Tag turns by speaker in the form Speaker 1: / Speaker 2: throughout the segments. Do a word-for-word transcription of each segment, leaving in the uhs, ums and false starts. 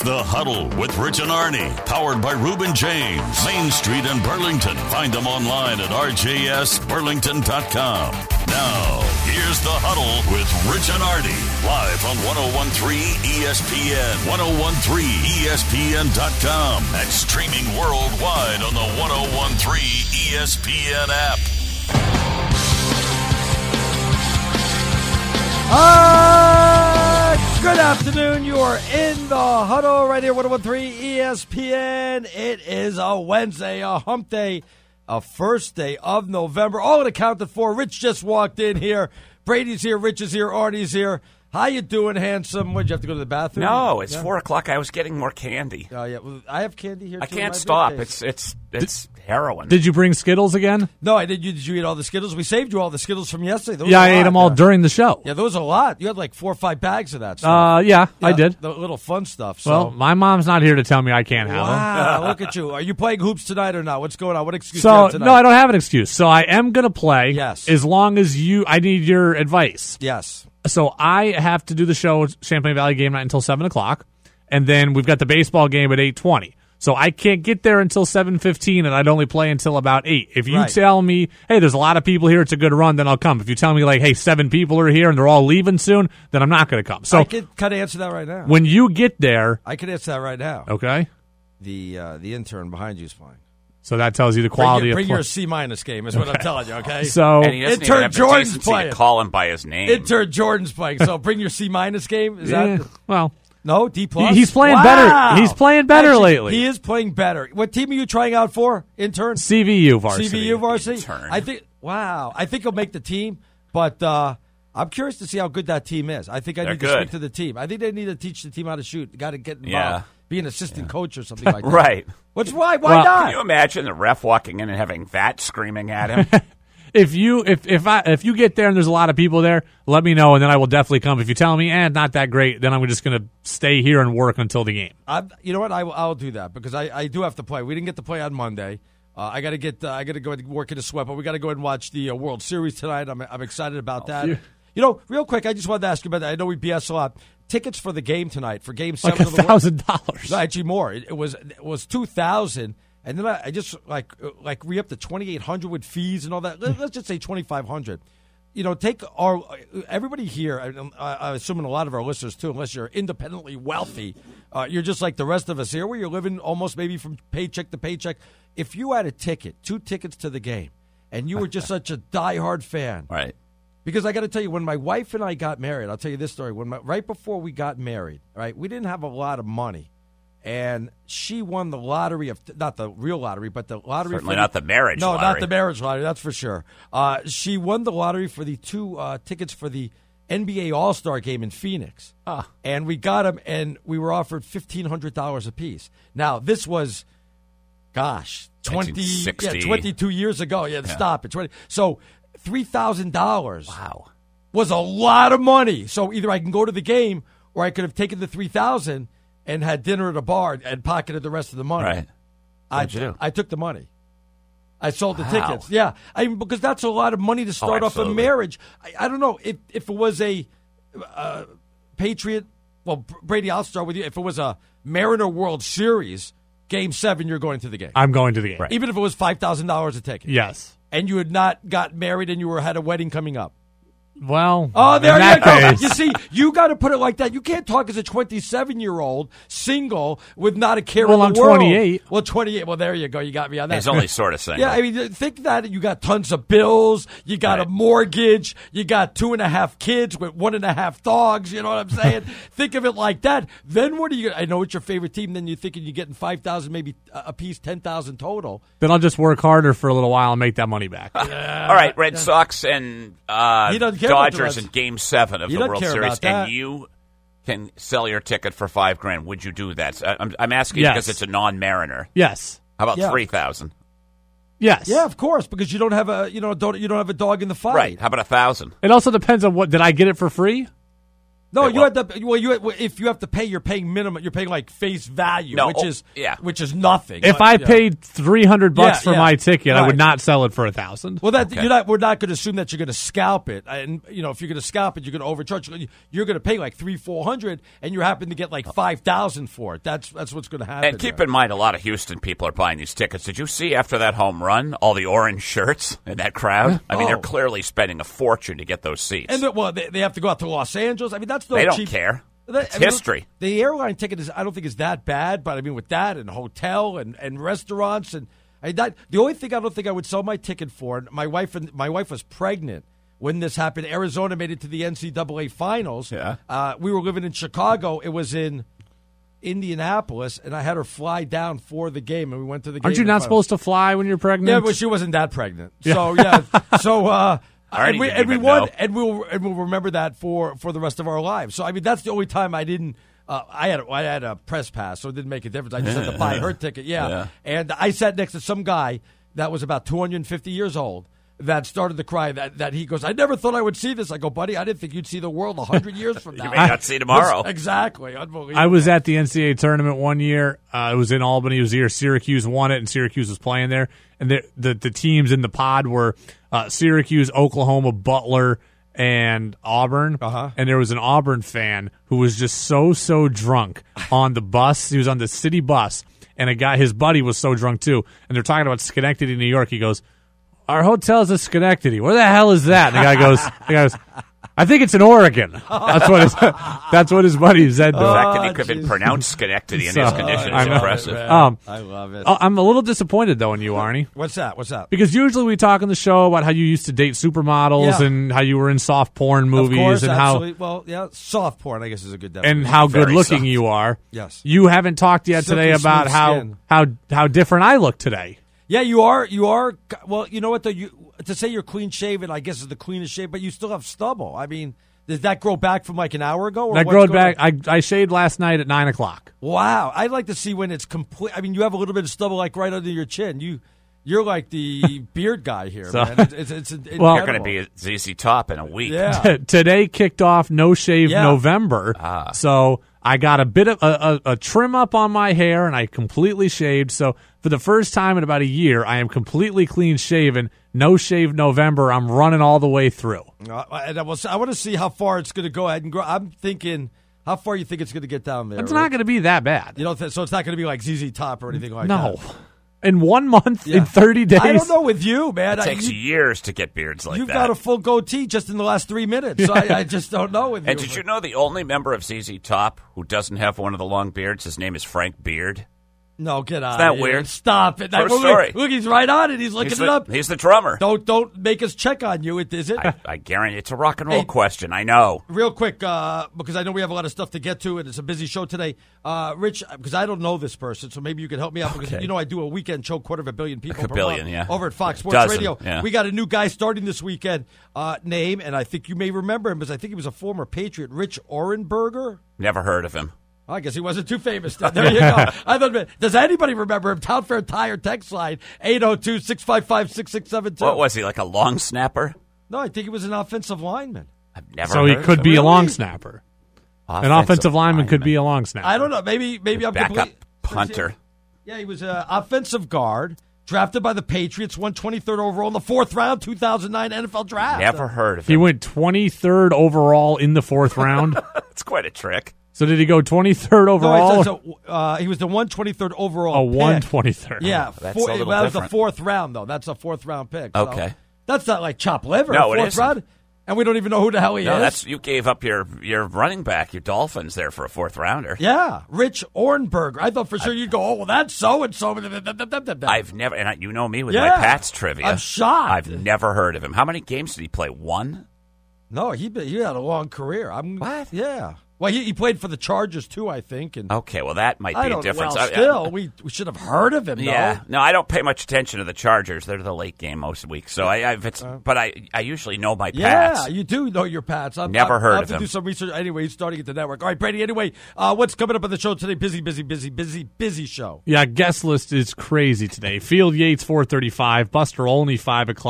Speaker 1: The Huddle with Rich and Arnie, powered by Reuben James, Main Street in Burlington. Find them online at r j s burlington dot com. Now, here's The Huddle with Rich and Arnie, live on ten thirteen E S P N, ten thirteen E S P N dot com, and streaming worldwide on the ten thirteen E S P N app.
Speaker 2: Uh, good afternoon. You are in the Huddle right here, ten thirteen E S P N. It is a Wednesday, a hump day, a first day of November. All accounted for. Rich just walked in here. Brady's here. Rich is here. Arnie's here. How you doing, handsome? Would you have to go to the bathroom?
Speaker 3: No, it's
Speaker 2: yeah.
Speaker 3: four o'clock. I was getting more candy.
Speaker 2: Oh, yeah. Well, I have candy here, too.
Speaker 3: I can't
Speaker 2: My
Speaker 3: stop.
Speaker 2: birthdays.
Speaker 3: It's it's it's heroin.
Speaker 4: Did you bring Skittles again?
Speaker 2: No, I did. You, did you eat all the Skittles? We saved you all the Skittles from yesterday. Those
Speaker 4: Yeah,
Speaker 2: were
Speaker 4: I
Speaker 2: a
Speaker 4: ate
Speaker 2: lot,
Speaker 4: them all
Speaker 2: yeah.
Speaker 4: during the show.
Speaker 2: Yeah, there was a lot. You had like four or five bags of that stuff.
Speaker 4: Uh, yeah, I
Speaker 2: Yeah,
Speaker 4: did.
Speaker 2: The little fun stuff. So.
Speaker 4: Well, my mom's not here to tell me I can't have them.
Speaker 2: Wow, look at you. Are you playing hoops tonight or not? What's going on? What excuse do you
Speaker 4: So,
Speaker 2: have tonight?
Speaker 4: no, I don't have an excuse. So I am going to play.
Speaker 2: Yes.
Speaker 4: As long as you, I need your advice.
Speaker 2: Yes.
Speaker 4: So I have to do the show Champlain Valley game night until seven o'clock, and then we've got the baseball game at eight twenty. So I can't get there until seven fifteen, and I'd only play until about eight. If you
Speaker 2: Right.
Speaker 4: tell me, hey, there's a lot of people here, it's a good run, then I'll come. If you tell me, like, hey, seven people are here and they're all leaving soon, then I'm not going to come. So
Speaker 2: I could kind of answer that right now.
Speaker 4: when you get there,
Speaker 2: I could answer that right now.
Speaker 4: okay,
Speaker 2: The uh, the intern behind you is fine.
Speaker 4: so that tells you the
Speaker 2: Bring,
Speaker 4: quality
Speaker 2: your, bring
Speaker 4: of
Speaker 2: your
Speaker 4: play.
Speaker 2: C minus game is what I'm telling you. Okay.
Speaker 4: So
Speaker 3: and he doesn't
Speaker 2: Intern
Speaker 3: even have the
Speaker 2: Jordan's
Speaker 3: decency
Speaker 2: playing.
Speaker 3: to call him by his name.
Speaker 2: intern Jordan's playing. So bring your C minus game. Is
Speaker 4: yeah,
Speaker 2: that
Speaker 4: well,
Speaker 2: no D plus?
Speaker 4: He- he's playing
Speaker 2: Wow.
Speaker 4: better. He's playing better
Speaker 2: Actually,
Speaker 4: lately.
Speaker 2: He is playing better. What team are you trying out for? Intern.
Speaker 4: C V U varsity.
Speaker 2: C V U varsity.
Speaker 3: Intern.
Speaker 2: I think. Wow. I think he'll make the team, but uh, I'm curious to see how good that team is. I think I
Speaker 3: They're
Speaker 2: need to
Speaker 3: good.
Speaker 2: speak to the team. I think they need to teach the team how to shoot. Got to get involved.
Speaker 3: Yeah.
Speaker 2: Be an assistant coach or something like that.
Speaker 3: Right.
Speaker 2: What's why? Why
Speaker 4: Well,
Speaker 2: not?
Speaker 3: Can you imagine the ref walking in and having that screaming at him?
Speaker 4: If you if if I if you get there and there's a lot of people there, let me know, and then I will definitely come. If you tell me, eh, not that great, then I'm just going to stay here and work until the game.
Speaker 2: I'm, you know what? I, I'll do that because I, I do have to play. We didn't get to play on Monday. Uh, I got to get. Uh, I got to go and work in a sweat, but we got to go and watch the uh, World Series tonight. I'm I'm excited about that.
Speaker 4: phew.
Speaker 2: You know, real quick, I just wanted to ask you about that. I know we B S a lot. Tickets for the game tonight for Game
Speaker 4: Like
Speaker 2: Seven
Speaker 4: a
Speaker 2: of the World-
Speaker 4: thousand dollars.
Speaker 2: No, actually more. It, it was it was two thousand, and then I, I just like uh, like re up to twenty eight hundred with fees and all that. Let, let's just say twenty five hundred. You know, take our everybody here. I, I assume a lot of our listeners too, unless you're independently wealthy, uh, you're just like the rest of us here, where you're living almost maybe from paycheck to paycheck. If you had a ticket, two tickets to the game, and you were just such a diehard fan,
Speaker 3: Right.
Speaker 2: because I got to tell you, when my wife and I got married, I'll tell you this story. When my, right before we got married, right, we didn't have a lot of money, and she won the lottery of not the real lottery, but the lottery.
Speaker 3: Certainly
Speaker 2: for
Speaker 3: not the marriage
Speaker 2: No,
Speaker 3: lottery.
Speaker 2: not the marriage lottery. That's for sure. Uh, she won the lottery for the two uh, tickets for the N B A All Star game in Phoenix,
Speaker 3: Ah.
Speaker 2: and we got them, and we were offered fifteen hundred dollars apiece. Now this was. Gosh, twenty, yeah,
Speaker 3: nineteen sixty.
Speaker 2: twenty-two years ago. Yeah, stop it. twenty So three thousand dollars
Speaker 3: Wow.
Speaker 2: was a lot of money. So either I can go to the game or I could have taken the three thousand and had dinner at a bar and pocketed the rest of the money.
Speaker 3: Right.
Speaker 2: I,
Speaker 3: What'd you do?
Speaker 2: I took the money. I sold the
Speaker 3: Wow.
Speaker 2: tickets. Yeah, I mean, because that's a lot of money to start off a
Speaker 3: absolutely.
Speaker 2: marriage. I, I don't know if if it was a uh, Patriot. Well, Brady, I'll start with you. If it was a Mariner World Series Game Seven, you're going to the game,
Speaker 4: I'm going to the game.
Speaker 3: Right.
Speaker 2: even if it was five thousand dollars a ticket.
Speaker 4: Yes.
Speaker 2: And you had not got married, and you were had a wedding coming up.
Speaker 4: Well,
Speaker 2: Oh, there
Speaker 4: in
Speaker 2: you
Speaker 4: that
Speaker 2: go.
Speaker 4: case,
Speaker 2: You see, you got to put it like that. You can't talk as a twenty-seven-year-old single with not a care
Speaker 4: Well,
Speaker 2: in the
Speaker 4: I'm
Speaker 2: world.
Speaker 4: twenty-eight.
Speaker 2: Well, twenty-eight. Well, there you go. You got me on that.
Speaker 3: He's only sort of saying
Speaker 2: Yeah, I mean, think that you got tons of bills, you got a
Speaker 3: Right.
Speaker 2: mortgage, you got two and a half kids with one and a half dogs. You know what I'm saying? Think of it like that. Then what are you? I know it's your favorite team. Then you're thinking you're getting five thousand, maybe a piece, ten thousand total.
Speaker 4: then I'll just work harder for a little while and make that money back.
Speaker 3: All right, Red Sox and uh,
Speaker 2: He doesn't care about the
Speaker 3: Dodgers
Speaker 2: Reds.
Speaker 3: in Game Seven of
Speaker 2: He
Speaker 3: the
Speaker 2: doesn't
Speaker 3: World
Speaker 2: care
Speaker 3: Series,
Speaker 2: about that.
Speaker 3: and you can sell your ticket for five grand. Would you do that? I- I'm, I'm asking
Speaker 4: Yes.
Speaker 3: because it's a non-Mariner.
Speaker 4: Yes.
Speaker 3: How about
Speaker 2: Yeah.
Speaker 3: three thousand?
Speaker 4: Yes.
Speaker 2: Yeah, of course, because you don't have a you know don't you don't have a dog in the fight.
Speaker 3: Right. How about a thousand?
Speaker 4: It also depends on what. Did I get it for free?
Speaker 2: No,
Speaker 3: It
Speaker 2: you
Speaker 3: won't.
Speaker 2: have to. Well, you if you have to pay, you're paying minimum. You're paying like face value,
Speaker 3: No,
Speaker 2: which
Speaker 3: oh,
Speaker 2: is
Speaker 3: yeah.
Speaker 2: which is nothing.
Speaker 4: If
Speaker 2: Like,
Speaker 4: I
Speaker 2: yeah.
Speaker 4: paid three hundred bucks
Speaker 2: Yeah,
Speaker 4: for
Speaker 2: yeah.
Speaker 4: my ticket, I
Speaker 2: Right.
Speaker 4: would not sell it for a thousand.
Speaker 2: Well, that
Speaker 3: Okay.
Speaker 2: you're not. We're not going to assume that you're going to scalp it, and you know if you're going to scalp it, you're going to overcharge. You're going to pay like three, four hundred, and you happen to get like five thousand for it. That's that's what's going to happen.
Speaker 3: And keep
Speaker 2: there.
Speaker 3: in mind, a lot of Houston people are buying these tickets. Did you see after that home run, all the orange shirts in that crowd? I mean,
Speaker 2: Oh.
Speaker 3: they're clearly spending a fortune to get those seats.
Speaker 2: And the, well, they, they have to go out to Los Angeles. I mean, that's no
Speaker 3: They don't
Speaker 2: cheap.
Speaker 3: care.
Speaker 2: That-
Speaker 3: It's
Speaker 2: I mean,
Speaker 3: history.
Speaker 2: The airline ticket is, I don't think, is that bad. But I mean, with that and hotel and, and restaurants and I, that, the only thing I don't think I would sell my ticket for. And my wife and my wife was pregnant when this happened. Arizona made it to the N C double A finals.
Speaker 3: Yeah.
Speaker 2: Uh, we were living in Chicago. It was in Indianapolis, and I had her fly down for the game, and we went to the game.
Speaker 4: Aren't you
Speaker 2: in the
Speaker 4: not
Speaker 2: finals.
Speaker 4: supposed to fly when you're pregnant?
Speaker 2: Yeah, but she wasn't that pregnant. So yeah, so uh,
Speaker 3: Arnie
Speaker 2: and we
Speaker 3: didn't
Speaker 2: and we
Speaker 3: even
Speaker 2: won,
Speaker 3: know.
Speaker 2: and we'll and we'll remember that for, for the rest of our lives. So I mean, that's the only time I didn't. Uh, I had I had a press pass, so it didn't make a difference. I just had to buy her ticket. Yeah.
Speaker 3: Yeah.
Speaker 2: And I sat next to some guy that was about two hundred fifty years old. That started to cry. That that he goes, I never thought I would see this. I go, buddy, I didn't think you'd see the world a hundred years from now.
Speaker 3: You may not see tomorrow.
Speaker 2: Exactly, unbelievable.
Speaker 4: I was at the N C double A tournament one year. Uh, it was in Albany. It was the year Syracuse won it, and Syracuse was playing there. And the the, the teams in the pod were uh, Syracuse, Oklahoma, Butler, and Auburn.
Speaker 2: Uh-huh.
Speaker 4: And there was an Auburn fan who was just so, so drunk on the bus. He was on the city bus, and a guy, his buddy, was so drunk too. And they're talking about Schenectady, New York. He goes, our hotel's in Schenectady. Where the hell is that? And the guy goes, the guy goes, I think it's in Oregon. That's what his, that's what his buddy said to
Speaker 3: The
Speaker 4: him.
Speaker 3: fact that he
Speaker 2: Oh,
Speaker 3: could have
Speaker 2: geez.
Speaker 3: been pronounced Schenectady in
Speaker 4: So,
Speaker 3: his condition
Speaker 4: I
Speaker 3: is
Speaker 4: know.
Speaker 3: impressive.
Speaker 2: Man,
Speaker 4: Um,
Speaker 2: I love it.
Speaker 4: Oh, I'm a little disappointed, though, in you, Arnie.
Speaker 2: What's that? What's that?
Speaker 4: Because usually we talk on the show about how you used to date supermodels
Speaker 2: Yeah.
Speaker 4: and how you were in soft porn movies
Speaker 2: of course,
Speaker 4: and
Speaker 2: absolutely. Well, yeah, soft porn, I guess, is a good definition.
Speaker 4: how and how
Speaker 3: Very
Speaker 4: good looking
Speaker 3: soft.
Speaker 4: you are.
Speaker 2: Yes.
Speaker 4: You haven't talked yet
Speaker 2: Silky
Speaker 4: today about
Speaker 2: smooth
Speaker 4: how,
Speaker 2: skin.
Speaker 4: how how different I look today.
Speaker 2: Yeah, you are. You are. Well, you know what? Though you to say you're clean shaven, I guess is the cleanest shave, but you still have stubble. I mean, did that grow back from like an hour ago? Or
Speaker 4: That
Speaker 2: what's
Speaker 4: growed
Speaker 2: going
Speaker 4: back. I I shaved last night at nine o'clock.
Speaker 2: Wow, I'd like to see when it's complete. I mean, you have a little bit of stubble like right under your chin. You, you're like the beard guy here,
Speaker 4: So-
Speaker 2: man. It's, it's, it's incredible.
Speaker 4: Well-
Speaker 3: You're going to be at Z Z Top in a week.
Speaker 2: Yeah.
Speaker 4: Today kicked off No Shave
Speaker 2: Yeah.
Speaker 4: November,
Speaker 3: Ah.
Speaker 4: so I got a bit of a, a, a trim up on my hair, and I completely shaved. So for the first time in about a year, I am completely clean shaven. No Shave November. I'm running all the way through.
Speaker 2: Uh, and I, will, I want to see how far it's going to go ahead and grow. I'm thinking, how far you think it's going to get down there?
Speaker 4: It's
Speaker 2: right?
Speaker 4: not going to be that bad.
Speaker 2: You know, th- so it's not going to be like Z Z Top or anything like
Speaker 4: No.
Speaker 2: that.
Speaker 4: In one month,
Speaker 2: Yeah.
Speaker 4: in thirty days.
Speaker 2: I don't know with you, man.
Speaker 3: It
Speaker 2: I-
Speaker 3: takes
Speaker 2: you,
Speaker 3: years to get beards like
Speaker 2: You've
Speaker 3: that.
Speaker 2: got a full goatee just in the last three minutes. So I, I just don't know with
Speaker 3: and
Speaker 2: you.
Speaker 3: did you know the only member of Z Z Top who doesn't have one of the long beards? His name is Frank Beard.
Speaker 2: No, get out.
Speaker 3: that
Speaker 2: of here.
Speaker 3: weird?
Speaker 2: Stop it.
Speaker 3: True
Speaker 2: look,
Speaker 3: story.
Speaker 2: look, he's right on it. He's looking
Speaker 3: He's
Speaker 2: it
Speaker 3: the,
Speaker 2: up.
Speaker 3: he's the drummer.
Speaker 2: Don't don't make us check on you. It is it.
Speaker 3: I, I guarantee it's a rock and roll
Speaker 2: Hey.
Speaker 3: question. I know.
Speaker 2: Real quick, uh, because I know we have a lot of stuff to get to, and it's a busy show today. Uh, Rich, because I don't know this person, so maybe you can help me out. Because
Speaker 3: Okay.
Speaker 2: you know I do a weekend show, quarter of a billion people,
Speaker 3: A
Speaker 2: per
Speaker 3: billion,
Speaker 2: month
Speaker 3: yeah.
Speaker 2: over at Fox Sports
Speaker 3: Dozen,
Speaker 2: Radio.
Speaker 3: yeah.
Speaker 2: We got a new guy starting this weekend. Uh, name, and I think you may remember him, because I think he was a former Patriot, Rich Orenberger.
Speaker 3: Never heard of him.
Speaker 2: I guess he wasn't too famous. Then. There you go. I thought, does anybody remember him? Town Fair Tire text line eight oh two, six five five, six six seven two.
Speaker 3: What was he, like a long snapper?
Speaker 2: No, I think he was an offensive lineman.
Speaker 3: I've never
Speaker 4: So
Speaker 3: heard
Speaker 4: he
Speaker 3: of
Speaker 4: could
Speaker 3: him.
Speaker 4: be a
Speaker 2: Really?
Speaker 4: long snapper. An offensive lineman could be a long snapper.
Speaker 2: I don't know. Maybe maybe I'm
Speaker 3: Backup
Speaker 2: complete-
Speaker 3: punter.
Speaker 2: Yeah, he was an offensive guard, drafted by the Patriots, won twenty-third overall in the fourth round, two thousand nine N F L draft.
Speaker 3: Never heard of
Speaker 4: He
Speaker 3: him.
Speaker 4: went twenty-third overall in the fourth round.
Speaker 3: That's quite a trick.
Speaker 4: So did he go twenty-third
Speaker 2: No,
Speaker 4: overall?
Speaker 2: it's, it's a, uh, he was the one twenty-third overall.
Speaker 4: a
Speaker 2: pick.
Speaker 4: one twenty-third.
Speaker 2: Yeah,
Speaker 3: that's
Speaker 2: four-
Speaker 3: a little
Speaker 2: that was the
Speaker 3: different.
Speaker 2: fourth round, though. That's a fourth round pick. so
Speaker 3: Okay.
Speaker 2: that's not like chop liver.
Speaker 3: No, it
Speaker 2: fourth
Speaker 3: isn't.
Speaker 2: round, and we don't even know who the hell he
Speaker 3: No,
Speaker 2: is.
Speaker 3: that's you gave up your your running back, your Dolphins, there for a fourth rounder.
Speaker 2: Yeah, Rich Orenberger. I thought for sure you'd go, oh, well, that's so and so.
Speaker 3: I've never, and I, you know me with
Speaker 2: Yeah.
Speaker 3: my Pats trivia.
Speaker 2: I'm shocked.
Speaker 3: I've never heard of him. How many games did he play? One.
Speaker 2: No, he he had a long career. I'm
Speaker 3: What?
Speaker 2: Yeah. Well, he, he played for the Chargers too, I think. And
Speaker 3: Okay, well that might be
Speaker 2: I
Speaker 3: a
Speaker 2: don't.
Speaker 3: difference.
Speaker 2: Well,
Speaker 3: I- I-
Speaker 2: still, we we should have heard of him.
Speaker 3: yeah,
Speaker 2: though.
Speaker 3: no, I don't pay much attention to the Chargers. They're the late game most weeks, so I, I've it's, but I, I usually know my
Speaker 2: Yeah,
Speaker 3: Pats.
Speaker 2: you do know your Pats. I've,
Speaker 3: Never
Speaker 2: I've,
Speaker 3: heard
Speaker 2: I'll have
Speaker 3: of
Speaker 2: to
Speaker 3: him.
Speaker 2: do some research. Anyway, he's starting at the network. All right, Brady. Anyway, uh, what's coming up on the show today? Busy, busy, busy, busy, busy, busy show.
Speaker 4: Yeah, guest list is crazy today. Field Yates, four thirty-five. Buster Olney, five o'clock.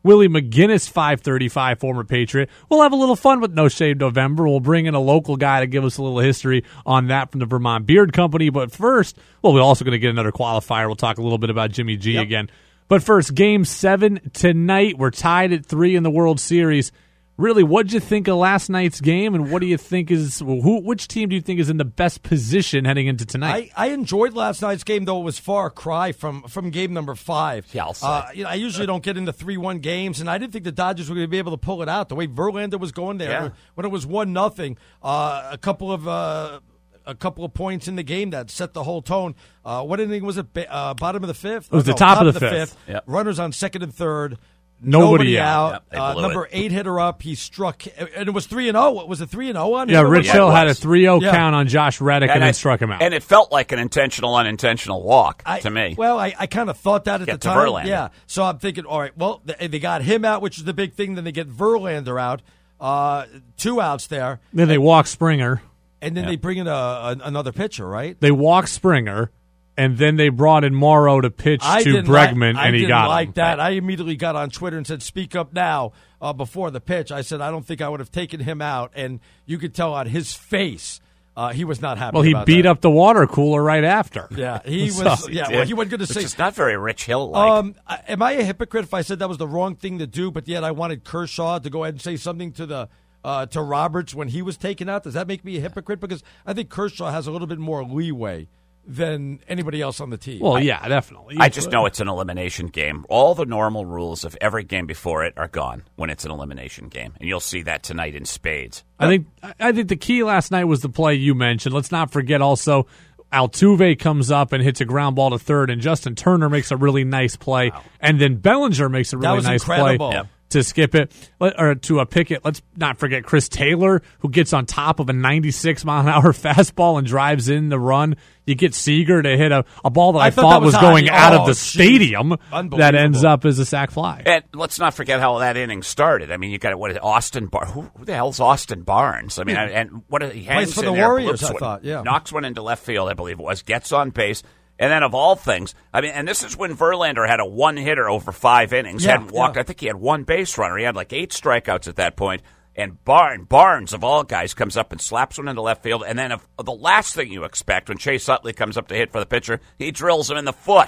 Speaker 4: Willie McGinnis, five thirty-five, former Patriot. We'll have a little fun with No Shave November. We'll bring in a local guy to give us a little history on that from the Vermont Beard Company. But first, well, we're also going to get another qualifier. We'll talk a little bit about Jimmy G
Speaker 2: Yep.
Speaker 4: again. But first, Game seven tonight. We're tied at three in the World Series. Really, what'd you think of last night's game, and what do you think is who? Which team do you think is in the best position heading into tonight?
Speaker 2: I, I enjoyed last night's game, though it was far cry from, from game number five.
Speaker 3: Yeah, I'll say.
Speaker 2: Uh, you know, I usually don't get into three one games, and I didn't think the Dodgers were going to be able to pull it out. The way Verlander was going there,
Speaker 3: Yeah.
Speaker 2: when it was one nothing, uh, a couple of uh, a couple of points in the game that set the whole tone. Uh, what inning was it? Ba- Uh, bottom of the fifth.
Speaker 4: It was
Speaker 2: Oh,
Speaker 4: the
Speaker 2: no,
Speaker 4: top of the fifth.
Speaker 3: Yep.
Speaker 2: Runners on second and third.
Speaker 4: Nobody
Speaker 2: out.
Speaker 4: out.
Speaker 3: Yep, they
Speaker 2: uh,
Speaker 3: blew
Speaker 2: number
Speaker 3: it.
Speaker 2: eight hitter up. He struck, and it was three and zero. Was it three and zero on?
Speaker 4: Yeah,
Speaker 2: him?
Speaker 4: Rich
Speaker 3: Yeah,
Speaker 4: Hill
Speaker 3: it
Speaker 4: had a
Speaker 3: was.
Speaker 4: three oh
Speaker 2: Yeah.
Speaker 4: count on Josh Reddick and,
Speaker 3: I-
Speaker 4: then struck him out.
Speaker 3: And it felt like an intentional, unintentional walk
Speaker 2: I,
Speaker 3: to me.
Speaker 2: Well, I, I kind of thought that at
Speaker 3: Get
Speaker 2: the
Speaker 3: to
Speaker 2: time.
Speaker 3: Verlander.
Speaker 2: Yeah. So I'm thinking, all right, well, they, they got him out, which is the big thing. Then they get Verlander out, uh, two outs there,
Speaker 4: then they walk Springer.
Speaker 2: and then they bring in a, a, another pitcher, right?
Speaker 4: They walk Springer, and then they brought in Morrow to pitch
Speaker 2: I
Speaker 4: to
Speaker 2: didn't
Speaker 4: Bregman,
Speaker 2: like, I
Speaker 4: and he
Speaker 2: didn't
Speaker 4: got
Speaker 2: like
Speaker 4: him.
Speaker 2: that. I immediately got on Twitter and said, "Speak up now." Uh, before the pitch, I said, "I don't think I would have taken him out," and you could tell on his face uh, he was not happy.
Speaker 4: Well, he
Speaker 2: about
Speaker 4: beat
Speaker 2: that.
Speaker 4: up the water cooler right after.
Speaker 2: Yeah, he
Speaker 4: So-
Speaker 2: was. Yeah, well, he wasn't going to
Speaker 3: Which
Speaker 2: say.
Speaker 3: is not very Rich Hill like.
Speaker 2: Um, I- am I a hypocrite if I said that was the wrong thing to do, but yet I wanted Kershaw to go ahead and say something to the uh, to Roberts when he was taken out? Does that make me a hypocrite? Because I think Kershaw has a little bit more leeway than anybody else on the team.
Speaker 4: Well, yeah, definitely.
Speaker 3: I just know it's an elimination game. All the normal rules of every game before it are gone when it's an elimination game, and you'll see that tonight in spades.
Speaker 4: I think I think the key last night was the play you mentioned. Let's not forget also Altuve comes up and hits a ground ball to third, and Justin Turner makes a really nice play, and then Bellinger makes a
Speaker 2: That
Speaker 4: really
Speaker 2: was
Speaker 4: nice
Speaker 2: incredible.
Speaker 4: play
Speaker 2: Yep.
Speaker 4: to skip it Let- or to a pick it. Let's not forget Chris Taylor, who gets on top of a ninety-six mile an hour fastball and drives in the run. You get Seager to hit a, a ball that I,
Speaker 2: I thought
Speaker 4: thought
Speaker 2: that was
Speaker 4: was going
Speaker 2: high.
Speaker 4: out
Speaker 2: Oh,
Speaker 4: of the
Speaker 2: geez.
Speaker 4: stadium that
Speaker 2: Unbelievable.
Speaker 4: ends up as a sac fly.
Speaker 3: And let's not forget how that inning started. I mean, you got what is it, Austin Bar? Who, who the hell's Austin Barnes? I mean, and what he hangs
Speaker 2: for
Speaker 3: in
Speaker 2: the
Speaker 3: there,
Speaker 2: Warriors,
Speaker 3: blips
Speaker 2: I
Speaker 3: one,
Speaker 2: thought, yeah.
Speaker 3: knocks one into left field, I believe it was, gets on base. And then, of all things, I mean, and this is when Verlander had a one hitter over five innings,
Speaker 2: Yeah,
Speaker 3: hadn't walked.
Speaker 2: yeah.
Speaker 3: I think he had one base runner. He had like eight strikeouts at that point. And Barn, Barnes, of all guys, comes up and slaps one into left field. And then, if, the last thing you expect when Chase Utley comes up to hit for the pitcher, he drills him in the foot.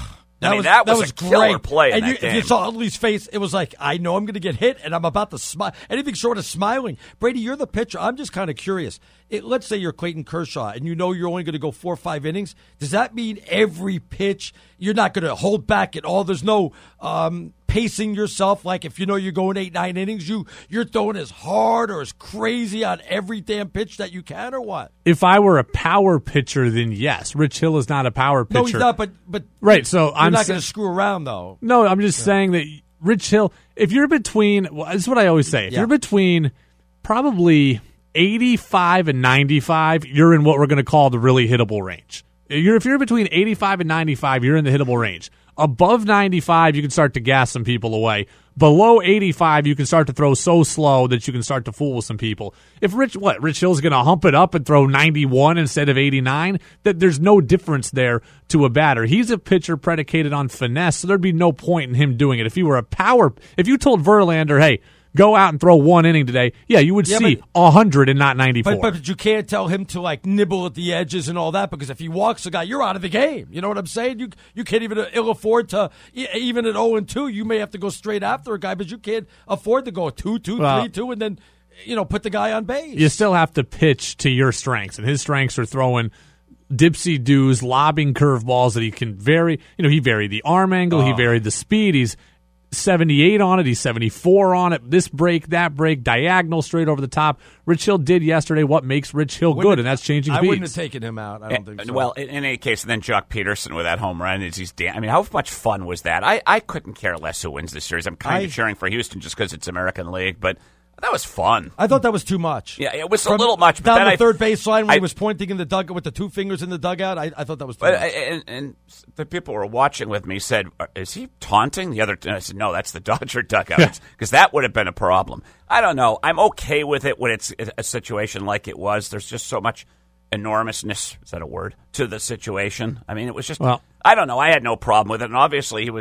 Speaker 3: I mean, that was, a killer
Speaker 2: great.
Speaker 3: play in
Speaker 2: and
Speaker 3: that
Speaker 2: you,
Speaker 3: game.
Speaker 2: you saw Utley's face. It was like, I know I'm going to get hit, and I'm about to smile. Anything short of smiling. Brady, you're the pitcher. I'm just kind of curious. It, let's say you're Clayton Kershaw, and you know you're only going to go four or five innings. Does that mean every pitch you're not going to hold back at all? There's no um, pacing yourself. Like if you know you're going eight, nine innings, you you're throwing as hard or as crazy on every damn pitch that you can, or what?
Speaker 4: If I were a power pitcher, then yes. Rich Hill is not a power pitcher.
Speaker 2: No, he's not. But but
Speaker 4: Right, so
Speaker 2: you're
Speaker 4: I'm
Speaker 2: not
Speaker 4: sa-
Speaker 2: going to screw around though.
Speaker 4: No, I'm just saying that Rich Hill, if you're between, well, this is what I always say, if
Speaker 2: Yeah.
Speaker 4: you're between probably eighty-five and ninety-five, you're in what we're going to call the really hittable range. You're, if you're between eighty-five and ninety-five, you're in the hittable range. Above ninety-five, you can start to gas some people away. Below eighty-five, you can start to throw so slow that you can start to fool with some people. If Rich, what, Rich Hill's going to hump it up and throw ninety-one instead of eighty-nine, that there's no difference there to a batter. He's a pitcher predicated on finesse, so there'd be no point in him doing it. If he were a power, if you told Verlander, hey, go out and throw one inning today, yeah, you would
Speaker 2: Yeah,
Speaker 4: see
Speaker 2: but-
Speaker 4: one hundred and not ninety-four.
Speaker 2: But, but you can't tell him to like nibble at the edges and all that, because if he walks a guy, you're out of the game. You know what I'm saying? You you can't even ill afford to e- even at oh and two. You may have to go straight after a guy, but you can't afford to go two, two,
Speaker 4: Well-
Speaker 2: three, two, and then you know put the guy on base.
Speaker 4: you still have to pitch to your strengths, and his strengths are throwing dipsy doos, lobbing curveballs that he can vary. You know, he varied the arm angle, he varied the speed. He's seventy-eight on it, he's seventy-four on it. This break, that break, diagonal, straight over the top. Rich Hill did yesterday what makes Rich Hill
Speaker 2: Wouldn't
Speaker 4: good,
Speaker 2: have-
Speaker 4: and that's changing
Speaker 2: I
Speaker 4: speeds.
Speaker 2: wouldn't have taken him out. I don't think
Speaker 3: And-
Speaker 2: so.
Speaker 3: Well, in, in any case, and then Jock Peterson with that home run. Is he's damn, I mean, how much fun was that? I, I couldn't care less who wins this series. I'm kind
Speaker 2: I-
Speaker 3: of cheering for Houston just because it's American League, but that was fun.
Speaker 2: I thought that was too much.
Speaker 3: Yeah, it was
Speaker 2: From
Speaker 3: a little much. But
Speaker 2: down
Speaker 3: then
Speaker 2: the
Speaker 3: I,
Speaker 2: third baseline when
Speaker 3: I-
Speaker 2: he was pointing in the dugout with the two fingers in the dugout. I, I thought that was too
Speaker 3: But,
Speaker 2: much.
Speaker 3: uh, and, and the people who were watching with me said, "Is he taunting the other?" And I said, "No, that's the Dodger dugout," because that would have been a problem. I don't know. I'm okay with it when it's a situation like it was. There's just so much enormousness. Is that a word? To the situation. I mean, it was just.
Speaker 4: Well-
Speaker 3: I don't know. I had no problem with it, and obviously he was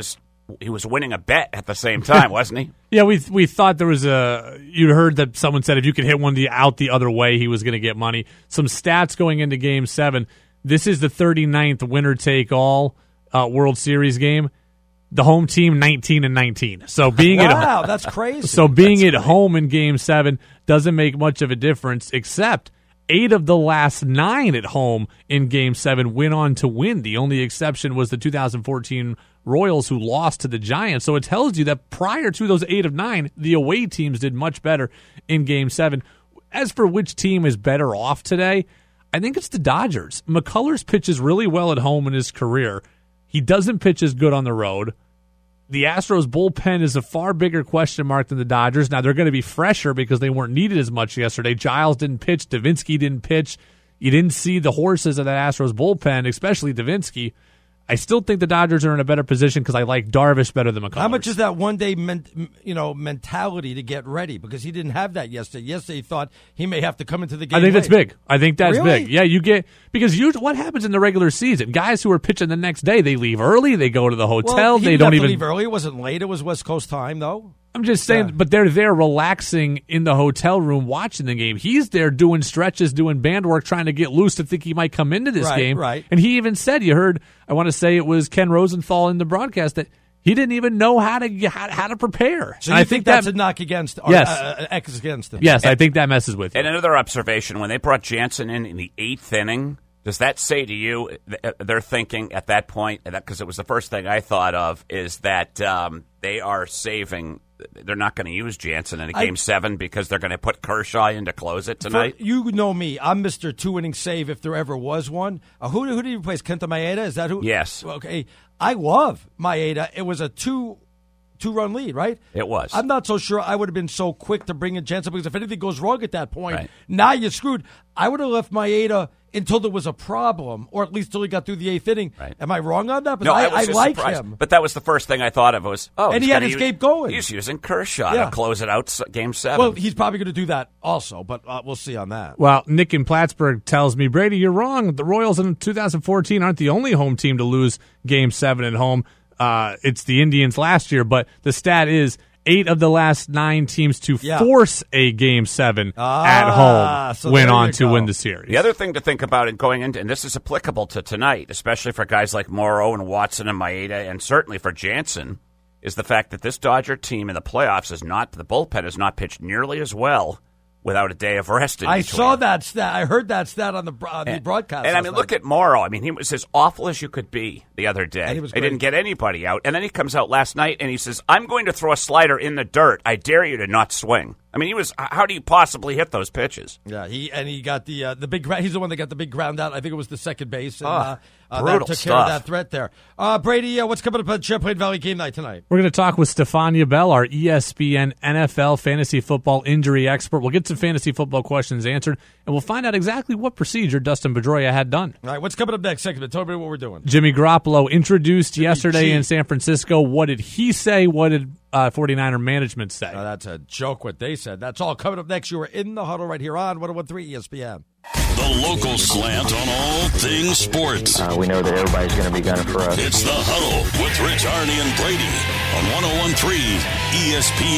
Speaker 3: he was winning a bet at the same time, wasn't he?
Speaker 4: Yeah, we we thought there was a. You'd heard that someone said if you could hit one the out the other way, he was going to get money. Some stats going into Game Seven. This is the thirty-ninth winner take all uh, World Series game. The home team nineteen and nineteen. So being
Speaker 2: wow,
Speaker 4: at
Speaker 2: wow, that's crazy.
Speaker 4: So being
Speaker 2: that's
Speaker 4: at crazy. home in Game Seven doesn't make much of a difference, except eight of the last nine at home in Game Seven went on to win. The only exception was the two thousand fourteen Royals, who lost to the Giants. So it tells you that prior to those eight of nine, the away teams did much better in Game Seven. As for which team is better off today, I think it's the Dodgers. McCullers pitches really well at home in his career. He doesn't pitch as good on the road. The Astros bullpen is a far bigger question mark than the Dodgers. Now, they're going to be fresher because they weren't needed as much yesterday. Giles didn't pitch. Davinsky didn't pitch. You didn't see the horses of that Astros bullpen, especially Davinsky. I still think the Dodgers are in a better position because I like Darvish better than McCullers.
Speaker 2: How much is that one-day men, you know, mentality to get ready? Because he didn't have that yesterday. Yesterday he thought he may have to come into the game
Speaker 4: I think
Speaker 2: late.
Speaker 4: that's big. I think that's
Speaker 2: Really?
Speaker 4: big. Yeah, you get – because usually what happens in the regular season? Guys who are pitching the next day, they leave early. They go to the hotel.
Speaker 2: Well, he
Speaker 4: they
Speaker 2: didn't
Speaker 4: don't
Speaker 2: have
Speaker 4: even
Speaker 2: to leave early. It wasn't late. It was West Coast time, though.
Speaker 4: I'm just saying,
Speaker 2: Yeah.
Speaker 4: but they're there relaxing in the hotel room watching the game. He's there doing stretches, doing band work, trying to get loose to think he might come into this
Speaker 2: Right,
Speaker 4: game.
Speaker 2: right.
Speaker 4: And he even said, you heard, I want to say it was Ken Rosenthal in the broadcast, that he didn't even know how to get, how, how to prepare.
Speaker 2: So
Speaker 4: and
Speaker 2: you
Speaker 4: I
Speaker 2: think,
Speaker 4: think
Speaker 2: that's
Speaker 4: that,
Speaker 2: a knock against or,
Speaker 4: Yes.
Speaker 2: uh, uh, X against him?
Speaker 4: yes, I think that messes with you.
Speaker 3: And another observation, when they brought Jansen in in the eighth inning, does that say to you, they're thinking at that point, because it was the first thing I thought of, is that um, they are saving, they're not going to use Jansen in a
Speaker 2: I-
Speaker 3: game seven because they're going to put Kershaw in to close it tonight?
Speaker 2: For- you know me. I'm Mister Two-inning save if there ever was one. Uh, who, who did he replace? Kenta Maeda? Is that who?
Speaker 3: Yes.
Speaker 2: Okay. I love Maeda. It was a two... Two-run lead, right?
Speaker 3: It was.
Speaker 2: I'm not so sure I would have been so quick to bring in Jansen because if anything goes wrong at that point,
Speaker 3: Right.
Speaker 2: now you're screwed. I would have left Maeda until there was a problem, or at least till he got through the eighth inning.
Speaker 3: Right.
Speaker 2: Am I wrong on that? But
Speaker 3: No,
Speaker 2: I,
Speaker 3: was
Speaker 2: I
Speaker 3: just
Speaker 2: like
Speaker 3: surprised.
Speaker 2: him.
Speaker 3: But that was the first thing I thought of was, oh,
Speaker 2: And
Speaker 3: he's
Speaker 2: he had
Speaker 3: gonna
Speaker 2: his
Speaker 3: use-
Speaker 2: game going.
Speaker 3: He's using Kershaw
Speaker 2: Yeah.
Speaker 3: to close it out s- game seven.
Speaker 2: Well, he's probably going to do that also, but uh, we'll see on that.
Speaker 4: Well, Nick in Plattsburgh tells me, Brady, you're wrong. The Royals in two thousand fourteen aren't the only home team to lose Game seven at home. Uh, it's the Indians last year, but the stat is eight of the last nine teams to
Speaker 2: Yeah.
Speaker 4: force a Game seven
Speaker 2: Ah,
Speaker 4: at home
Speaker 2: so
Speaker 4: went
Speaker 2: there
Speaker 4: on
Speaker 2: you
Speaker 4: to
Speaker 2: go.
Speaker 4: win the series.
Speaker 3: The other thing to think about in going into, and this is applicable to tonight, especially for guys like Morrow and Watson and Maeda, and certainly for Jansen, is the fact that this Dodger team in the playoffs is not, the bullpen has not pitched nearly as well without a day of rest in
Speaker 2: I
Speaker 3: between.
Speaker 2: saw that stat. I heard that stat on the, on the
Speaker 3: And-
Speaker 2: broadcast.
Speaker 3: And I
Speaker 2: last
Speaker 3: mean,
Speaker 2: night.
Speaker 3: look at Morrow. I mean, he was as awful as you could be the other day.
Speaker 2: And he was
Speaker 3: They
Speaker 2: great.
Speaker 3: didn't get anybody out. And then he comes out last night and he says, I'm going to throw a slider in the dirt. I dare you to not swing. I mean, he was. How do you possibly hit those pitches?
Speaker 2: Yeah, he and he got the uh, the big. gra- He's the one that got the big ground out. I think it was the second base. And,
Speaker 3: Oh,
Speaker 2: uh, uh,
Speaker 3: brutal
Speaker 2: that took care of
Speaker 3: stuff.
Speaker 2: that threat there. Uh, Brady, uh, what's coming up at Champlain Valley game night tonight?
Speaker 4: We're going to talk with Stefania Bell, our E S P N N F L fantasy football injury expert. We'll get some fantasy football questions answered, and we'll find out exactly what procedure Dustin Pedroia had done.
Speaker 2: All right, what's coming up next segment? Tell me what we're doing.
Speaker 4: Jimmy Garoppolo introduced yesterday
Speaker 2: G.
Speaker 4: in San Francisco. What did he say? What did uh, 49er management say?
Speaker 2: Uh, that's a joke what they said. That's all coming up next. You are in the huddle right here on one oh one three E S P N.
Speaker 1: The local slant on all things sports.
Speaker 5: Uh, we know that everybody's going to be gunning for us.
Speaker 1: It's the Huddle with Rich Arney and Brady on one oh one three E S P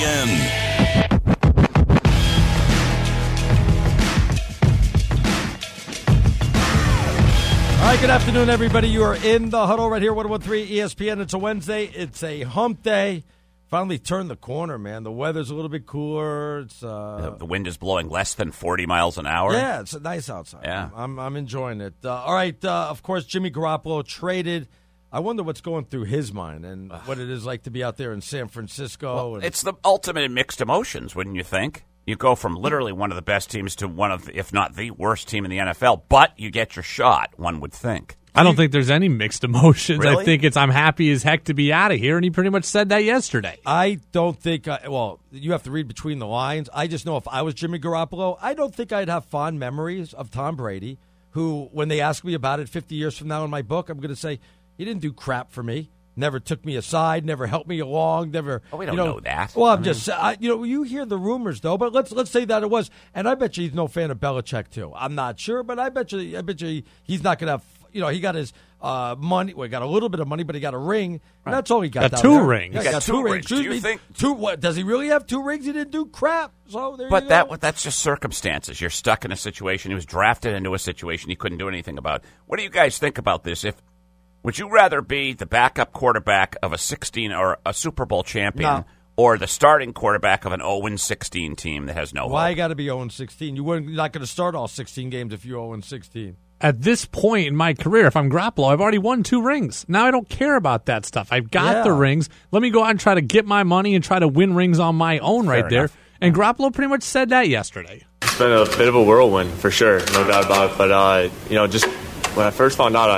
Speaker 1: N.
Speaker 2: All right, good afternoon, everybody. You are in the huddle right here, one oh one three E S P N. It's a Wednesday. It's a hump day. Finally turned the corner, man. The weather's a little bit cooler. It's uh,
Speaker 3: The wind is blowing less than forty miles an hour.
Speaker 2: yeah, it's nice outside.
Speaker 3: Yeah.
Speaker 2: I'm I'm enjoying it. Uh, all right, uh, of course, Jimmy Garoppolo traded. I wonder what's going through his mind and what it is like to be out there in San Francisco. and,
Speaker 3: It's the ultimate in mixed emotions, wouldn't you think? You go from literally one of the best teams to one of, if not the worst team in the N F L, but you get your shot, one would think.
Speaker 4: I don't think there's any mixed emotions.
Speaker 3: Really?
Speaker 4: I think it's I'm happy as heck to be out of here, and he pretty much said that yesterday.
Speaker 2: I don't think, I, well, you have to read between the lines. I just know if I was Jimmy Garoppolo, I don't think I'd have fond memories of Tom Brady, who, when they ask me about it fifty years from now in my book, I'm going to say, he didn't do crap for me. Never took me aside, never helped me along, never.
Speaker 3: Oh, we don't
Speaker 2: you know,
Speaker 3: know that.
Speaker 2: Well, I'm
Speaker 3: I
Speaker 2: just, I, you know, you hear the rumors though, but let's let's say that it was, and I bet you he's no fan of Belichick too. I'm not sure, but I bet you, I bet you he's not going to have you know, he got his uh, money. Well, he got a little bit of money, but he got a ring. And that's all he got.
Speaker 4: Got
Speaker 2: down
Speaker 4: two
Speaker 2: there.
Speaker 4: rings.
Speaker 2: Yeah,
Speaker 3: He got two rings. Do you
Speaker 2: me,
Speaker 3: think-
Speaker 2: two? What does he really have? Two rings? He didn't do crap. So there
Speaker 3: But
Speaker 2: you
Speaker 3: that
Speaker 2: go.
Speaker 3: that's just circumstances. You're stuck in a situation. He was drafted into a situation he couldn't do anything about. What do you guys think about this? If would you rather be the backup quarterback of a sixteen or a Super Bowl champion,
Speaker 2: No.
Speaker 3: or the starting quarterback of an oh and sixteen team that has no
Speaker 2: Why
Speaker 3: hope?
Speaker 2: you got to be oh and sixteen? You weren't you're not going to start all sixteen games if you're oh and sixteen.
Speaker 4: At this point in my career, if I'm Garoppolo, I've already won two rings. Now I don't care about that stuff. I've got
Speaker 2: Yeah.
Speaker 4: the rings. Let me go out and try to get my money and try to win rings on my own right there.
Speaker 3: enough.
Speaker 4: And Garoppolo pretty much said that yesterday.
Speaker 6: It's been a bit of a whirlwind for sure, no doubt about it. But uh, you know, just when I first found out, I,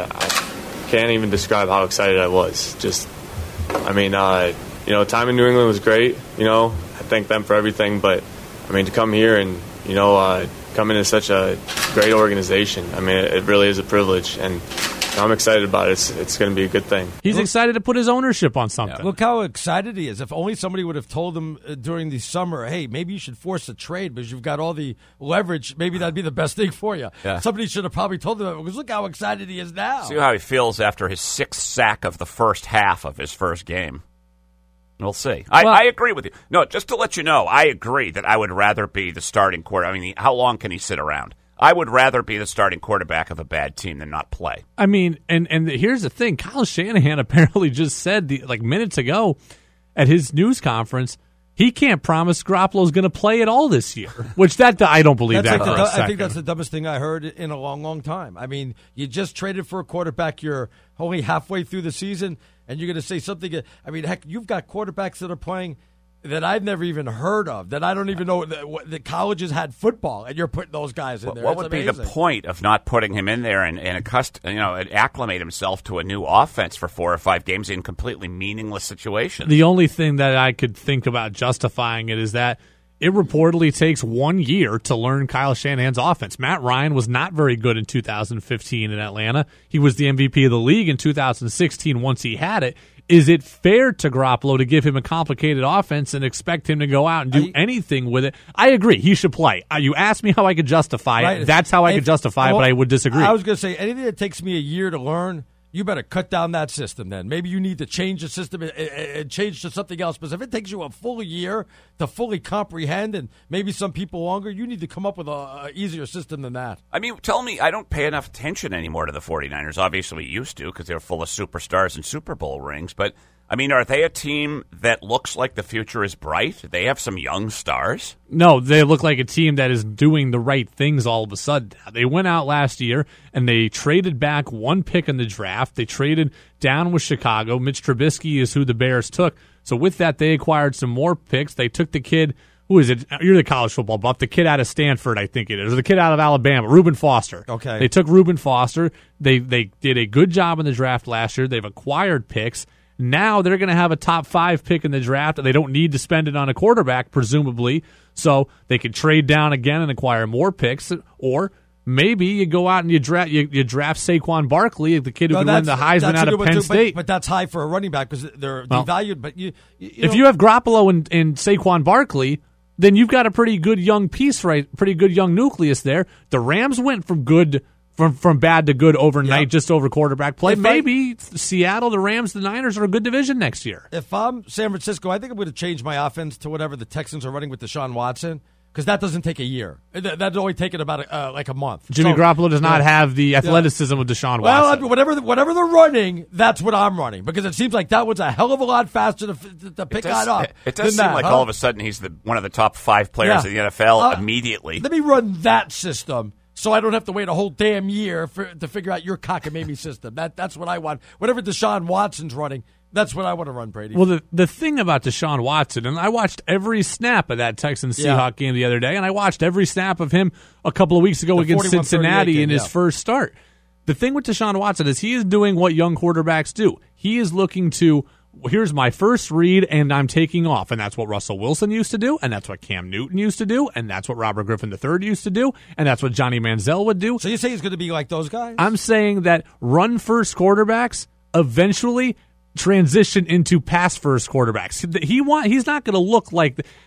Speaker 6: I can't even describe how excited I was. Just, I mean, uh, you know, time in New England was great. You know, I thank them for everything. But I mean, to come here and you know, uh, come into such a great organization, I mean, it, it really is a privilege, and I'm excited about it. It's, it's going to be a good thing.
Speaker 4: He's excited to put his ownership on something.
Speaker 2: Look how excited he is. If only somebody would have told him uh, during the summer, hey, maybe you should force a trade because you've got all the leverage. Maybe that'd be the best thing for you.
Speaker 3: Yeah.
Speaker 2: Somebody should have probably told him that because look how excited he is now.
Speaker 3: See how he feels after his sixth sack of the first half of his first game. We'll see. I,
Speaker 4: Well-
Speaker 3: I agree with you. No, just to let you know, I agree that I would rather be the starting quarterback. I mean, how long can he sit around? I would rather be the starting quarterback of a bad team than not play.
Speaker 4: I mean, and and here's the thing: Kyle Shanahan apparently just said the, like minutes ago at his news conference he can't promise Garoppolo's going to play at all this year. Which that I don't believe
Speaker 2: That's
Speaker 4: that
Speaker 2: like
Speaker 4: for
Speaker 2: the,
Speaker 4: a second.
Speaker 2: I think that's the dumbest thing I heard in a long, long time. I mean, you just traded for a quarterback. You're only halfway through the season, and you're going to say something. I mean, heck, you've got quarterbacks that are playing that I've never even heard of, that I don't even know that what, the colleges had football, and you're putting those guys in there.
Speaker 3: What
Speaker 2: It's
Speaker 3: would be
Speaker 2: amazing.
Speaker 3: the point of not putting him in there and, and accust- you know, and acclimate himself to a new offense for four or five games in completely meaningless situations?
Speaker 4: The only thing that I could think about justifying it is that it reportedly takes one year to learn Kyle Shanahan's offense. Matt Ryan was not very good in two thousand fifteen in Atlanta. He was the M V P of the league in two thousand sixteen once he had it. Is it fair to Garoppolo to give him a complicated offense and expect him to go out and do
Speaker 2: I-
Speaker 4: anything with it? I agree. He should play. Uh, you asked me how I could justify
Speaker 2: Right.
Speaker 4: it. That's how I
Speaker 2: If-
Speaker 4: could justify it,
Speaker 2: well,
Speaker 4: but I would disagree.
Speaker 2: I was going to say, anything that takes me a year to learn, you better cut down that system then. Maybe you need to change the system and, and- and change to something else. Because if it takes you a full year to fully comprehend, and maybe some people longer, you need to come up with a, a easier system than that.
Speaker 3: I mean, tell me, I don't pay enough attention anymore to the 49ers. Obviously, we used to because they were full of superstars and Super Bowl rings. But, I mean, are they a team that looks like the future is bright? They have some young stars.
Speaker 4: No, they look like a team that is doing the right things all of a sudden. They went out last year and they traded back one pick in the draft. They traded down with Chicago. Mitch Trubisky is who the Bears took. So with that, they acquired some more picks. They took the kid, who is it? You're the college football buff. The kid out of Stanford, I think it is. Or the kid out of Alabama, Reuben Foster.
Speaker 2: Okay.
Speaker 4: They took Reuben Foster. They, they did a good job in the draft last year. They've acquired picks. Now they're going to have a top five pick in the draft, and they don't need to spend it on a quarterback, presumably. So they could trade down again and acquire more picks, or maybe you go out and you draft you, you draft Saquon Barkley, the kid who
Speaker 2: No,
Speaker 4: can win the
Speaker 2: that's-
Speaker 4: Heisman
Speaker 2: that's a
Speaker 4: out
Speaker 2: good
Speaker 4: of
Speaker 2: one
Speaker 4: Penn
Speaker 2: too,
Speaker 4: State.
Speaker 2: But, but that's high for a running back because they're
Speaker 4: Well,
Speaker 2: devalued. But you, you, you
Speaker 4: if
Speaker 2: know,
Speaker 4: you have Garoppolo and, and Saquon Barkley, then you've got a pretty good young piece, right? Pretty good young nucleus there. The Rams went from good. From from bad to good overnight,
Speaker 2: Yep.
Speaker 4: just over quarterback play.
Speaker 2: If I-
Speaker 4: Maybe Seattle, the Rams, the Niners are a good division next year.
Speaker 2: if I'm San Francisco, I think I'm going to change my offense to whatever the Texans are running with Deshaun Watson because that doesn't take a year. That, that's only taken about a, uh, like a month.
Speaker 4: Jimmy
Speaker 2: So-
Speaker 4: Garoppolo does not
Speaker 2: Yeah.
Speaker 4: have the athleticism of Deshaun
Speaker 2: Well, I
Speaker 4: Watson.
Speaker 2: mean, whatever the, whatever they're running, that's what I'm running because it seems like that was a hell of a lot faster to, to, to pick
Speaker 3: It does,
Speaker 2: that up.
Speaker 3: it, it does
Speaker 2: than
Speaker 3: seem
Speaker 2: that,
Speaker 3: like
Speaker 2: huh?
Speaker 3: all of a sudden he's the one of the top five players
Speaker 2: Yeah.
Speaker 3: in the N F L
Speaker 2: Uh,
Speaker 3: immediately.
Speaker 2: Let me run that system so I don't have to wait a whole damn year for, to figure out your cockamamie system. That that's what I want. Whatever Deshaun Watson's running, that's what I want to run, Brady.
Speaker 4: Well, the the thing about Deshaun Watson, and I watched every snap of that Texans
Speaker 2: Yeah.
Speaker 4: Seahawks game the other day, and I watched every snap of him a couple of weeks ago
Speaker 2: The
Speaker 4: against
Speaker 2: forty-one thirty-eight
Speaker 4: Cincinnati
Speaker 2: game,
Speaker 4: in his
Speaker 2: yeah.
Speaker 4: first start. The thing with Deshaun Watson is he is doing what young quarterbacks do. He is looking to, here's my first read, and I'm taking off. And that's what Russell Wilson used to do, and that's what Cam Newton used to do, and that's what Robert Griffin the third used to do, and that's what Johnny Manziel would do.
Speaker 2: so you say he's going to be like those guys?
Speaker 4: I'm saying that run first quarterbacks eventually transition into pass first quarterbacks. He want he's not going to look like the,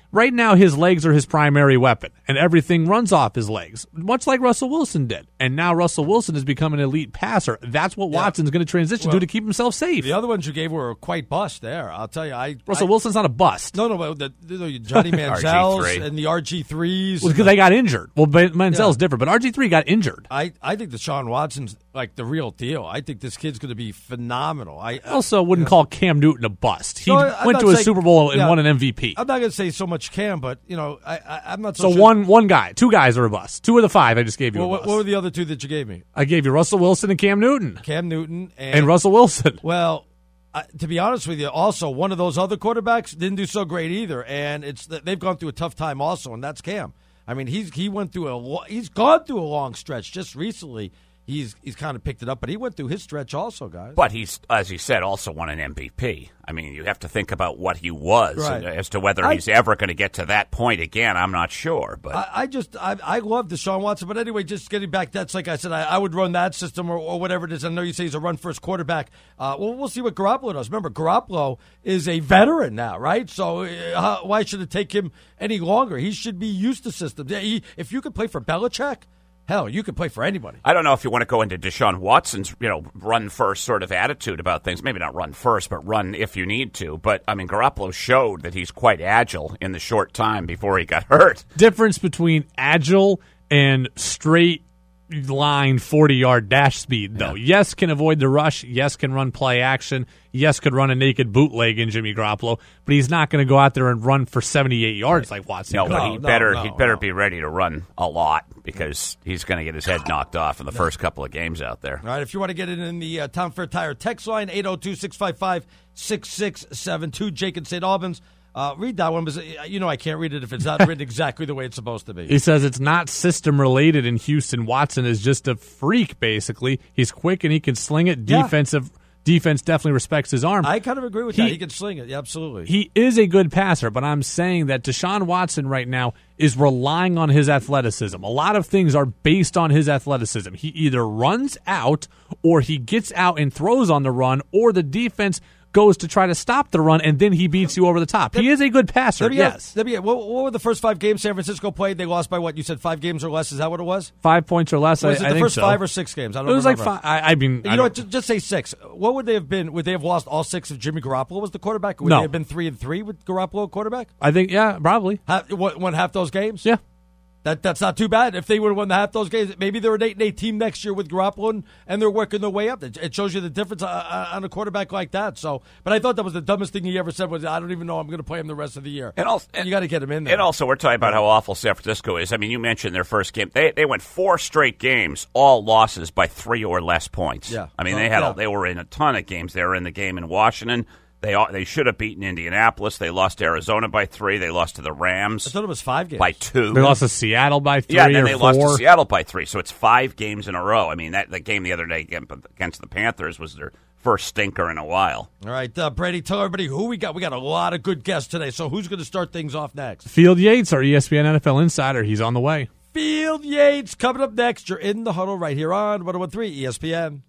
Speaker 4: Right now, his legs are his primary weapon, and everything runs off his legs, much like Russell Wilson did. And now Russell Wilson has become an elite passer. That's what
Speaker 2: Yeah.
Speaker 4: Watson's going to transition
Speaker 2: Well,
Speaker 4: to to keep himself safe.
Speaker 2: The other ones you gave were quite bust there. I'll tell you. I
Speaker 4: Russell
Speaker 2: I,
Speaker 4: Wilson's not a bust.
Speaker 2: No, no, but the, the Johnny
Speaker 3: R G
Speaker 2: Manziel's
Speaker 3: three.
Speaker 2: and the R G threes.
Speaker 4: Well, because they got injured. Well, Ben- Manziel's
Speaker 2: Yeah.
Speaker 4: different, but R G three got injured.
Speaker 2: I, I think Deshaun Watson's like the real deal. I think this kid's going to be phenomenal. I
Speaker 4: I also wouldn't call Cam Newton a bust. He
Speaker 2: No, I'm
Speaker 4: went
Speaker 2: not
Speaker 4: to a
Speaker 2: saying-
Speaker 4: Super Bowl and
Speaker 2: yeah.
Speaker 4: won an M V P.
Speaker 2: I'm not going to say so much Cam, but you know, I, I I'm not so.
Speaker 4: So
Speaker 2: sure.
Speaker 4: one one guy, two guys are a bust. Two of the five I just gave you
Speaker 2: Well,
Speaker 4: a
Speaker 2: what,
Speaker 4: bust.
Speaker 2: what were the other two that you gave me?
Speaker 4: I gave you Russell Wilson and Cam Newton
Speaker 2: Cam Newton and,
Speaker 4: and Russell Wilson.
Speaker 2: Well, uh, to be honest with you, also one of those other quarterbacks didn't do so great either, and it's they've gone through a tough time also, and that's Cam. I mean, he's he went through a lo- he's gone through a long stretch just recently. He's he's kind of picked it up, but he went through his stretch also, guys.
Speaker 3: But he's, as you said, also won an M V P. I mean, you have to think about what he was.
Speaker 2: Right.
Speaker 3: And as to whether
Speaker 2: I-
Speaker 3: he's ever going to get to that point again, I'm not sure. But
Speaker 2: I, I just I, I love Deshaun Watson, but anyway, just getting back, that's like I said, I, I would run that system or, or whatever it is. I know you say he's a run first quarterback. Uh, well, we'll see what Garoppolo does. Remember, Garoppolo is a veteran now, right? So uh, why should it take him any longer? He should be used to systems. Yeah, he, if you could play for Belichick, hell, you could play for anybody.
Speaker 3: I don't know if you want to go into Deshaun Watson's, you know, run first sort of attitude about things. Maybe not run first, but run if you need to. But I mean, Garoppolo showed that he's quite agile in the short time before he got hurt.
Speaker 4: Difference between agile and straight line forty-yard dash speed, though. Yeah. Yes, can avoid the rush. Yes, can run play action. Yes, could run a naked bootleg in Jimmy Garoppolo. But he's not going to go out there and run for seventy-eight yards like Watson.
Speaker 3: No,
Speaker 4: could.
Speaker 3: but
Speaker 2: No,
Speaker 3: he
Speaker 2: no,
Speaker 3: better
Speaker 2: no,
Speaker 3: he better
Speaker 2: no.
Speaker 3: be ready to run a lot because he's going to get his head knocked off in the first couple of games out there.
Speaker 2: All right, if you want to get it in the uh, Tom Fair Tire text line, eight oh two, six five five, six six seven two. Jake in Saint Albans. Uh, read that one, because uh, you know I can't read it if it's not written exactly the way it's supposed to be.
Speaker 4: He says it's not system related in Houston. Watson is just a freak, basically. He's quick and he can sling it.
Speaker 2: Yeah.
Speaker 4: Defensive defense definitely respects his arm.
Speaker 2: I kind of agree with
Speaker 4: He-
Speaker 2: that. He can sling it. Yeah, absolutely.
Speaker 4: He is a good passer, but I'm saying that Deshaun Watson right now is relying on his athleticism. A lot of things are based on his athleticism. He either runs out or he gets out and throws on the run, or the defense goes to try to stop the run, and then he beats you over the top. He is a good passer,
Speaker 2: Let me
Speaker 4: yes.
Speaker 2: ask- let me- what, what were the first five games San Francisco played? They lost by what? You said five games or less? Is that what it was?
Speaker 4: Five points or less,
Speaker 2: Was
Speaker 4: I,
Speaker 2: it
Speaker 4: I
Speaker 2: the
Speaker 4: think
Speaker 2: first
Speaker 4: so.
Speaker 2: five or six games? I don't
Speaker 4: It was
Speaker 2: remember.
Speaker 4: like five. I, I mean,
Speaker 2: You
Speaker 4: I
Speaker 2: know
Speaker 4: don't-
Speaker 2: what? ju- Just say six. What would they have been? Would they have lost all six if Jimmy Garoppolo was the quarterback? Would
Speaker 4: No.
Speaker 2: they have been three and three with Garoppolo quarterback?
Speaker 4: I think, yeah, probably.
Speaker 2: Half, what, won half those games?
Speaker 4: Yeah.
Speaker 2: That that's not too bad. If they would have won the half those games, maybe they're an eight and eight team next year with Garoppolo, and, and they're working their way up. It, it shows you the difference uh, on a quarterback like that. So, but I thought that was the dumbest thing he ever said. Was I don't even know I'm going to play him the rest of the year.
Speaker 3: And also,
Speaker 2: you got to get him in there.
Speaker 3: And also, we're talking about how awful San Francisco is. I mean, you mentioned their first game; they they went four straight games, all losses by three or less points.
Speaker 2: Yeah.
Speaker 3: I mean,
Speaker 2: Well,
Speaker 3: they had
Speaker 2: yeah.
Speaker 3: a, they were in a ton of games. They were in the game in Washington. They are- they should have beaten Indianapolis. They lost to Arizona by three. They lost to the Rams
Speaker 2: I thought it was five games.
Speaker 3: by two.
Speaker 4: They lost to Seattle by three
Speaker 3: yeah, and then
Speaker 4: or
Speaker 3: they
Speaker 4: four.
Speaker 3: lost to Seattle by three. So it's five games in a row. I mean, that the game the other day against the Panthers was their first stinker in a while.
Speaker 2: All right, uh, Brady, tell everybody who we got. We got a lot of good guests today. So who's going to start things off next?
Speaker 4: Field Yates, our E S P N N F L insider, he's on the way.
Speaker 2: Field Yates coming up next. You're in the huddle right here on one oh one three E S P N.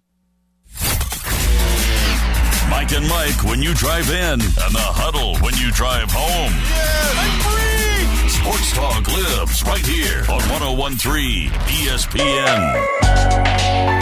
Speaker 1: Mike and Mike when you drive in, and the huddle when you drive home. Yeah, Sports Talk lives right here on one oh one three E S P N.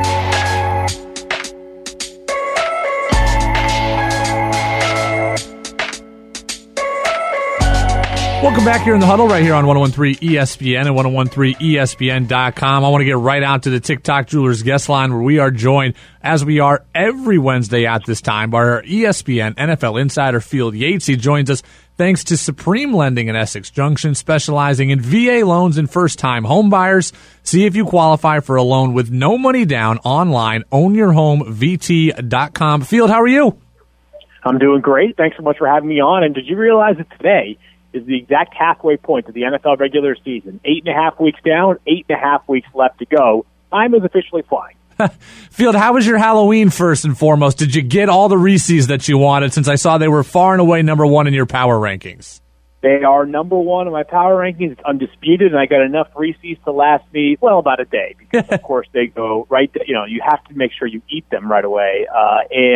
Speaker 4: Welcome back here in the huddle right here on one oh one three E S P N and one oh one three E S P N dot com. I want to get right out to the TikTok Jewelers guest line where we are joined, as we are every Wednesday at this time, by our E S P N N F L insider Field Yates. He joins us thanks to Supreme Lending in Essex Junction, specializing in V A loans and first-time home buyers. See if you qualify for a loan with no money down online. own your home v t dot com. Field, how are you?
Speaker 7: I'm doing great. Thanks so much for having me on. And did you realize that today is the exact halfway point of the N F L regular season? Eight and a half weeks down, eight and a half weeks left to go. Time is officially flying.
Speaker 4: Field, how was your Halloween first and foremost? Did you get all the Reese's that you wanted, since I saw they were far and away number one in your power rankings?
Speaker 7: They are number one in my power rankings. It's undisputed, and I got enough Reese's to last me, well, about a day. Because, of course, they go right, to, you know, you have to make sure you eat them right away. Uh, and,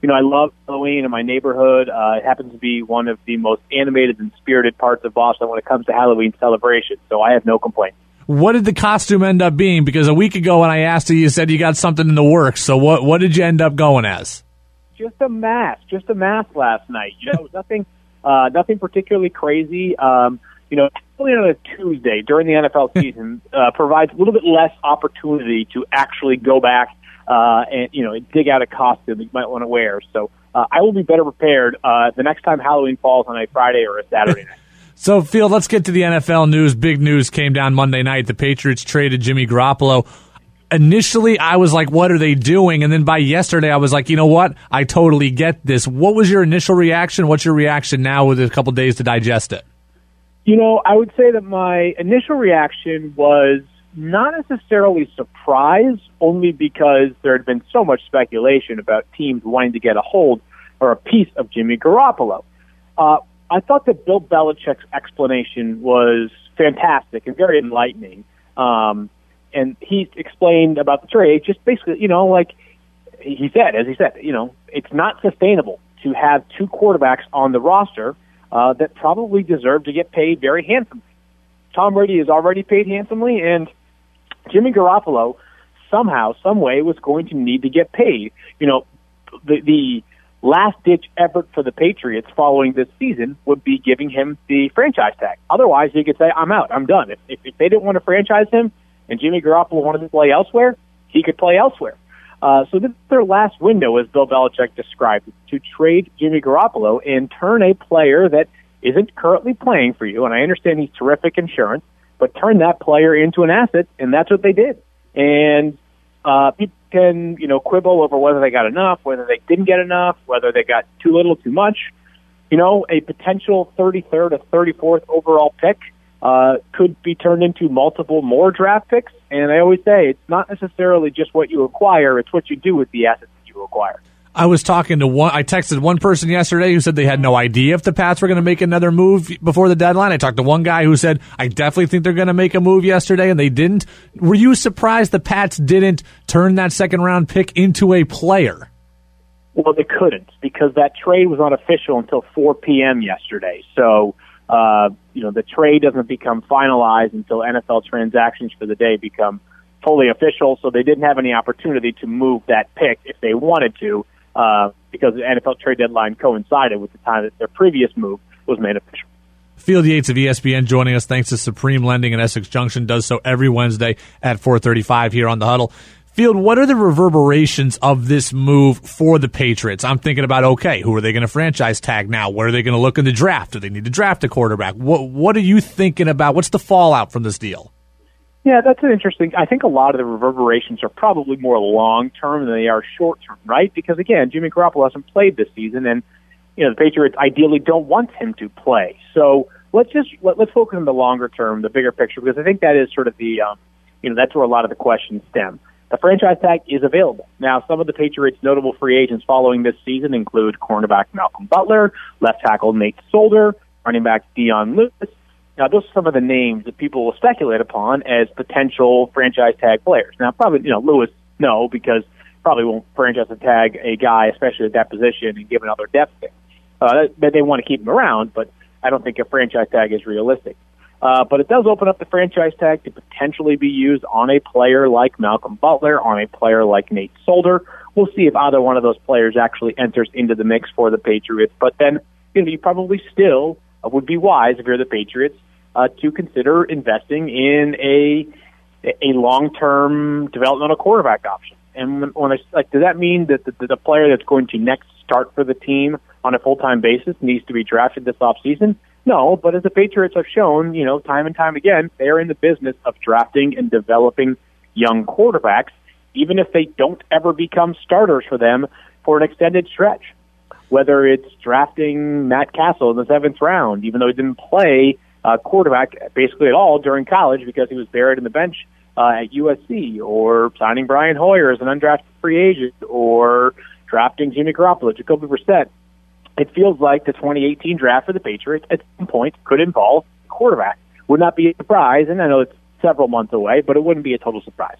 Speaker 7: you know, I love Halloween in my neighborhood. Uh, it happens to be one of the most animated and spirited parts of Boston when it comes to Halloween celebration, so I have no complaints.
Speaker 4: What did the costume end up being? Because a week ago when I asked you, you said you got something in the works. So what what did you end up going as?
Speaker 7: Just a mask, just a mask last night. You know, it was nothing, uh, nothing particularly crazy. Um, you know, Halloween on a Tuesday during the N F L season uh, provides a little bit less opportunity to actually go back uh, and you know dig out a costume that you might want to wear. So uh, I will be better prepared uh, the next time Halloween falls on a Friday or a Saturday night.
Speaker 4: So, Field, let's get to the N F L news. Big news came down Monday night. The Patriots traded Jimmy Garoppolo. Initially, I was like, what are they doing? And then by yesterday, I was like, you know what? I totally get this. What was your initial reaction? What's your reaction now with a couple days to digest it?
Speaker 7: You know, I would say that my initial reaction was not necessarily surprise, only because there had been so much speculation about teams wanting to get a hold or a piece of Jimmy Garoppolo. Uh, I thought that Bill Belichick's explanation was fantastic and very enlightening. Um, and he explained about the trade, just basically, you know, like he said, as he said, you know, it's not sustainable to have two quarterbacks on the roster uh, that probably deserve to get paid very handsomely. Tom Brady is already paid handsomely, and Jimmy Garoppolo somehow, some way, was going to need to get paid. You know, the the last-ditch effort for the Patriots following this season would be giving him the franchise tag. Otherwise, he could say, I'm out, I'm done. If, if, if they didn't want to franchise him and Jimmy Garoppolo wanted to play elsewhere, he could play elsewhere. Uh, so this is their last window, as Bill Belichick described, to trade Jimmy Garoppolo and turn a player that isn't currently playing for you, and I understand he's terrific insurance, but turn that player into an asset, and that's what they did. And uh, people can, you know, quibble over whether they got enough, whether they didn't get enough, whether they got too little, too much. You know, a potential thirty-third or thirty-fourth overall pick uh, could be turned into multiple more draft picks. And I always say it's not necessarily just what you acquire, it's what you do with the assets that you acquire.
Speaker 4: I was talking to one, I texted one person yesterday who said they had no idea if the Pats were going to make another move before the deadline. I talked to one guy who said, I definitely think they're going to make a move yesterday, and they didn't. Were you surprised the Pats didn't turn that second round pick into a player?
Speaker 7: Well, they couldn't, because that trade was unofficial until four p.m. yesterday. So, uh, you know, the trade doesn't become finalized until N F L transactions for the day become fully official. So they didn't have any opportunity to move that pick if they wanted to. Uh, because the N F L trade deadline coincided with the time that their previous move was made official.
Speaker 4: Field Yates of E S P N joining us thanks to Supreme Lending in Essex Junction, does so every Wednesday at four thirty-five here on The Huddle. Field, what are the reverberations of this move for the Patriots? I'm thinking about, okay, who are they going to franchise tag now? Where are they going to look in the draft? Do they need to draft a quarterback? What, what are you thinking about? What's the fallout from this deal?
Speaker 7: Yeah, that's an interesting. I think a lot of the reverberations are probably more long-term than they are short-term, right? Because, again, Jimmy Garoppolo hasn't played this season, and, you know, the Patriots ideally don't want him to play. So let's just let, let's focus on the longer term, the bigger picture, because I think that is sort of the, um, you know, that's where a lot of the questions stem. The franchise tag is available. Now, some of the Patriots' notable free agents following this season include cornerback Malcolm Butler, left tackle Nate Solder, running back Dion Lewis. Now, those are some of the names that people will speculate upon as potential franchise tag players. Now, probably, you know, Lewis, no, because probably won't franchise tag a guy, especially at that position, and give another depth pick. Uh, but they want to keep him around, but I don't think a franchise tag is realistic. Uh, but it does open up the franchise tag to potentially be used on a player like Malcolm Butler, on a player like Nate Solder. We'll see if either one of those players actually enters into the mix for the Patriots. But then, you know, you probably still would be wise, if you're the Patriots, uh, to consider investing in a a long-term developmental quarterback option. And when, when I, like, does that mean that the, the player that's going to next start for the team on a full-time basis needs to be drafted this offseason? No, but as the Patriots have shown, you know, time and time again, they are in the business of drafting and developing young quarterbacks, even if they don't ever become starters for them for an extended stretch. Whether it's drafting Matt Castle in the seventh round, even though he didn't play uh, quarterback basically at all during college because he was buried in the bench uh, at U S C, or signing Brian Hoyer as an undrafted free agent, or drafting Jimmy Garoppolo, Jacoby Brissett. It feels like the twenty eighteen draft for the Patriots at some point could involve quarterback. Would not be a surprise, and I know it's several months away, but it wouldn't be a total surprise.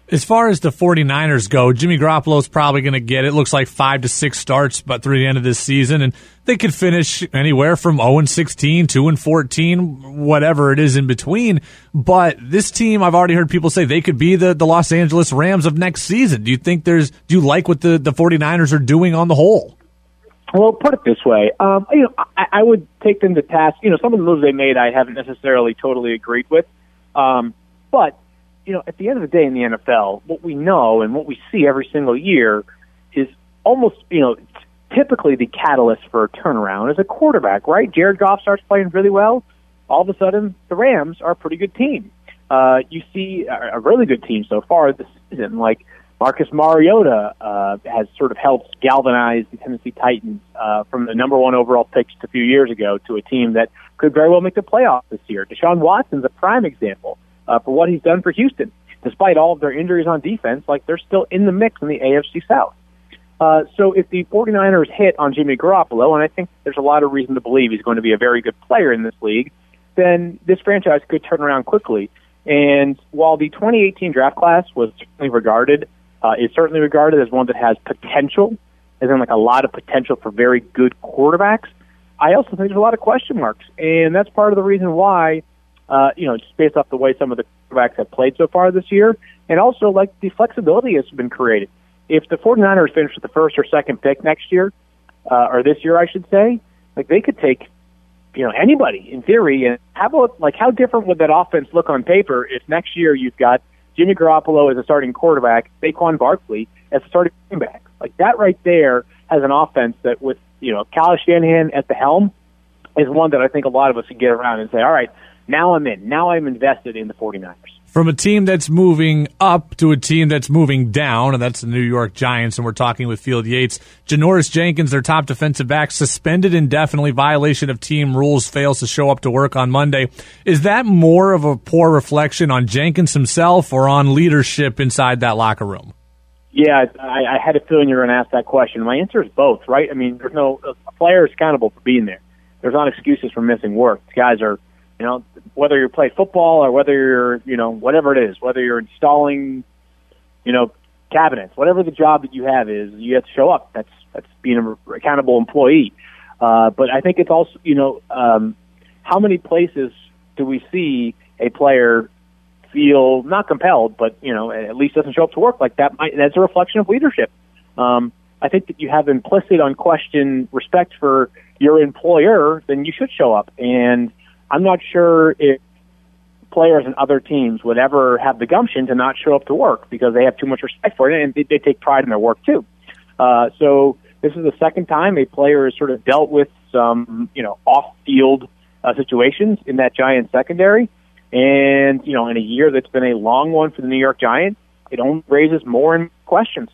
Speaker 4: As far as the 49ers go, Jimmy Garoppolo's probably going to get, it looks like five to six starts but through the end of this season, and they could finish anywhere from oh and sixteen, two and fourteen, whatever it is in between. But this team, I've already heard people say they could be the, the Los Angeles Rams of next season. Do you think there's, do you like what the, the 49ers are doing on the whole?
Speaker 7: Well, put it this way. Um, you know, I, I would take them to task. You know, some of the moves they made I haven't necessarily totally agreed with. Um, but, you know, at the end of the day in the N F L, what we know and what we see every single year is almost, you know, typically the catalyst for a turnaround is a quarterback, right? Jared Goff starts playing really well. All of a sudden, the Rams are a pretty good team. Uh, you see a, a really good team so far this season, like Marcus Mariota uh, has sort of helped galvanize the Tennessee Titans uh, from the number one overall pick just a few years ago to a team that could very well make the playoffs this year. Deshaun Watson's a prime example uh, for what he's done for Houston. Despite all of their injuries on defense, like they're still in the mix in the A F C South. Uh, so if the 49ers hit on Jimmy Garoppolo, and I think there's a lot of reason to believe he's going to be a very good player in this league, then this franchise could turn around quickly. And while the twenty eighteen draft class was certainly regarded Uh, is certainly regarded as one that has potential, as in like a lot of potential for very good quarterbacks. I also think there's a lot of question marks, and that's part of the reason why, uh, you know, just based off the way some of the quarterbacks have played so far this year, and also like the flexibility that's been created. If the 49ers finish with the first or second pick next year, uh, or this year, I should say, like they could take, you know, anybody in theory. And how about like how different would that offense look on paper if next year you've got Jimmy Garoppolo as a starting quarterback, Saquon Barkley as a starting quarterback? Like that right there has an offense that with, you know, Kyle Shanahan at the helm is one that I think a lot of us can get around and say, all right, now I'm in. Now I'm invested in the 49ers.
Speaker 4: From a team that's moving up to a team that's moving down, and that's the New York Giants, and we're talking with Field Yates. Janoris Jenkins, their top defensive back, suspended indefinitely, violation of team rules, fails to show up to work on Monday. Is that more of a poor reflection on Jenkins himself or on leadership inside that locker room?
Speaker 7: Yeah, I, I had a feeling you were going to ask that question. My answer is both, right? I mean, there's no a player is accountable for being there. There's not excuses for missing work. These guys are, you know, whether you play football or whether you're, you know, whatever it is, whether you're installing, you know, cabinets, whatever the job that you have is, you have to show up. That's that's being an accountable employee. Uh, but I think it's also, you know, um, how many places do we see a player feel not compelled, but, you know, at least doesn't show up to work like that? Might, that's a reflection of leadership. Um, I think that you have implicit, unquestioned respect for your employer, then you should show up. And I'm not sure if players and other teams would ever have the gumption to not show up to work because they have too much respect for it, and they, they take pride in their work too. Uh, so this is the second time a player has sort of dealt with some, you know, off-field uh, situations in that Giants secondary. And, you know, in a year that's been a long one for the New York Giants, it only raises more questions.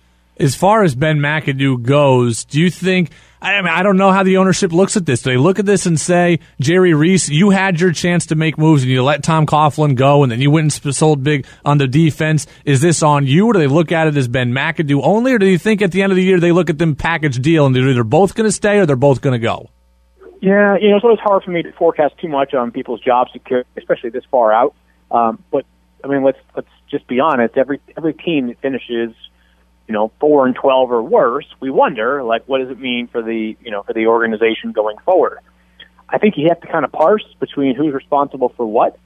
Speaker 4: As far as Ben McAdoo goes, do you think, I mean, I don't know how the ownership looks at this. Do they look at this and say, Jerry Reese, you had your chance to make moves and you let Tom Coughlin go and then you went and sold big on the defense. Is this on you, or do they look at it as Ben McAdoo only, or do you think at the end of the year they look at them package deal and they're either both going to stay or they're both going to go?
Speaker 7: Yeah, you know, it's always hard for me to forecast too much on people's job security, especially this far out. Um, but, I mean, let's let's just be honest. Every every team that finishes, you know, four and twelve or worse, we wonder, like, what does it mean for the, you know, for the organization going forward? I think you have to kind of parse between who's responsible for what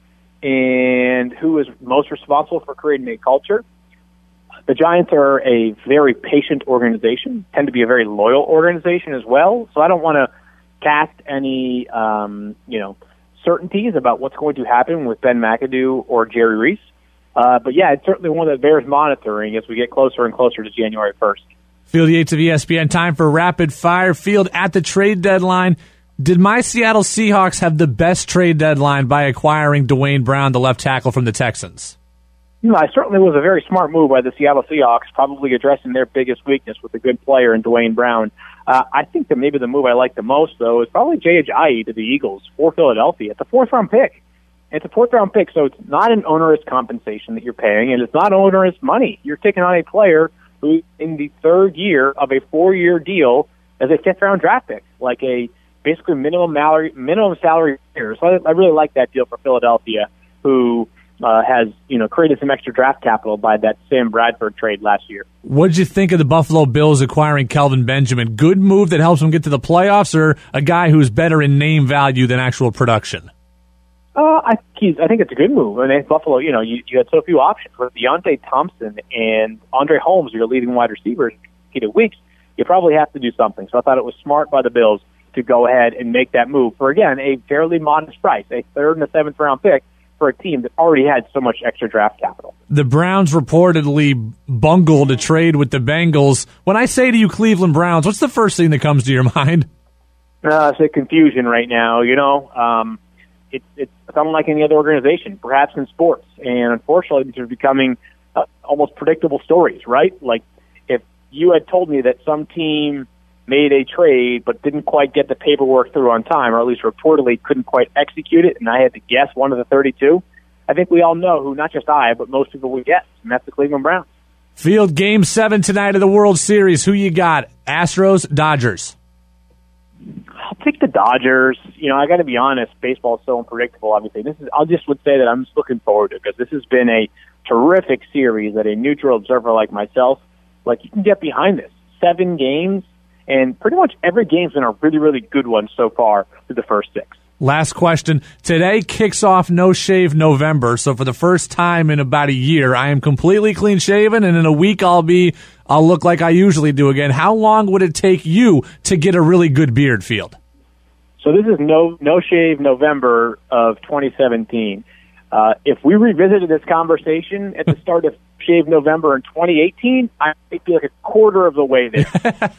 Speaker 7: and who is most responsible for creating a culture. The Giants are a very patient organization, tend to be a very loyal organization as well. So I don't want to cast any, um, you know, certainties about what's going to happen with Ben McAdoo or Jerry Reese. Uh, but, yeah, it's certainly one that bears monitoring as we get closer and closer to January first.
Speaker 4: Field Yates of E S P N. Time for Rapid Fire. Field, at the trade deadline, did my Seattle Seahawks have the best trade deadline by acquiring Dwayne Brown, the left tackle from the Texans?
Speaker 7: No, it certainly was a very smart move by the Seattle Seahawks, probably addressing their biggest weakness with a good player in Dwayne Brown. Uh, I think that maybe the move I like the most, though, is probably Jay Ajayi to the Eagles for Philadelphia. It's a fourth-round pick. It's a fourth-round pick, so it's not an onerous compensation that you're paying, and it's not onerous money. You're taking on a player who's in the third year of a four-year deal as a fifth-round draft pick, like a basically minimum salary, minimum salary year. So I, I really like that deal for Philadelphia, who uh, has, you know, created some extra draft capital by that Sam Bradford trade last year.
Speaker 4: What'd you think of the Buffalo Bills acquiring Kelvin Benjamin? Good move that helps them get to the playoffs, or a guy who's better in name value than actual production?
Speaker 7: Uh, I think he's, I think it's a good move. I mean, Buffalo, you know, you, you had so few options with Deontay Thompson and Andre Holmes, your leading wide receivers, in weeks. You probably have to do something. So I thought it was smart by the Bills to go ahead and make that move for, again, a fairly modest price, a third and a seventh round pick for a team that already had so much extra draft capital.
Speaker 4: The Browns reportedly bungled a trade with the Bengals. When I say to you Cleveland Browns, what's the first thing that comes to your mind?
Speaker 7: Uh, it's a confusion right now, you know. Um, it, it's unlike any other organization, perhaps in sports. And unfortunately, these are becoming uh, almost predictable stories, right? Like, if you had told me that some team made a trade but didn't quite get the paperwork through on time, or at least reportedly couldn't quite execute it, and I had to guess one of the thirty-two, I think we all know who, not just I, but most people would guess, and that's the Cleveland Browns.
Speaker 4: Field, Game seven tonight of the World Series. Who you got? Astros, Dodgers?
Speaker 7: I'll take the Dodgers. You know, I got to be honest, baseball is so unpredictable, obviously. This is, I just would say that I'm just looking forward to it, because this has been a terrific series that a neutral observer like myself, like, you can get behind this. Seven games, and pretty much every game's been a really, really good one so far through the first six.
Speaker 4: Last question. Today kicks off No Shave November, so for the first time in about a year, I am completely clean-shaven, and in a week I'll be, I'll look like I usually do again. How long would it take you to get a really good beard, Field?
Speaker 7: So this is No No Shave November of twenty seventeen. Uh, if we revisited this conversation at the start of Shave November in twenty eighteen, I might be like a quarter of the way there.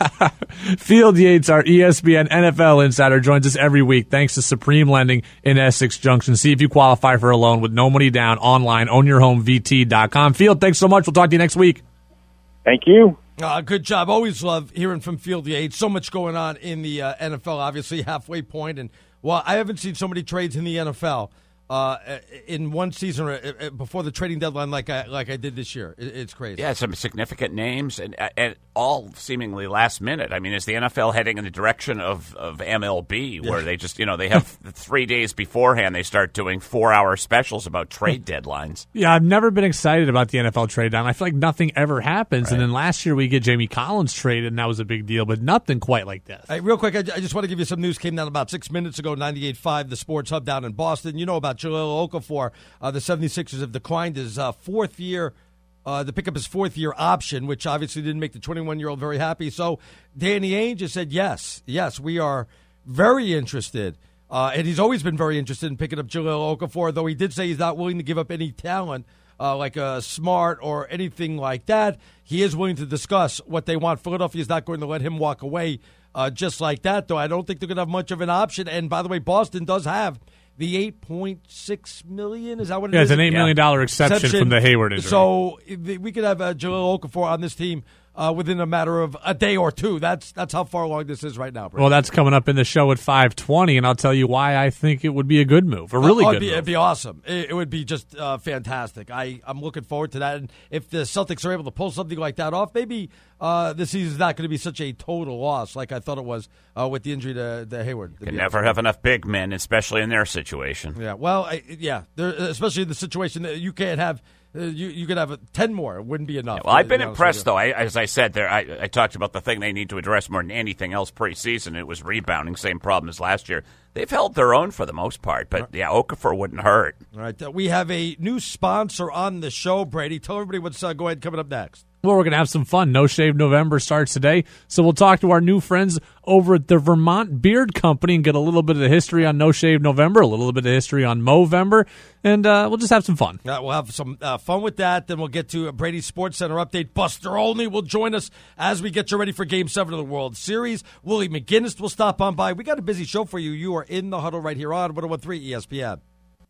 Speaker 4: Field Yates, our E S P N N F L insider, joins us every week thanks to Supreme Lending in Essex Junction. See if you qualify for a loan with no money down online, own your home v t dot com. Field, thanks so much. We'll talk to you next week.
Speaker 7: Thank you.
Speaker 2: Uh, good job. Always love hearing from Field Yates. So much going on in the uh, N F L, obviously halfway point. And, well, I haven't seen so many trades in the N F L Uh, in one season or uh, before the trading deadline, like I like I did this year. It, it's crazy.
Speaker 3: Yeah, some significant names, and, and all seemingly last minute. I mean, is the N F L heading in the direction of, of M L B, where they just, you know, they have three days beforehand they start doing four-hour specials about trade deadlines?
Speaker 4: Yeah, I've never been excited about the N F L trade deadline. I feel like nothing ever happens, right. And then last year we get Jamie Collins traded, and that was a big deal, but nothing quite like this.
Speaker 2: Hey, real quick, I, I just want to give you some news. Came down about six minutes ago, ninety-eight point five, the Sports Hub down in Boston. You know about Jahlil Okafor. Uh, the seventy-sixers have declined his uh, fourth year, uh, to pick up his fourth year option, which obviously didn't make the twenty-one-year-old very happy. So Danny Ainge has said, yes, yes, we are very interested. Uh, and he's always been very interested in picking up Jahlil Okafor, though he did say he's not willing to give up any talent uh, like a Smart or anything like that. He is willing to discuss what they want. Philadelphia is not going to let him walk away uh, just like that, though I don't think they're going to have much of an option. And by the way, Boston does have the eight point six million dollars, is that what it
Speaker 4: yeah,
Speaker 2: is?
Speaker 4: Yeah, it's an eight million dollars exception, exception from the Hayward injury.
Speaker 2: So we could have uh, Jahlil Okafor on this team uh, within a matter of a day or two. That's that's how far along this is right now, Brady.
Speaker 4: Well, that's coming up in the show at five twenty, and I'll tell you why I think it would be a good move, a really
Speaker 2: uh,
Speaker 4: good
Speaker 2: it'd be,
Speaker 4: move.
Speaker 2: It'd be awesome. It, it would be just uh, fantastic. I, I'm looking forward to that. And if the Celtics are able to pull something like that off, maybe uh, this season's not going to be such a total loss like I thought it was uh, with the injury to, to Hayward.
Speaker 3: Can never have enough big men, especially in their situation.
Speaker 2: Yeah, well, I, yeah, especially in the situation that you can't have. Uh, you you could have a, ten more. It wouldn't be enough.
Speaker 3: Yeah, well, I've been impressed, though. I, as I said there, I, I talked about the thing they need to address more than anything else preseason. It was rebounding, same problem as last year. They've held their own for the most part, but yeah, Okafor wouldn't hurt.
Speaker 2: All right, uh, we have a new sponsor on the show, Brady. Tell everybody what's uh, go ahead coming up next.
Speaker 4: Well, we're going to have some fun. No Shave November starts today, so we'll talk to our new friends over at the Vermont Beard Company and get a little bit of the history on No Shave November, a little bit of history on Movember, and uh, we'll just have some fun.
Speaker 2: Uh, we'll have some uh, fun with that. Then we'll get to a Brady Sports Center update. Buster Olney will join us as we get you ready for Game seven of the World Series. Willie McGinnis will stop on by. We got a busy show for you. You are in the huddle right here on one oh one three E S P N.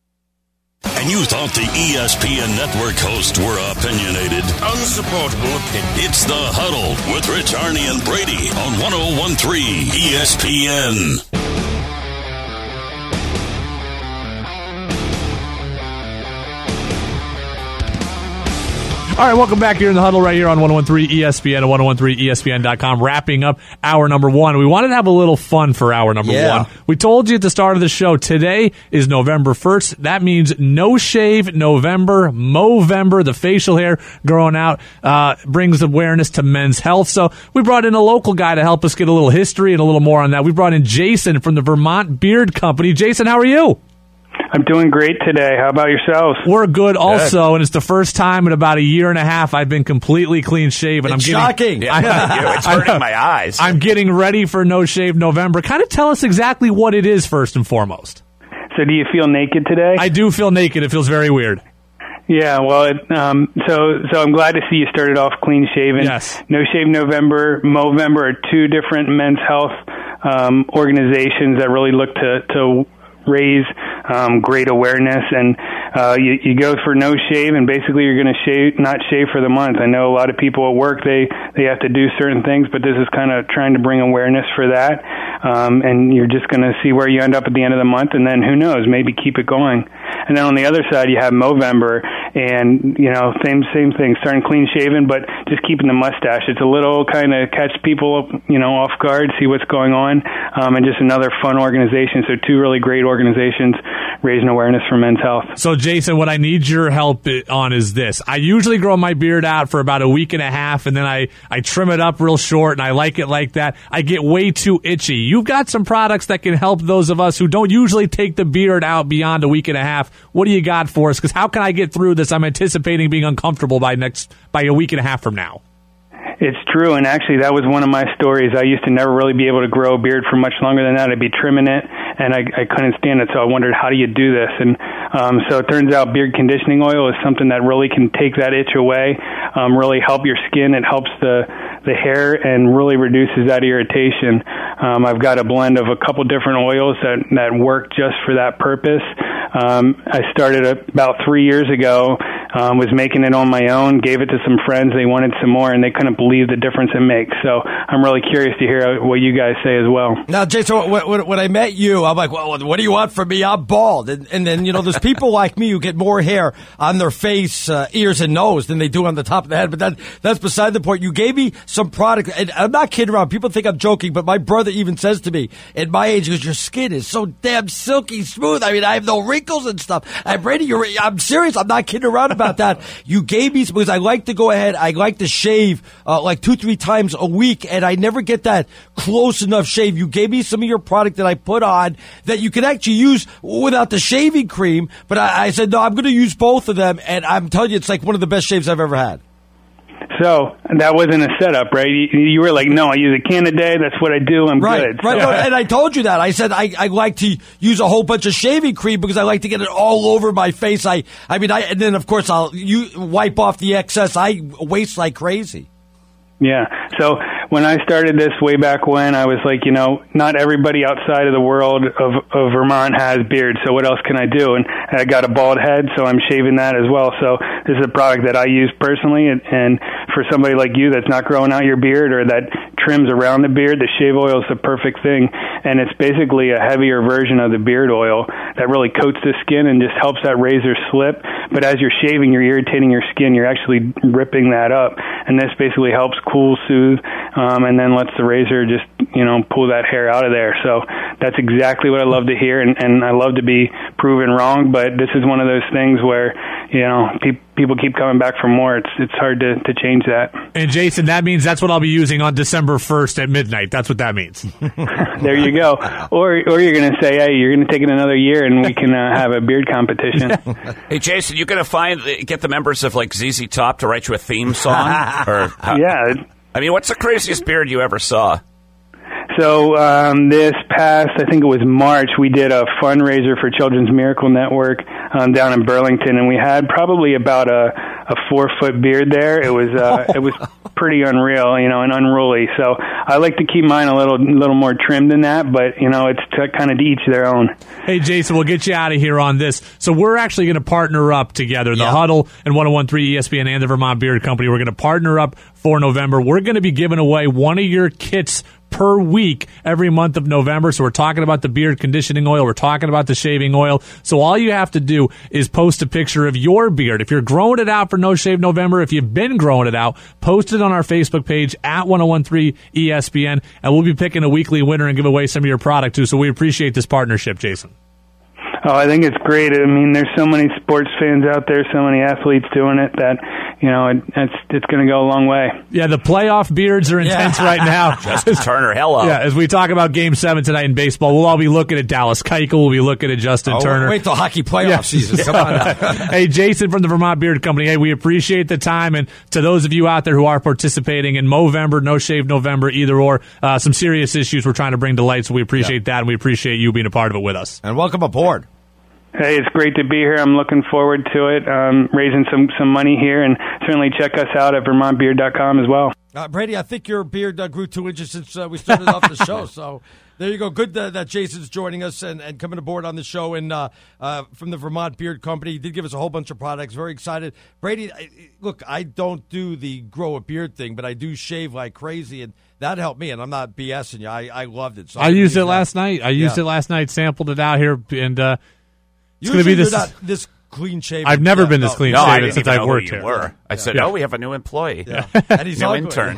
Speaker 1: And you thought the E S P N Network hosts were opinionated.
Speaker 8: Unsupportable opinion.
Speaker 1: It's The Huddle with Rich Arney and Brady on one oh one three E S P N.
Speaker 4: All right, welcome back here in the huddle right here on one oh one three E S P N and one oh one three E S P N dot com. Wrapping up hour number one. We wanted to have a little fun for hour number
Speaker 2: Yeah.
Speaker 4: one. We told you at the start of the show, today is November first. That means No Shave November, Movember. The facial hair growing out uh, brings awareness to men's health. So we brought in a local guy to help us get a little history and a little more on that. We brought in Jason from the Vermont Beard Company. Jason, how are you?
Speaker 9: I'm doing great today. How about yourselves?
Speaker 4: We're good also, and it's the first time in about a year and a half I've been completely clean shaven.
Speaker 2: It's
Speaker 4: I'm getting,
Speaker 2: shocking.
Speaker 3: Yeah, thank you. It's hurting my eyes.
Speaker 4: I'm getting ready for No Shave November. Kind of tell us exactly what it is first and foremost.
Speaker 9: So do you feel naked today?
Speaker 4: I do feel naked. It feels very weird.
Speaker 9: Yeah, well, it, um, so so I'm glad to see you started off clean shaven.
Speaker 4: Yes.
Speaker 9: No Shave November, Movember are two different men's health um, organizations that really look to to raise um, great awareness, and uh, you, you go for no shave, and basically you're going to shave, not shave for the month. I know a lot of people at work, they, they have to do certain things, but this is kind of trying to bring awareness for that, um, and you're just going to see where you end up at the end of the month, and then who knows, maybe keep it going. And then on the other side, you have Movember, and, you know, same same thing, starting clean shaven, but just keeping the mustache. It's a little kind of catch people, you know, off guard, see what's going on, um, and just another fun organization. So two really great organizations raising awareness for men's health.
Speaker 4: So, Jason, what I need your help on is this. I usually grow my beard out for about a week and a half, and then I, I trim it up real short, and I like it like that. I get way too itchy. You've got some products that can help those of us who don't usually take the beard out beyond a week and a half. What do you got for us? Because how can I get through this? I'm anticipating being uncomfortable by next by a week and a half from now.
Speaker 9: It's true, and actually that was one of my stories. I used to never really be able to grow a beard for much longer than that. I'd be trimming it, and I, I couldn't stand it, so I wondered, how do you do this? And um, so it turns out beard conditioning oil is something that really can take that itch away, um, really help your skin. It helps the, the hair and really reduces that irritation. Um, I've got a blend of a couple different oils that, that work just for that purpose. Um, I started about three years ago, um, was making it on my own, gave it to some friends. They wanted some more, and they couldn't believe the difference it makes. So I'm really curious to hear what you guys say as well.
Speaker 2: Now, Jason, when, when I met you, I'm like, well, what do you want from me? I'm bald. And, and then, you know, there's people like me who get more hair on their face, uh, ears, and nose than they do on the top of the head. But that that's beside the point. You gave me some product, and I'm not kidding around. People think I'm joking, but my brother even says to me, at my age, he goes, your skin is so damn silky smooth. I mean, I have no wrinkles and stuff. And Brady, you're, I'm serious. I'm not kidding around about that. You gave me, because I like to go ahead, I like to shave uh, like two, three times a week, and I never get that close enough shave. You gave me some of your product that I put on that you can actually use without the shaving cream, but I, I said, no, I'm going to use both of them, and I'm telling you, it's like one of the best shaves I've ever had.
Speaker 9: So that wasn't a setup, right? You, you were like, no, I use a can a day. That's what I do. I'm
Speaker 2: right,
Speaker 9: good.
Speaker 2: Right,
Speaker 9: So-
Speaker 2: right. And I told you that. I said I, I like to use a whole bunch of shaving cream because I like to get it all over my face. I, I mean, I, and then of course I'll you wipe off the excess. I waste like crazy.
Speaker 9: Yeah. So when I started this way back when, I was like, you know, not everybody outside of the world of, of Vermont has beards, so what else can I do? And I got a bald head, so I'm shaving that as well. So this is a product that I use personally, and, and for somebody like you that's not growing out your beard or that trims around the beard, the shave oil is the perfect thing. And it's basically a heavier version of the beard oil that really coats the skin and just helps that razor slip. But as you're shaving, you're irritating your skin. You're actually ripping that up. And this basically helps cool, soothe, um, and then lets the razor just, you know, pull that hair out of there. So that's exactly what I love to hear, and, and I love to be proven wrong. But this is one of those things where, you know, pe- people keep coming back for more. It's it's hard to, to change that.
Speaker 4: And, Jason, that means that's what I'll be using on December first at midnight. That's what that means.
Speaker 9: There you go. Or or you're going to say, hey, you're going to take it another year and we can uh, have a beard competition.
Speaker 3: Hey, Jason, you going to find get the members of like Z Z Top to write you a theme song? or how,
Speaker 9: Yeah.
Speaker 3: I mean, what's the craziest beard you ever saw?
Speaker 9: So um, this past, I think it was March, we did a fundraiser for Children's Miracle Network um, down in Burlington, and we had probably about a, a four-foot beard there. It was uh, it was pretty unreal, you know, and unruly. So I like to keep mine a little little more trimmed than that, but, you know, it's to, kind of to each their own.
Speaker 4: Hey, Jason, we'll get you out of here on this. So we're actually going to partner up together. The
Speaker 2: Yeah.
Speaker 4: Huddle and one oh one point three E S P N and the Vermont Beard Company. We're going to partner up for November. We're going to be giving away one of your kits per week every month of November. So we're talking about the beard conditioning oil. We're talking about the shaving oil. So all you have to do is post a picture of your beard. If you're growing it out for No Shave November, if you've been growing it out, post it on our Facebook page at ten thirteen E S P N, and we'll be picking a weekly winner and give away some of your product too. So we appreciate this partnership, Jason.
Speaker 9: Oh, I think it's great. I mean, there's so many sports fans out there, so many athletes doing it that, you know, it, it's it's going to go a long way.
Speaker 4: Yeah, the playoff beards are intense yeah. right now.
Speaker 3: Justin Turner, hello.
Speaker 4: Yeah, as we talk about Game seven tonight in baseball, we'll all be looking at Dallas Keuchel. We'll be looking at Justin
Speaker 2: oh,
Speaker 4: Turner.
Speaker 2: Wait till hockey playoff
Speaker 4: yeah.
Speaker 2: season. Come on now.
Speaker 4: Hey, Jason from the Vermont Beard Company, hey, we appreciate the time. And to those of you out there who are participating in Movember, No Shave November, either or, uh, some serious issues we're trying to bring to light, so we appreciate yeah. that, and we appreciate you being a part of it with us.
Speaker 2: And welcome aboard.
Speaker 9: Hey, it's great to be here. I'm looking forward to it, um, raising some, some money here, and certainly check us out at vermont beard dot com as well.
Speaker 2: Uh, Brady, I think your beard uh, grew two inches since uh, we started off the show, so there you go. Good uh, that Jason's joining us and, and coming aboard on the show and uh, uh, from the Vermont Beard Company. He did give us a whole bunch of products. Very excited. Brady, I, look, I don't do the grow a beard thing, but I do shave like crazy, and that helped me, and I'm not BSing you. I, I loved it. So
Speaker 4: I, I used it last
Speaker 2: that.
Speaker 4: night. I used
Speaker 2: yeah.
Speaker 4: it last night, sampled it out here, and uh, it's going to
Speaker 2: Usually
Speaker 4: be this.
Speaker 2: You're not this clean shaven.
Speaker 4: I've never
Speaker 2: yeah,
Speaker 4: been this
Speaker 2: no.
Speaker 4: clean
Speaker 3: no,
Speaker 4: shaven
Speaker 3: I didn't
Speaker 4: since
Speaker 3: even
Speaker 4: I've
Speaker 3: know
Speaker 4: worked
Speaker 3: who you
Speaker 4: here.
Speaker 3: were. I
Speaker 4: yeah.
Speaker 3: said,
Speaker 4: yeah.
Speaker 3: "Oh, we have a new employee,
Speaker 2: yeah. and he's
Speaker 3: new
Speaker 2: ugly.
Speaker 3: intern."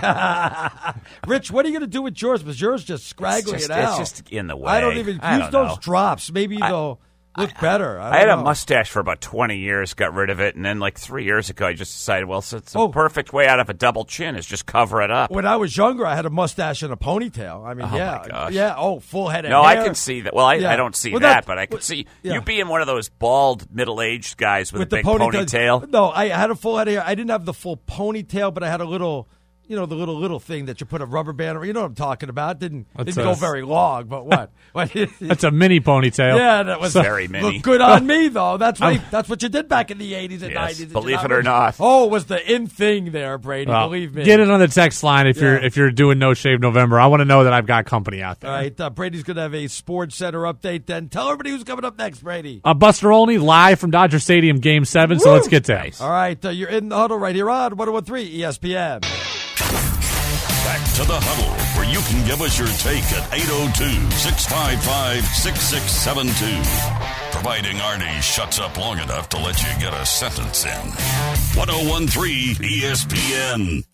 Speaker 2: Rich, what are you going to do with yours? Because yours just scraggly
Speaker 3: it's just,
Speaker 2: it out.
Speaker 3: It's just in the way.
Speaker 2: I don't even
Speaker 3: I
Speaker 2: use
Speaker 3: don't
Speaker 2: those
Speaker 3: know.
Speaker 2: drops. Maybe
Speaker 3: I,
Speaker 2: they'll look
Speaker 3: I,
Speaker 2: better. I,
Speaker 3: I had
Speaker 2: know.
Speaker 3: a mustache for about twenty years, got rid of it, and then like three years ago, I just decided, well, so it's a
Speaker 2: Oh.
Speaker 3: perfect way out of a double chin is just cover it up.
Speaker 2: When I was younger, I had a mustache and a ponytail. I mean,
Speaker 3: Oh,
Speaker 2: yeah,
Speaker 3: my gosh.
Speaker 2: yeah. Oh, full head of
Speaker 3: No,
Speaker 2: hair.
Speaker 3: I can see that. Well, I,
Speaker 2: Yeah.
Speaker 3: I don't see
Speaker 2: Well,
Speaker 3: that,
Speaker 2: that-
Speaker 3: but I can
Speaker 2: well,
Speaker 3: see
Speaker 2: yeah.
Speaker 3: you being one of those bald, middle-aged guys with,
Speaker 2: with
Speaker 3: a
Speaker 2: the
Speaker 3: big
Speaker 2: ponytail.
Speaker 3: ponytail.
Speaker 2: No, I had a full head of hair. I didn't have the full ponytail, but I had a little. You know, the little little thing that you put a rubber band over. You know what I'm talking about. Didn't
Speaker 4: That's
Speaker 2: didn't
Speaker 4: a-
Speaker 2: go very long, but what? what
Speaker 4: That's a mini ponytail.
Speaker 2: yeah, that was
Speaker 3: Very mini.
Speaker 2: Looked good on me though. That's what that's what you did back in the eighties and
Speaker 3: Yes,
Speaker 2: nineties. and
Speaker 3: believe
Speaker 2: you
Speaker 3: it
Speaker 2: know,
Speaker 3: or not.
Speaker 2: Oh, it was the in thing there, Brady.
Speaker 4: Well,
Speaker 2: believe me.
Speaker 4: Get it on the text line if you're
Speaker 2: Yeah.
Speaker 4: if you're doing No Shave November. I want to know that I've got company out there.
Speaker 2: All right, uh, Brady's going to have a Sports Center update then. Tell everybody who's coming up next, Brady.
Speaker 4: Uh, Buster Olney live from Dodger Stadium, Game Seven. So
Speaker 2: Woo!
Speaker 4: let's get to it.
Speaker 2: All right, uh, you're in the huddle right here on ten thirteen E S P N.
Speaker 1: Back to the huddle, where you can give us your take at eight oh two, six five five, six six seven two. Providing Arnie shuts up long enough to let you get a sentence in. ten thirteen E S P N.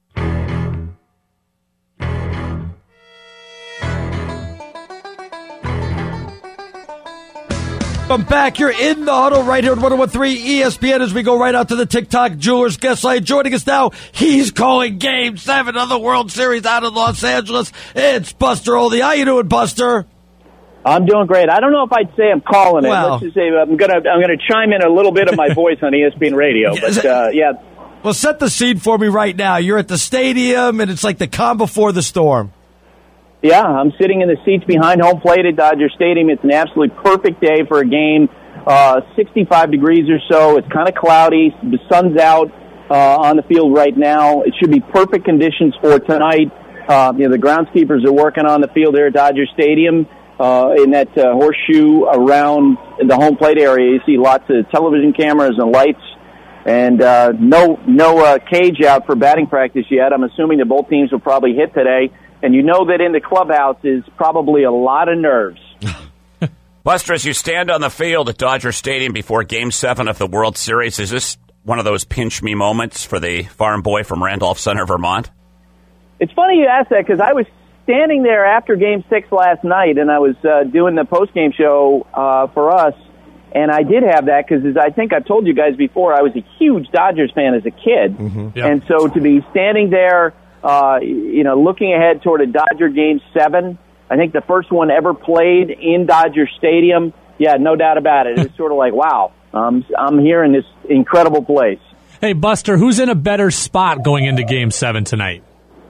Speaker 2: I'm back. You're in the huddle right here at ten thirteen E S P N as we go right out to the TikTok Jewelers guest line. Joining us now, he's calling Game seven of the World Series out in Los Angeles. It's Buster Olney. How you doing, Buster?
Speaker 10: I'm doing great. I don't know if I'd say I'm calling it.
Speaker 2: Well,
Speaker 10: Let's just say I'm gonna I'm gonna chime in a little bit of my voice on E S P N Radio. But uh, yeah,
Speaker 2: well, set the scene for me right now. You're at the stadium, and it's like the calm before the storm.
Speaker 10: yeah, I'm sitting in the seats behind home plate at Dodger Stadium. It's an absolutely perfect day for a game. Uh, sixty-five degrees or so. It's kind of cloudy. The sun's out uh, on the field right now. It should be perfect conditions for tonight. Uh, you know, the groundskeepers are working on the field there at Dodger Stadium. Uh, in that uh, horseshoe around the home plate area, you see lots of television cameras and lights, and uh, no no uh, cage out for batting practice yet. I'm assuming that both teams will probably hit today, and you know that in the clubhouse is probably a lot of nerves.
Speaker 3: Buster, as you stand on the field at Dodger Stadium before Game seven of the World Series, is this one of those pinch-me moments for the farm boy from Randolph Center, Vermont?
Speaker 10: It's funny you ask that because I was standing there after Game six last night, and I was uh, doing the post-game show uh, for us, and I did have that because, as I think I've told you guys before, I was a huge Dodgers fan as a kid.
Speaker 2: Mm-hmm.
Speaker 4: Yeah.
Speaker 10: And so to be standing there, uh, you know, looking ahead toward a Dodger Game seven, I think the first one ever played in Dodger Stadium, yeah, no doubt about it. It's sort of like, wow, um, I'm here in this incredible place.
Speaker 4: Hey, Buster, who's in a better spot going into Game seven tonight?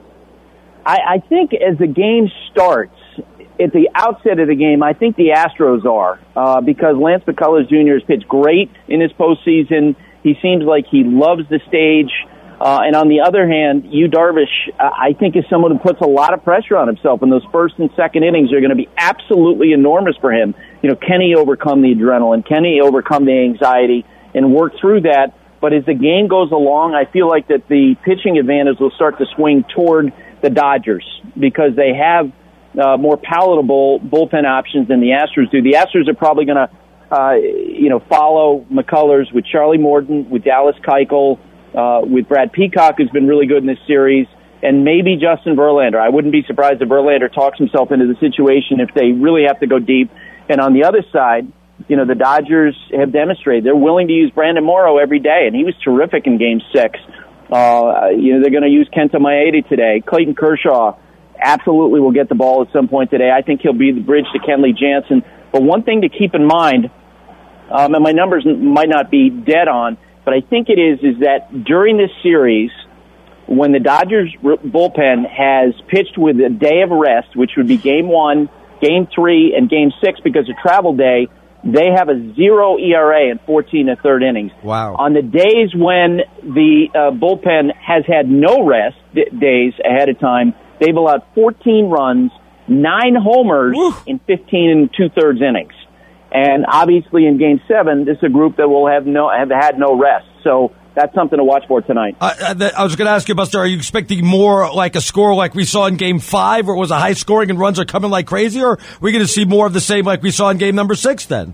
Speaker 10: I, I think as the game starts, at the outset of the game, I think the Astros are, uh, because Lance McCullers Junior has pitched great in his postseason. He seems like he loves the stage. Uh, and on the other hand, Yu Darvish, uh, I think, is someone who puts a lot of pressure on himself. And those first and second innings are going to be absolutely enormous for him. You know, can he overcome the adrenaline? Can he overcome the anxiety and work through that? But as the game goes along, I feel like that the pitching advantage will start to swing toward the Dodgers because they have uh, more palatable bullpen options than the Astros do. The Astros are probably going to, uh, you know, follow McCullers with Charlie Morton, with Dallas Keuchel, uh, with Brad Peacock, who's been really good in this series, and maybe Justin Verlander. I wouldn't be surprised if Verlander talks himself into the situation if they really have to go deep. And on the other side, you know, the Dodgers have demonstrated they're willing to use Brandon Morrow every day, and he was terrific in Game Six. Uh, you know, they're going to use Kenta Maeda today. Clayton Kershaw absolutely will get the ball at some point today. I think he'll be the bridge to Kenley Jansen. But one thing to keep in mind, um, and my numbers might not be dead on, but I think it is, is that during this series, when the Dodgers bullpen has pitched with a day of rest, which would be Game One, Game Three, and Game Six because of travel day, they have a zero E R A in fourteen and a third innings.
Speaker 2: Wow.
Speaker 10: On the days when the uh, bullpen has had no rest d- days ahead of time, they've allowed fourteen runs, nine homers Woo. in fifteen and two-thirds innings. And obviously in Game seven, this is a group that will have no have had no rest. So that's something to watch for tonight.
Speaker 2: Uh, I was going to ask you, Buster, are you expecting more like a score like we saw in Game five, where it was a high scoring and runs are coming like crazy, or are we going to see more of the same like we saw in Game number six then?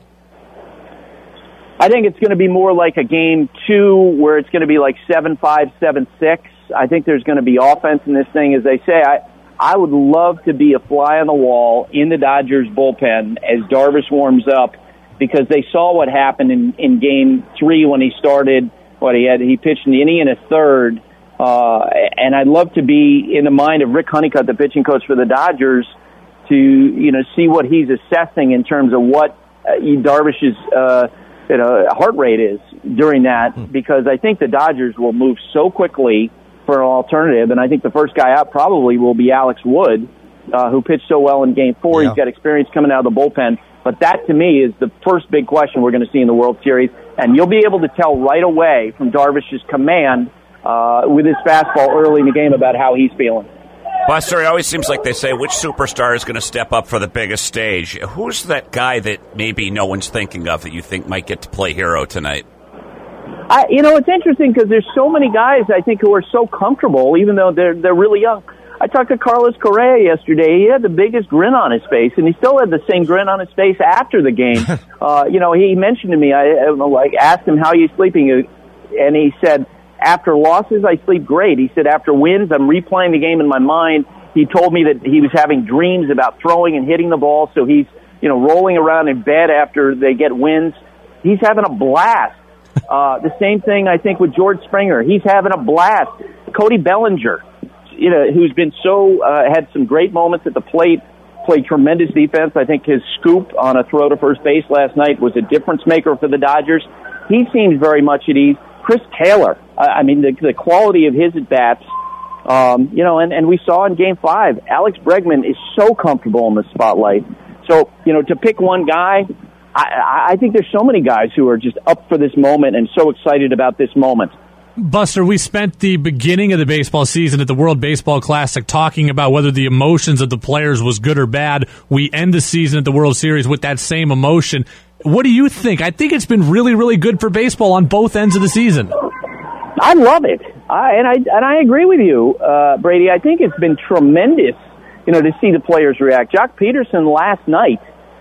Speaker 10: I think it's going to be more like a Game two where it's going to be like seven five, seven six. I think there's going to be offense in this thing. As they say, I, I would love to be a fly on the wall in the Dodgers bullpen as Darvish warms up, because they saw what happened in, in Game three when he started. What he had, he pitched an inning and a third, uh, and I'd love to be in the mind of Rick Honeycutt, the pitching coach for the Dodgers, to you know see what he's assessing in terms of what uh, Darvish's uh, you know heart rate is during that, because I think the Dodgers will move so quickly for an alternative, and I think the first guy out probably will be Alex Wood, uh, who pitched so well in Game Four. Yeah. He's got experience coming out of the bullpen. But that, to me, is the first big question we're going to see in the World Series. And you'll be able to tell right away from Darvish's command uh, with his fastball early in the game about how he's feeling.
Speaker 3: Buster, it always seems like they say, which superstar is going to step up for the biggest stage? Who's that guy that maybe no one's thinking of that you think might get to play hero tonight?
Speaker 10: I, you know, it's interesting because there's so many guys, I think, who are so comfortable, even though they're they're really young. I talked to Carlos Correa yesterday. He had the biggest grin on his face, and he still had the same grin on his face after the game. uh, you know, he mentioned to me, I, I like asked him, how are you sleeping? And he said, after losses, I sleep great. He said, after wins, I'm replaying the game in my mind. He told me that he was having dreams about throwing and hitting the ball, so he's, you know, rolling around in bed after they get wins. He's having a blast. Uh, the same thing, I think, with George Springer. He's having a blast. Cody Bellinger, you know, who's been so, uh, had some great moments at the plate, played tremendous defense. I think his scoop on a throw to first base last night was a difference maker for the Dodgers. He seems very much at ease. Chris Taylor, I mean, the, the quality of his at-bats, um, you know, and, and we saw in Game five, Alex Bregman is so comfortable in the spotlight. So, you know, to pick one guy, I, I think there's so many guys who are just up for this moment and so excited about this moment.
Speaker 4: Buster, we spent the beginning of the baseball season at the World Baseball Classic talking about whether the emotions of the players was good or bad. We end the season at the World Series with that same emotion. What do you think? I think it's been really, really good for baseball on both ends of the season.
Speaker 10: I love it. I, and I and I agree with you, uh, Brady. I think it's been tremendous, you know, to see the players react. Jock Peterson last night,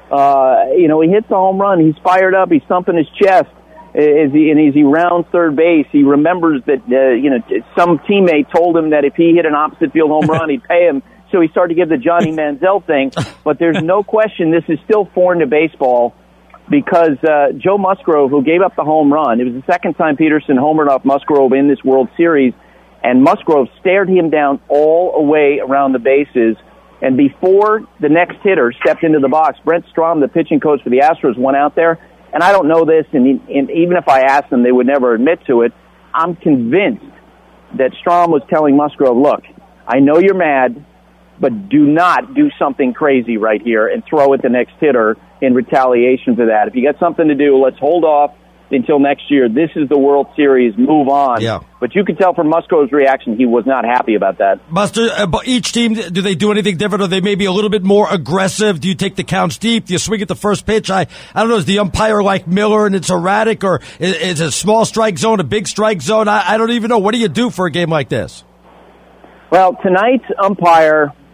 Speaker 10: uh, you know, he hits a home run. He's fired up. He's thumping his chest. As he, and as he rounds third base, he remembers that, uh, you know, some teammate told him that if he hit an opposite field home run, he'd pay him. So he started to give the Johnny Manziel thing. But there's no question this is still foreign to baseball because uh, Joe Musgrove, who gave up the home run, it was the second time Peterson homered off Musgrove in this World Series, and Musgrove stared him down all the way around the bases. And before the next hitter stepped into the box, Brent Strom, the pitching coach for the Astros, went out there. And I don't know this, and, and even if I asked them, they would never admit to it. I'm convinced that Strom was telling Musgrove, look, I know you're mad, but do not do something crazy right here and throw at the next hitter in retaliation for that. If you got something to do, let's hold off until next year. This is the World Series. Move on.
Speaker 2: Yeah.
Speaker 10: But you could tell from Musgrove's reaction he was not happy about that.
Speaker 2: Buster, uh, each team, do they do anything different? Are they maybe a little bit more aggressive? Do you take the counts deep? Do you swing at the first pitch? I, I don't know. Is the umpire like Miller and it's erratic, or is, is it a small strike zone, a big strike zone? I, I don't even know. What do you do for a game like this?
Speaker 10: Well, tonight's umpire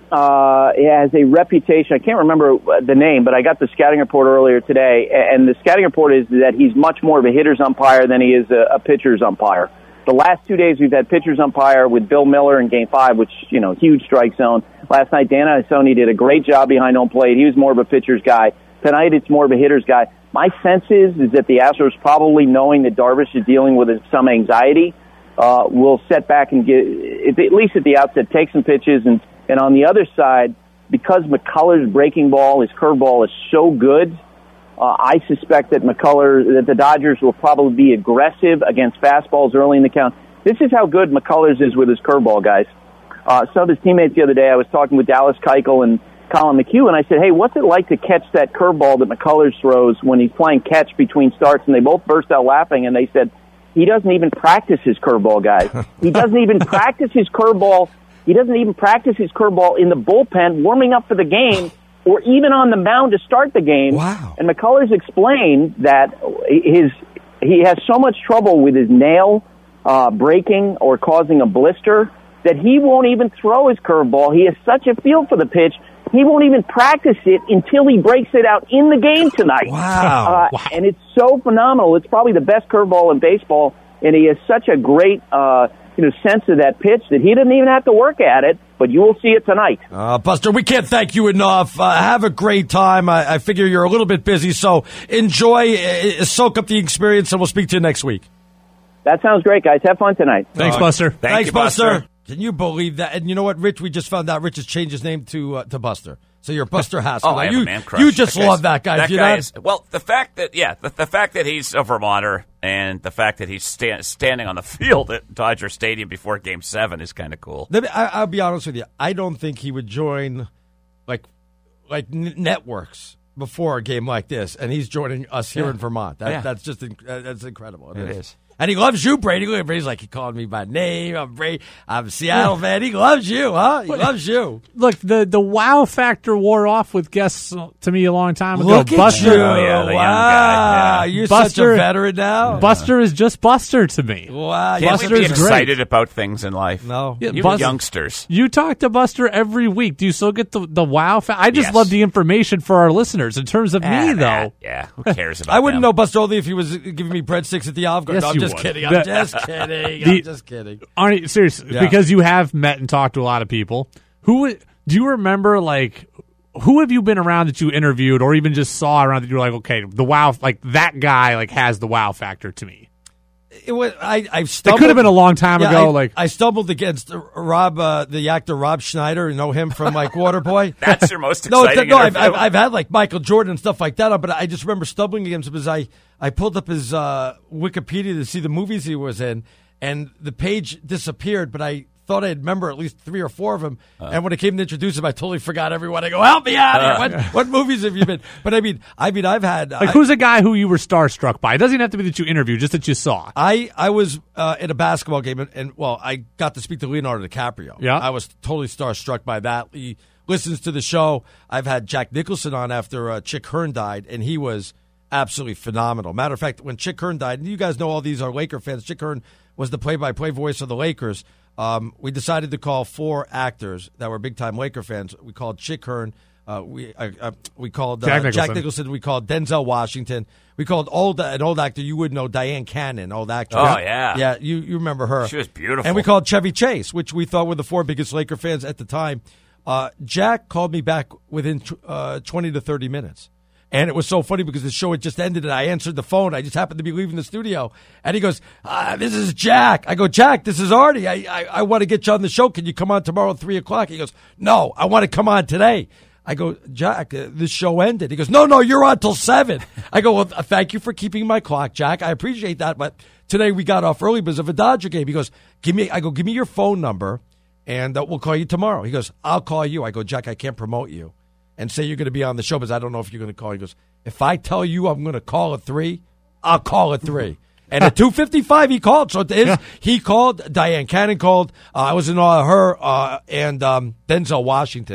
Speaker 10: uh, has a reputation. I can't remember the name, but I got the scouting report earlier today, and the scouting report is that he's much more of a hitter's umpire than he is a, a pitcher's umpire. The last two days we've had pitcher's umpire with Bill Miller in Game Five, which, you know, huge strike zone. Last night, Dan Isoni did a great job behind home plate. He was more of a pitcher's guy. Tonight, it's more of a hitter's guy. My sense is, is that the Astros, probably knowing that Darvish is dealing with some anxiety, uh, will set back and get, at least at the outset, take some pitches. And, and on the other side, because McCullers' breaking ball, his curveball is so good, uh, I suspect that McCullers, that the Dodgers will probably be aggressive against fastballs early in the count. This is how good McCullers is with his curveball, guys. Uh, some of his teammates the other day, I was talking with Dallas Keuchel and Colin McHugh, and I said, hey, what's it like to catch that curveball that McCullers throws when he's playing catch between starts? And they both burst out laughing, and they said, he doesn't even practice his curveball, guys. He doesn't even practice his curveball. He doesn't even practice his curveball in the bullpen, warming up for the game, or even on the mound to start the game.
Speaker 2: Wow.
Speaker 10: And McCullers explained that his he has so much trouble with his nail uh, breaking or causing a blister that he won't even throw his curveball. He has such a feel for the pitch, he won't even practice it until he breaks it out in the game tonight.
Speaker 2: Wow.
Speaker 10: Uh,
Speaker 2: wow.
Speaker 10: And it's so phenomenal. It's probably the best curveball in baseball, and he has such a great uh, you know, sense of that pitch that he doesn't even have to work at it, but you will see it tonight.
Speaker 2: Uh, Buster, we can't thank you enough. Uh, have a great time. I, I figure you're a little bit busy, so enjoy, uh, soak up the experience, and we'll speak to you next week.
Speaker 10: That sounds great, guys. Have fun tonight.
Speaker 4: Thanks,
Speaker 2: Uh,
Speaker 4: Buster.
Speaker 3: Thank
Speaker 2: Thanks,
Speaker 3: you, Buster.
Speaker 2: Buster. Can you believe that? And you know what, Rich? We just found out Rich has changed his name to uh, to Buster. So you're Buster Haskell.
Speaker 3: Oh, I have
Speaker 2: you,
Speaker 3: a man crush.
Speaker 2: you just
Speaker 3: That
Speaker 2: love
Speaker 3: guy's-
Speaker 2: that guy.
Speaker 3: That
Speaker 2: do you
Speaker 3: guy
Speaker 2: not?
Speaker 3: is, well, the fact that yeah, the, the fact that he's a Vermonter and the fact that he's sta- standing on the field at Dodger Stadium before Game Seven is kind of cool.
Speaker 2: Let me, I, I'll be honest with you. I don't think he would join like like n- networks before a game like this, and he's joining us here
Speaker 3: Yeah.
Speaker 2: in Vermont. That,
Speaker 3: Yeah.
Speaker 2: That's just inc- uh, that's incredible.
Speaker 3: It is.
Speaker 2: And he loves you, Brady. Look at Brady's like, he called me by name. I'm Brady. I'm a Seattle fan. He loves you, huh? He loves you.
Speaker 4: Look, the the wow factor wore off with guests to me a long time ago.
Speaker 2: Look at
Speaker 4: Buster,
Speaker 2: you.
Speaker 3: Oh, yeah, the young
Speaker 2: wow.
Speaker 3: guy, yeah.
Speaker 2: You're such
Speaker 4: Buster-
Speaker 2: a veteran now.
Speaker 4: Buster is just Buster to me.
Speaker 2: Wow.
Speaker 3: Can't
Speaker 4: Buster
Speaker 3: we be
Speaker 4: is great.
Speaker 3: excited about things in life?
Speaker 2: No.
Speaker 4: Yeah,
Speaker 3: You
Speaker 4: Bus-
Speaker 3: youngsters.
Speaker 4: You talk to Buster every week. Do you still get the, the wow factor? I just
Speaker 3: Yes.
Speaker 4: love the information for our listeners. In terms of
Speaker 3: Ah,
Speaker 4: me,
Speaker 3: that-
Speaker 4: though,
Speaker 3: yeah, who cares about
Speaker 2: I wouldn't
Speaker 3: them?
Speaker 2: know Buster only if he was giving me breadsticks at the Olive Garden.
Speaker 4: Yes,
Speaker 2: no, I'm
Speaker 4: you
Speaker 2: just
Speaker 4: would.
Speaker 2: kidding. I'm
Speaker 4: The-
Speaker 2: just kidding.
Speaker 4: The-
Speaker 2: I'm just kidding.
Speaker 4: Arnie, seriously,
Speaker 2: Yeah.
Speaker 4: because you have met and talked to a lot of people. Who would- do you remember? Like, who have you been around that you interviewed, or even just saw around that you were like, okay, the wow, like that guy, like has the wow factor to me.
Speaker 2: It was, I, I
Speaker 4: It
Speaker 2: stumbled.
Speaker 4: could have been a long time
Speaker 2: Yeah,
Speaker 4: ago.
Speaker 2: I,
Speaker 4: like
Speaker 2: I stumbled against uh, Rob, uh, the actor Rob Schneider. You know him from like Waterboy.
Speaker 3: That's your most
Speaker 2: no,
Speaker 3: exciting
Speaker 2: no, I've,
Speaker 3: interview?
Speaker 2: I've, I've had like Michael Jordan and stuff like that, but I just remember stumbling against him because I, I pulled up his uh, Wikipedia to see the movies he was in, and the page disappeared, but I thought I'd remember at least three or four of them. Uh, and when it came to introduce him, I totally forgot everyone. I go, help me out here.
Speaker 3: Uh,
Speaker 2: What, what movies have you been? But I mean, I mean, I've had
Speaker 4: like
Speaker 2: I,
Speaker 4: who's a guy who you were starstruck by? It doesn't even have to be that you interviewed, just that you saw.
Speaker 2: I, I was uh, in a basketball game, and, and, well, I got to speak to Leonardo DiCaprio.
Speaker 4: Yeah.
Speaker 2: I was totally starstruck by that. He listens to the show. I've had Jack Nicholson on after uh, Chick Hearn died, and he was absolutely phenomenal. Matter of fact, when Chick Hearn died, and you guys know all these are Laker fans, Chick Hearn was the play-by-play voice of the Lakers. Um, we decided to call four actors that were big-time Laker fans. We called Chick Hearn. Uh, we uh, uh, we called uh,
Speaker 4: Jack Nicholson.
Speaker 2: Jack Nicholson. We called Denzel Washington. We called old an old actor you would know, Diane Cannon, old actress.
Speaker 3: Oh, yeah.
Speaker 2: yeah. You you remember her?
Speaker 3: She was beautiful.
Speaker 2: And we called Chevy Chase, which we thought were the four biggest Laker fans at the time. Uh, Jack called me back within uh, twenty to thirty minutes. And it was so funny because the show had just ended and I answered the phone. I just happened to be leaving the studio. And he goes, ah, this is Jack. I go, Jack, this is Artie. I, I, I want to get you on the show. Can you come on tomorrow at three o'clock? He goes, no, I want to come on today. I go, Jack, uh, this show ended. He goes, no, no, you're on till seven. I go, well, th- thank you for keeping my clock, Jack. I appreciate that. But today we got off early because of a Dodger game. He goes, give me, I go, give me your phone number and uh, we'll call you tomorrow. He goes, I'll call you. I go, Jack, I can't promote you and say you're going to be on the show because I don't know if you're going to call. He goes, if I tell you I'm going to call at three, I'll call at three. And at two fifty-five, he called. So it is, he called. Diane Cannon called. Uh, I was in awe of her uh, and um, Denzel Washington.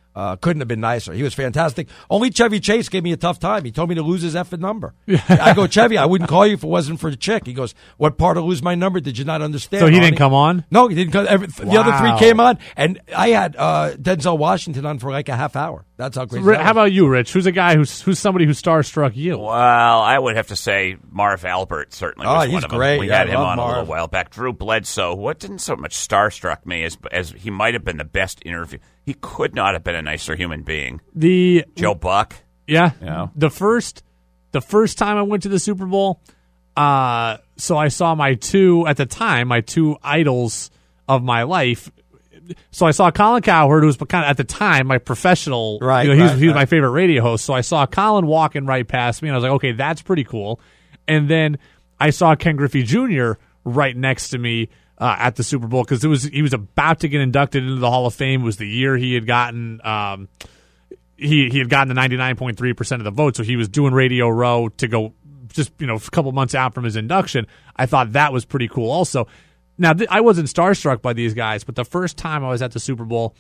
Speaker 2: Uh, couldn't have been nicer. He was fantastic. Only Chevy Chase gave me a tough time. He told me to lose his effing number. I go, Chevy, I wouldn't call you if it wasn't for the chick. He goes, what part of lose my number did you not understand?
Speaker 4: So he
Speaker 2: honey?
Speaker 4: didn't come on?
Speaker 2: No, he didn't come. Every, The
Speaker 4: Wow.
Speaker 2: other three came on, and I had uh, Denzel Washington on for like a half hour. That's how crazy
Speaker 4: So,
Speaker 2: that
Speaker 4: how
Speaker 2: was.
Speaker 4: about you, Rich? Who's a guy who's who's somebody who starstruck you?
Speaker 3: Well, I would have to say Marv Albert certainly
Speaker 2: Oh,
Speaker 3: was
Speaker 2: he's
Speaker 3: one of them.
Speaker 2: great.
Speaker 3: We
Speaker 2: Yeah,
Speaker 3: had
Speaker 2: I
Speaker 3: him
Speaker 2: love
Speaker 3: on a
Speaker 2: Marv.
Speaker 3: little while back. Drew Bledsoe, what didn't so much starstruck me as as he might have been the best interview. He could not have been a nicer human being.
Speaker 4: The
Speaker 3: Joe Buck.
Speaker 4: Yeah.
Speaker 3: Yeah.
Speaker 4: The first the first time I went to the Super Bowl, uh, so I saw my two at the time, my two idols of my life. So I saw Colin Cowherd, who was kind of at the time my professional.
Speaker 2: Right,
Speaker 4: You know, he was,
Speaker 2: right,
Speaker 4: he was
Speaker 2: right.
Speaker 4: my favorite radio host. So I saw Colin walking right past me, and I was like, okay, that's pretty cool. And then I saw Ken Griffey Junior right next to me uh, at the Super Bowl because it was he was about to get inducted into the Hall of Fame. It was the year he had gotten. Um, He he had gotten the ninety-nine point three percent of the vote, so he was doing Radio Row to go just, you know, a couple months out from his induction. I thought that was pretty cool also. Now, th- I wasn't starstruck by these guys, but the first time I was at the Super Bowl,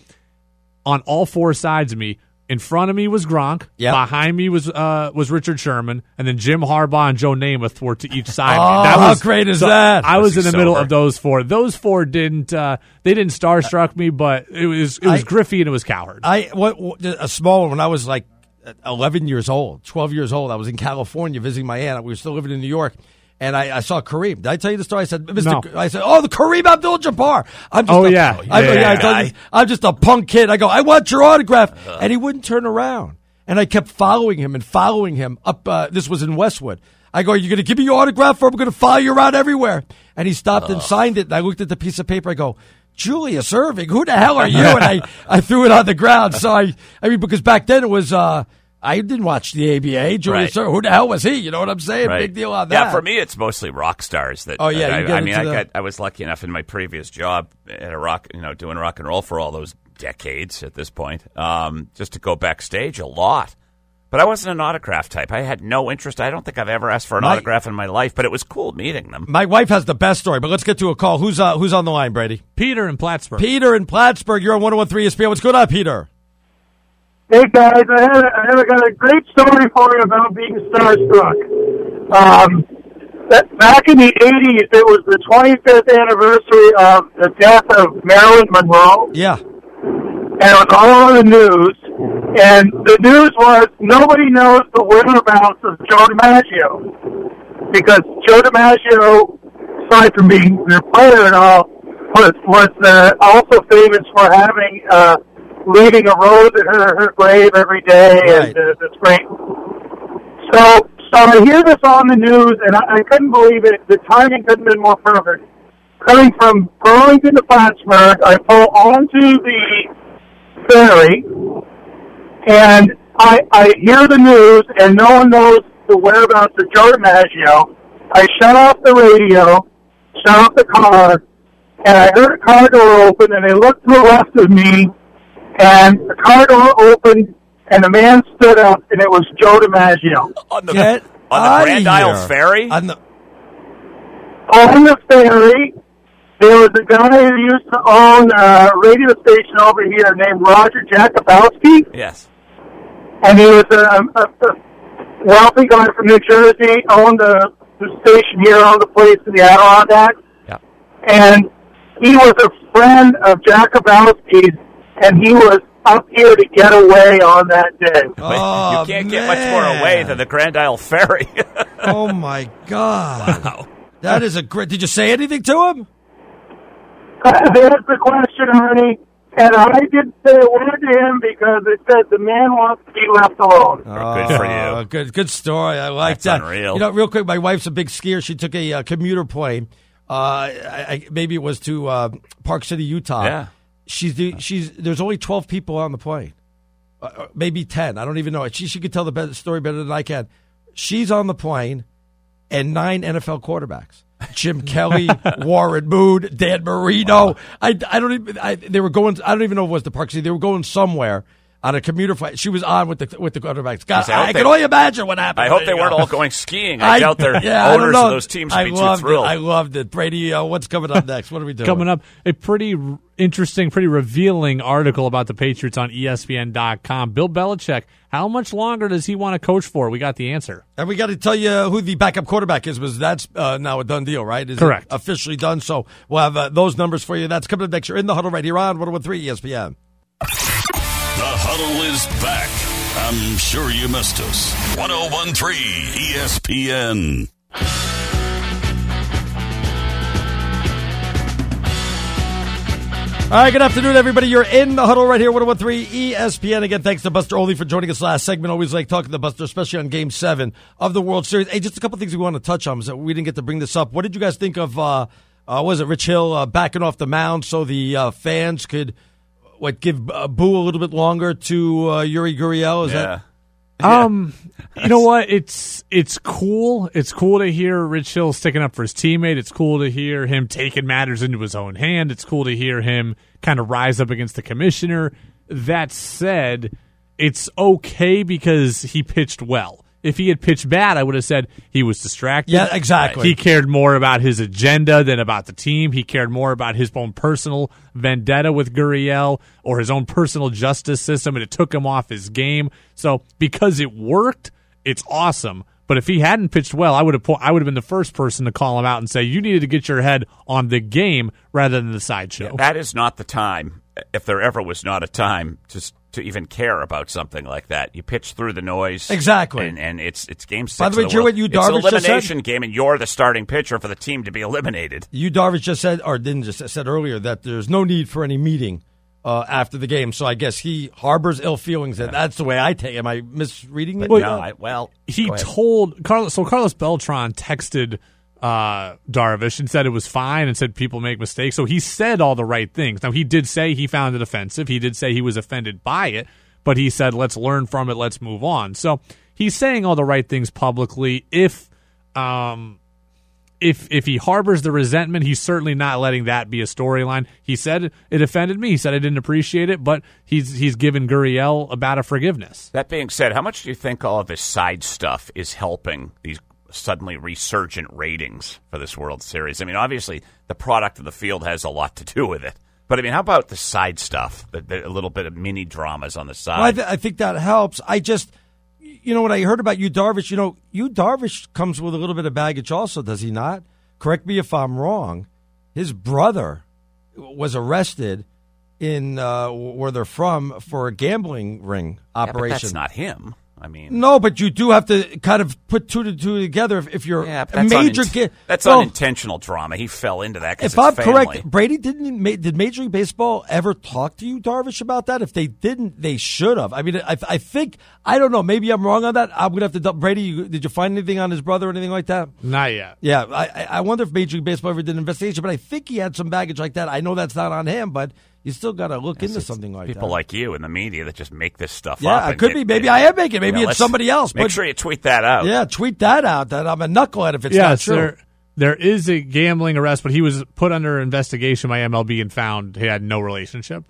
Speaker 4: on all four sides of me, in front of me was Gronk,
Speaker 2: Yep.
Speaker 4: behind me was uh, was Richard Sherman, and then Jim Harbaugh and Joe Namath were to each side of
Speaker 2: Oh,
Speaker 4: me. That
Speaker 2: how
Speaker 4: was,
Speaker 2: great is
Speaker 4: so
Speaker 2: that?
Speaker 4: I was
Speaker 3: Was
Speaker 4: in
Speaker 3: he
Speaker 4: the middle
Speaker 3: sober?
Speaker 4: of those four. Those four didn't uh, they didn't starstruck me, but it was it was
Speaker 2: I-
Speaker 4: Griffey and it was Cowherd.
Speaker 2: I what, what a small one when I was like eleven years old, twelve years old. I was in California visiting my aunt. We were still living in New York, and I, I saw Kareem. Did I tell you the story? I said, Mister
Speaker 4: No.
Speaker 2: K- I said, oh, the Kareem Abdul-Jabbar. I'm just
Speaker 4: Oh,
Speaker 2: a,
Speaker 4: yeah.
Speaker 2: I,
Speaker 4: Yeah,
Speaker 2: yeah,
Speaker 4: yeah,
Speaker 2: I told
Speaker 3: guy.
Speaker 2: you, I'm just a punk kid. I go, I want your autograph, and he wouldn't turn around. And I kept following him and following him up. Uh, this was in Westwood. I go, are you going to give me your autograph, or I'm going to follow you around everywhere? And he stopped and signed it. And I looked at the piece of paper. I go, Julius Irving, who the hell are you? And I, I threw it on the ground. So I, I mean, because back then it was, uh, I didn't watch the A B A. Julius
Speaker 3: Right.
Speaker 2: Irving, who the hell was he? You know what I'm saying?
Speaker 3: Right.
Speaker 2: Big deal on that.
Speaker 3: Yeah, for me, it's mostly rock stars. That
Speaker 2: Oh, yeah,
Speaker 3: that
Speaker 2: you
Speaker 3: I,
Speaker 2: get
Speaker 3: I mean, I
Speaker 2: into the-
Speaker 3: got I was lucky enough in my previous job at a rock, you know, doing rock and roll for all those decades at this point, um, just to go backstage a lot. But I wasn't an autograph type. I had no interest. I don't think I've ever asked for an
Speaker 2: My-
Speaker 3: autograph in my life. But it was cool meeting them.
Speaker 2: My wife has the best story, but let's get to a call. Who's uh, who's on the line, Brady?
Speaker 4: Peter in Plattsburgh.
Speaker 2: Peter in Plattsburgh. You're on one oh one three E S P N. What's going on, Peter?
Speaker 11: Hey guys, I have, I have got a great story for you about being starstruck. Um, that, back in the eighties, it was the twenty-fifth anniversary of the death of Marilyn Monroe,
Speaker 2: Yeah.
Speaker 11: and it was all on the news. And the news was nobody knows the whereabouts of Joe DiMaggio, because Joe DiMaggio, aside from being their player and all, was was uh, also famous for having. Uh, leaving a rose at her, her grave every day,
Speaker 2: Right.
Speaker 11: and uh, that's great. So, so I hear this on the news, and I, I couldn't believe it. The timing couldn't have been more perfect. Coming from Burlington to Plattsburgh, I pull onto the ferry, and I, I hear the news, and no one knows the whereabouts of Joe DiMaggio. I shut off the radio, shut off the car, and I heard a car door open, and I looked to the left of me, and the car door opened, and a man stood up, and it was Joe DiMaggio.
Speaker 3: On the,
Speaker 2: Get
Speaker 3: on the
Speaker 2: outta
Speaker 3: Grand
Speaker 2: here.
Speaker 3: Isle Ferry?
Speaker 2: On the,
Speaker 11: On the ferry, there was a guy who used to own a radio station over here named Roger Jakubowski,
Speaker 3: Yes.
Speaker 11: and he was a, a, a wealthy guy from New Jersey, owned the, the station here, owned the place in the Adirondacks,
Speaker 3: Yeah.
Speaker 11: and he was a friend of Jakubowski's, and he was up here to get away on that day.
Speaker 2: Oh,
Speaker 3: you can't get much more
Speaker 2: man.
Speaker 3: away than the Grand Isle Ferry.
Speaker 2: oh, my God.
Speaker 3: Wow.
Speaker 2: That is a great. Did you say anything to him?
Speaker 11: There's the question, Ernie. And I didn't say a word to him because it said the man wants to be left alone.
Speaker 3: Oh, good for you.
Speaker 2: Good, good story. I like
Speaker 3: That's
Speaker 2: that.
Speaker 3: unreal.
Speaker 2: You know, real quick, my wife's a big skier. She took a uh, commuter plane. Uh, I, I, maybe it was to uh, Park City, Utah.
Speaker 3: Yeah.
Speaker 2: She's the, she's. There's only twelve people on the plane, uh, maybe ten. I don't even know. She she could tell the better, story better than I can. She's on the plane, and nine N F L quarterbacks. Jim Kelly, Warren Moon, Dan Marino. I, I don't even. I, they were going. I don't even know if it was the Park City. They were going somewhere. on a commuter flight. She was on with the with the quarterbacks. God,
Speaker 3: I,
Speaker 2: I, I can only imagine what happened.
Speaker 3: I hope they
Speaker 2: you
Speaker 3: weren't
Speaker 2: go.
Speaker 3: all going skiing. I, I doubt their
Speaker 2: yeah,
Speaker 3: owners of those teams would
Speaker 2: I
Speaker 3: be too
Speaker 2: loved
Speaker 3: thrilled.
Speaker 2: It. I loved it. Brady, uh, what's coming up next? What are we doing?
Speaker 4: Coming up, a pretty r- interesting, pretty revealing article about the Patriots on E S P N dot com. Bill Belichick, how much longer does he want to coach for? We got the answer.
Speaker 2: And we got to tell you who the backup quarterback is, because that's uh, now a done deal, right? Is
Speaker 4: Correct.
Speaker 2: It officially done? So we'll have uh, those numbers for you. That's coming up next. You're in the huddle right here on one oh one three E S P N.
Speaker 1: The Huddle is back. I'm sure you missed us. one oh one three E S P N.
Speaker 2: All right, good afternoon, everybody. You're in the huddle right here, one oh one three E S P N. Again, thanks to Buster Olney for joining us last segment. Always like talking to Buster, especially on Game seven of the World Series. Hey, just a couple things we want to touch on. So we didn't get to bring this up. What did you guys think of, uh, uh, was it Rich Hill uh, backing off the mound so the uh, fans could what give uh, boo a little bit longer to uh, Yuri Gurriel? Is
Speaker 3: yeah.
Speaker 2: that...
Speaker 4: Um, you know what? It's it's cool. It's cool to hear Rich Hill sticking up for his teammate. It's cool to hear him taking matters into his own hand. It's cool to hear him kind of rise up against the commissioner. That said, it's okay because he pitched well. If he had pitched bad, I would have said he was distracted.
Speaker 2: Yeah, exactly.
Speaker 4: He cared more about his agenda than about the team. He cared more about his own personal vendetta with Gurriel or his own personal justice system, and it took him off his game. So because it worked, it's awesome. But if he hadn't pitched well, I would have I would have been the first person to call him out and say, you needed to get your head on the game rather than the sideshow.
Speaker 3: Yeah, that is not the time, if there ever was not a time, to to even care about something like that. You pitch through the noise.
Speaker 2: Exactly.
Speaker 3: And, and it's it's game six.
Speaker 2: By the way,
Speaker 3: of
Speaker 2: did you hear
Speaker 3: world.
Speaker 2: what Yu
Speaker 3: It's
Speaker 2: Darvish
Speaker 3: an
Speaker 2: just
Speaker 3: elimination
Speaker 2: said?
Speaker 3: game, and you're the starting pitcher for the team to be eliminated.
Speaker 2: Yu Darvish just said, or didn't just said earlier, that there's no need for any meeting uh, after the game. So I guess he harbors ill feelings, and yeah. that's the way I take it. Am I misreading it?
Speaker 3: Well, no, I, well
Speaker 4: he told Carlos. So Carlos Beltran texted uh, Darvish and said it was fine, and said people make mistakes. So he said all the right things. Now he did say he found it offensive. He did say he was offended by it, but he said let's learn from it. Let's move on. So he's saying all the right things publicly. If um. If if he harbors the resentment, he's certainly not letting that be a storyline. He said it offended me. He said I didn't appreciate it, but he's he's given Gurriel about a forgiveness.
Speaker 3: That being said, how much do you think all of this side stuff is helping these suddenly resurgent ratings for this World Series? I mean, obviously, the product of the field has a lot to do with it. But, I mean, how about the side stuff, the, the, a little bit of mini dramas on the side?
Speaker 2: Well, I, th- I think that helps. I just... You know, when I heard about Yu Darvish, you know, Yu Darvish comes with a little bit of baggage also, does he not? Correct me if I'm wrong. His brother was arrested in uh, where they're from for a gambling ring operation.
Speaker 3: Yeah, but that's not him. I mean,
Speaker 2: no, but you do have to kind of put two to two together if, if you're
Speaker 3: yeah,
Speaker 2: a
Speaker 3: that's
Speaker 2: major.
Speaker 3: Unint-
Speaker 2: Ga-
Speaker 3: that's
Speaker 2: well,
Speaker 3: unintentional drama. He fell into that.
Speaker 2: If
Speaker 3: it's
Speaker 2: I'm
Speaker 3: family.
Speaker 2: correct, Brady didn't. Did Major League Baseball ever talk to you, Darvish, about that? If they didn't, they should have. I mean, I, I think I don't know. Maybe I'm wrong on that. I'm gonna have to. Brady, did you find anything on his brother or anything like that?
Speaker 4: Not yet.
Speaker 2: Yeah, I, I wonder if Major League Baseball ever did an investigation, but I think he had some baggage like that. I know that's not on him, but you still got to look
Speaker 3: yes,
Speaker 2: into something like
Speaker 3: people
Speaker 2: that.
Speaker 3: People like you in the media that just make this stuff
Speaker 2: yeah,
Speaker 3: up.
Speaker 2: Yeah, it
Speaker 3: and
Speaker 2: could
Speaker 3: get,
Speaker 2: be. Maybe
Speaker 3: it,
Speaker 2: I am making. Maybe
Speaker 3: you know,
Speaker 2: it's somebody else.
Speaker 3: Make
Speaker 2: but,
Speaker 3: sure you tweet that out.
Speaker 2: Yeah, tweet that out. That I'm a knucklehead if it's
Speaker 4: yes,
Speaker 2: not true.
Speaker 4: There, there is a gambling arrest, but he was put under investigation by M L B and found he had no relationship.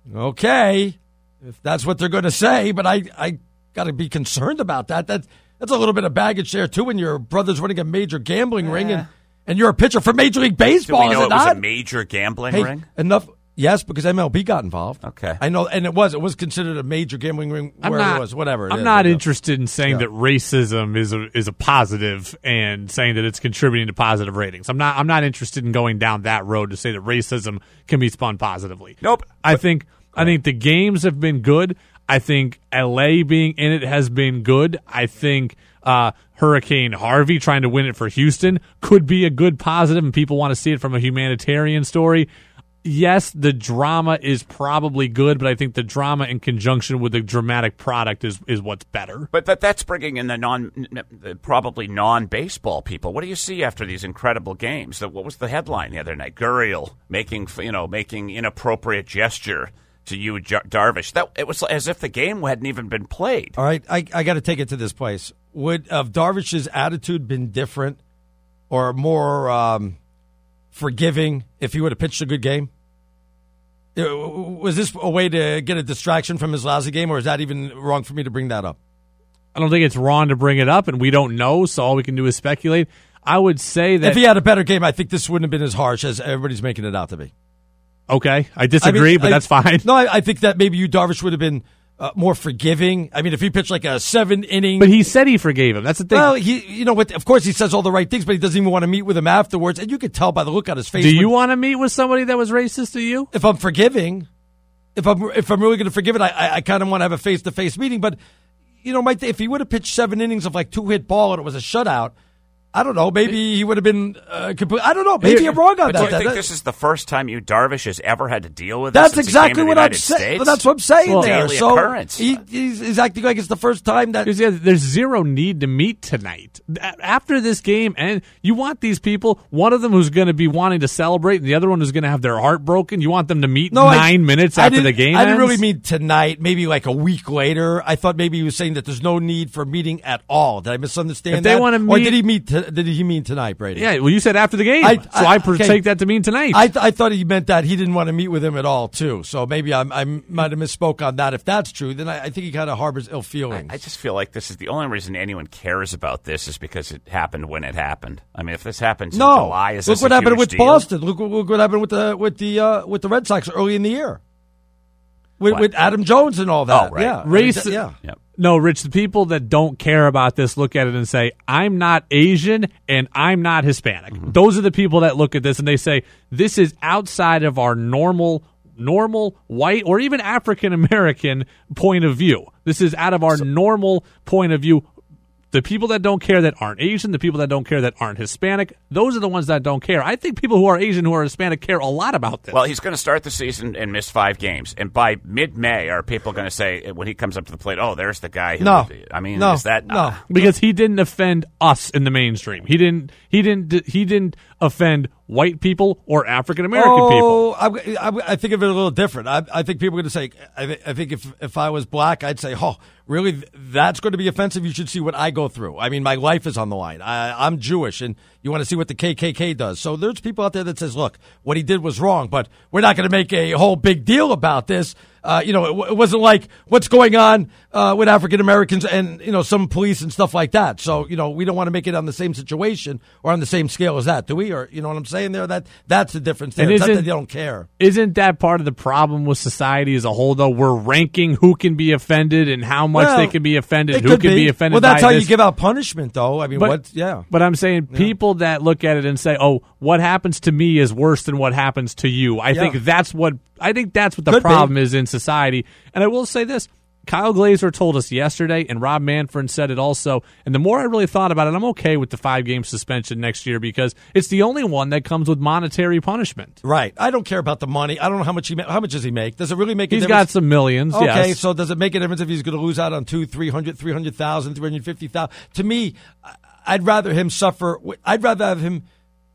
Speaker 2: Okay, if that's what they're going to say, but I, I got to be concerned about that. That that's a little bit of baggage there too. When your brother's running a major gambling yeah. ring and, and you're a pitcher for Major League Baseball,
Speaker 3: Do we know
Speaker 2: is it,
Speaker 3: it was
Speaker 2: not?
Speaker 3: a major gambling
Speaker 2: hey,
Speaker 3: ring?
Speaker 2: Enough. Yes, because M L B got involved.
Speaker 3: Okay.
Speaker 2: I know, and it was it was considered a major gambling ring where
Speaker 4: not,
Speaker 2: it was, whatever. It
Speaker 4: I'm
Speaker 2: is,
Speaker 4: not
Speaker 2: whatever.
Speaker 4: interested in saying
Speaker 2: yeah.
Speaker 4: that racism is a is a positive and saying that it's contributing to positive ratings. I'm not I'm not interested in going down that road to say that racism can be spun positively.
Speaker 3: Nope.
Speaker 4: I think I think the games have been good. I think L A being in it has been good. I think uh, Hurricane Harvey trying to win it for Houston could be a good positive, and people want to see it from a humanitarian story. Yes, the drama is probably good, but I think the drama in conjunction with the dramatic product is, is what's better.
Speaker 3: But but that's bringing in the non, probably non-baseball people. What do you see after these incredible games? The, what was the headline the other night? Gurriel making you know making inappropriate gesture to you, Darvish. That it was as if the game hadn't even been played.
Speaker 2: All right, I I got to take it to this place. Would have Darvish's attitude been different or more um, forgiving if he would have pitched a good game? Was this a way to get a distraction from his lousy game, or is that even wrong for me to bring that up?
Speaker 4: I don't think it's wrong to bring it up, and we don't know, so all we can do is speculate. I would say that
Speaker 2: if he had a better game, I think this wouldn't have been as harsh as everybody's making it out to be.
Speaker 4: Okay, I disagree, I mean, but I, that's fine.
Speaker 2: No, I, I think that maybe Yu Darvish would have been uh, more forgiving. I mean, if he pitched like a seven inning,
Speaker 4: but he said he forgave him. That's the thing.
Speaker 2: Well, he, you know, what? Of course he says all the right things, but he doesn't even want to meet with him afterwards, and you could tell by the look on his face.
Speaker 4: Do you
Speaker 2: when,
Speaker 4: want to meet with somebody that was racist to you?
Speaker 2: If I'm forgiving, if I'm if I'm really going to forgive it, I I, I kind of want to have a face to face meeting. But you know, my, if he would have pitched seven innings of like two hit ball and it was a shutout, I don't know. Maybe he would have been uh, complete. I don't know. Maybe I'm wrong on
Speaker 3: but
Speaker 2: that.
Speaker 3: Do you
Speaker 2: that,
Speaker 3: think
Speaker 2: that,
Speaker 3: this is the first time Yu Darvish has ever had to deal with
Speaker 2: this?
Speaker 3: That's
Speaker 2: That's exactly what I'm
Speaker 3: saying.
Speaker 2: That's what I'm saying.
Speaker 3: Well,
Speaker 2: there.
Speaker 3: daily
Speaker 2: So
Speaker 3: occurrence.
Speaker 2: he, he's, he's acting like it's the first time that.
Speaker 4: Yeah, there's zero need to meet tonight. After this game, and you want these people, one of them who's going to be wanting to celebrate, and the other one who's going to have their heart broken. You want them to meet
Speaker 2: no,
Speaker 4: nine
Speaker 2: I,
Speaker 4: minutes
Speaker 2: I
Speaker 4: after the game.
Speaker 2: I didn't
Speaker 4: ends?
Speaker 2: really mean tonight. Maybe like a week later. I thought maybe he was saying that there's no need for meeting at all. Did I misunderstand
Speaker 4: if they
Speaker 2: that?
Speaker 4: Want to meet,
Speaker 2: or did he meet? T- did he mean tonight, Brady?
Speaker 4: Yeah. Well, you said after the game,
Speaker 2: I,
Speaker 4: so I, I
Speaker 2: okay.
Speaker 4: take that to mean tonight.
Speaker 2: I, th- I thought he meant that he didn't want to meet with him at all, too. So maybe I'm, I might have misspoke on that. If that's true, then I, I think he kind of harbors ill feelings.
Speaker 3: I, I just feel like this is the only reason anyone cares about this is because it happened when it happened. I mean, if this happens
Speaker 2: no.
Speaker 3: in July, is
Speaker 2: look
Speaker 3: this
Speaker 2: what
Speaker 3: a
Speaker 2: happened
Speaker 3: huge
Speaker 2: with
Speaker 3: deal?
Speaker 2: Boston. Look, look what happened with the with the uh, with the Red Sox early in the year, with, with Adam Jones and all that.
Speaker 3: Oh, right.
Speaker 2: Yeah,
Speaker 4: Race,
Speaker 2: yeah.
Speaker 3: Yep.
Speaker 4: No, Rich, the people that don't care about this look at it and say, I'm not Asian and I'm not Hispanic. Mm-hmm. Those are the people that look at this and they say, this is outside of our normal, normal white or even African American point of view. This is out of our so, normal point of view. The people that don't care that aren't Asian, the people that don't care that aren't Hispanic, those are the ones that don't care. I think people who are Asian, who are Hispanic, care a lot about this.
Speaker 3: Well, he's going to start the season and miss five games. And by mid-May, are people going to say, when he comes up to the plate, oh, there's the guy who...
Speaker 2: No.
Speaker 3: I mean,
Speaker 2: no.
Speaker 3: is that...
Speaker 2: No.
Speaker 3: Uh,
Speaker 4: because he didn't offend us in the mainstream. He didn't He didn't. He didn't offend white people or African American
Speaker 2: oh,
Speaker 4: people.
Speaker 2: I, I, I think of it a little different. I, I think people are going to say, I, th- I think if, if I was black, I'd say, oh, really, that's going to be offensive? You should see what I go through. I mean, my life is on the line. I, I'm Jewish, and you want to see what the K K K does. So there's people out there that says, look, what he did was wrong, but we're not going to make a whole big deal about this. Uh, you know, it, it wasn't like what's going on uh, with African Americans and, you know, some police and stuff like that. So, you know, we don't want to make it on the same situation or on the same scale as that, do we? Or, you know what I'm saying there? That That's the difference there.
Speaker 4: And
Speaker 2: it's not
Speaker 4: isn't-
Speaker 2: that they don't care.
Speaker 4: Isn't that part of the problem with society as a whole, though? We're ranking who can be offended and how much
Speaker 2: Well,
Speaker 4: they can be offended,
Speaker 2: it
Speaker 4: who
Speaker 2: could
Speaker 4: can be,
Speaker 2: be.
Speaker 4: offended
Speaker 2: Well, that's
Speaker 4: by
Speaker 2: how
Speaker 4: this.
Speaker 2: you give out punishment, though. I mean,
Speaker 4: But-
Speaker 2: what? Yeah.
Speaker 4: But I'm saying people that look at it and say, "Oh, what happens to me is worse than what happens to you." I
Speaker 2: Yeah.
Speaker 4: think that's what I think that's what the
Speaker 2: Could be.
Speaker 4: problem is in society. And I will say this: Kyle Glazer told us yesterday, and Rob Manfred said it also. And the more I really thought about it, I'm okay with the five game suspension next year because it's the only one that comes with monetary punishment.
Speaker 2: Right. I don't care about the money. I don't know how much he ma- how much does he make. Does it really make a
Speaker 4: He's
Speaker 2: difference?
Speaker 4: got some millions.
Speaker 2: Okay,
Speaker 4: yes.
Speaker 2: so does it make a difference if he's going to lose out on two, three hundred, three hundred thousand, three hundred fifty thousand? To me, I- I'd rather him suffer. I'd rather have him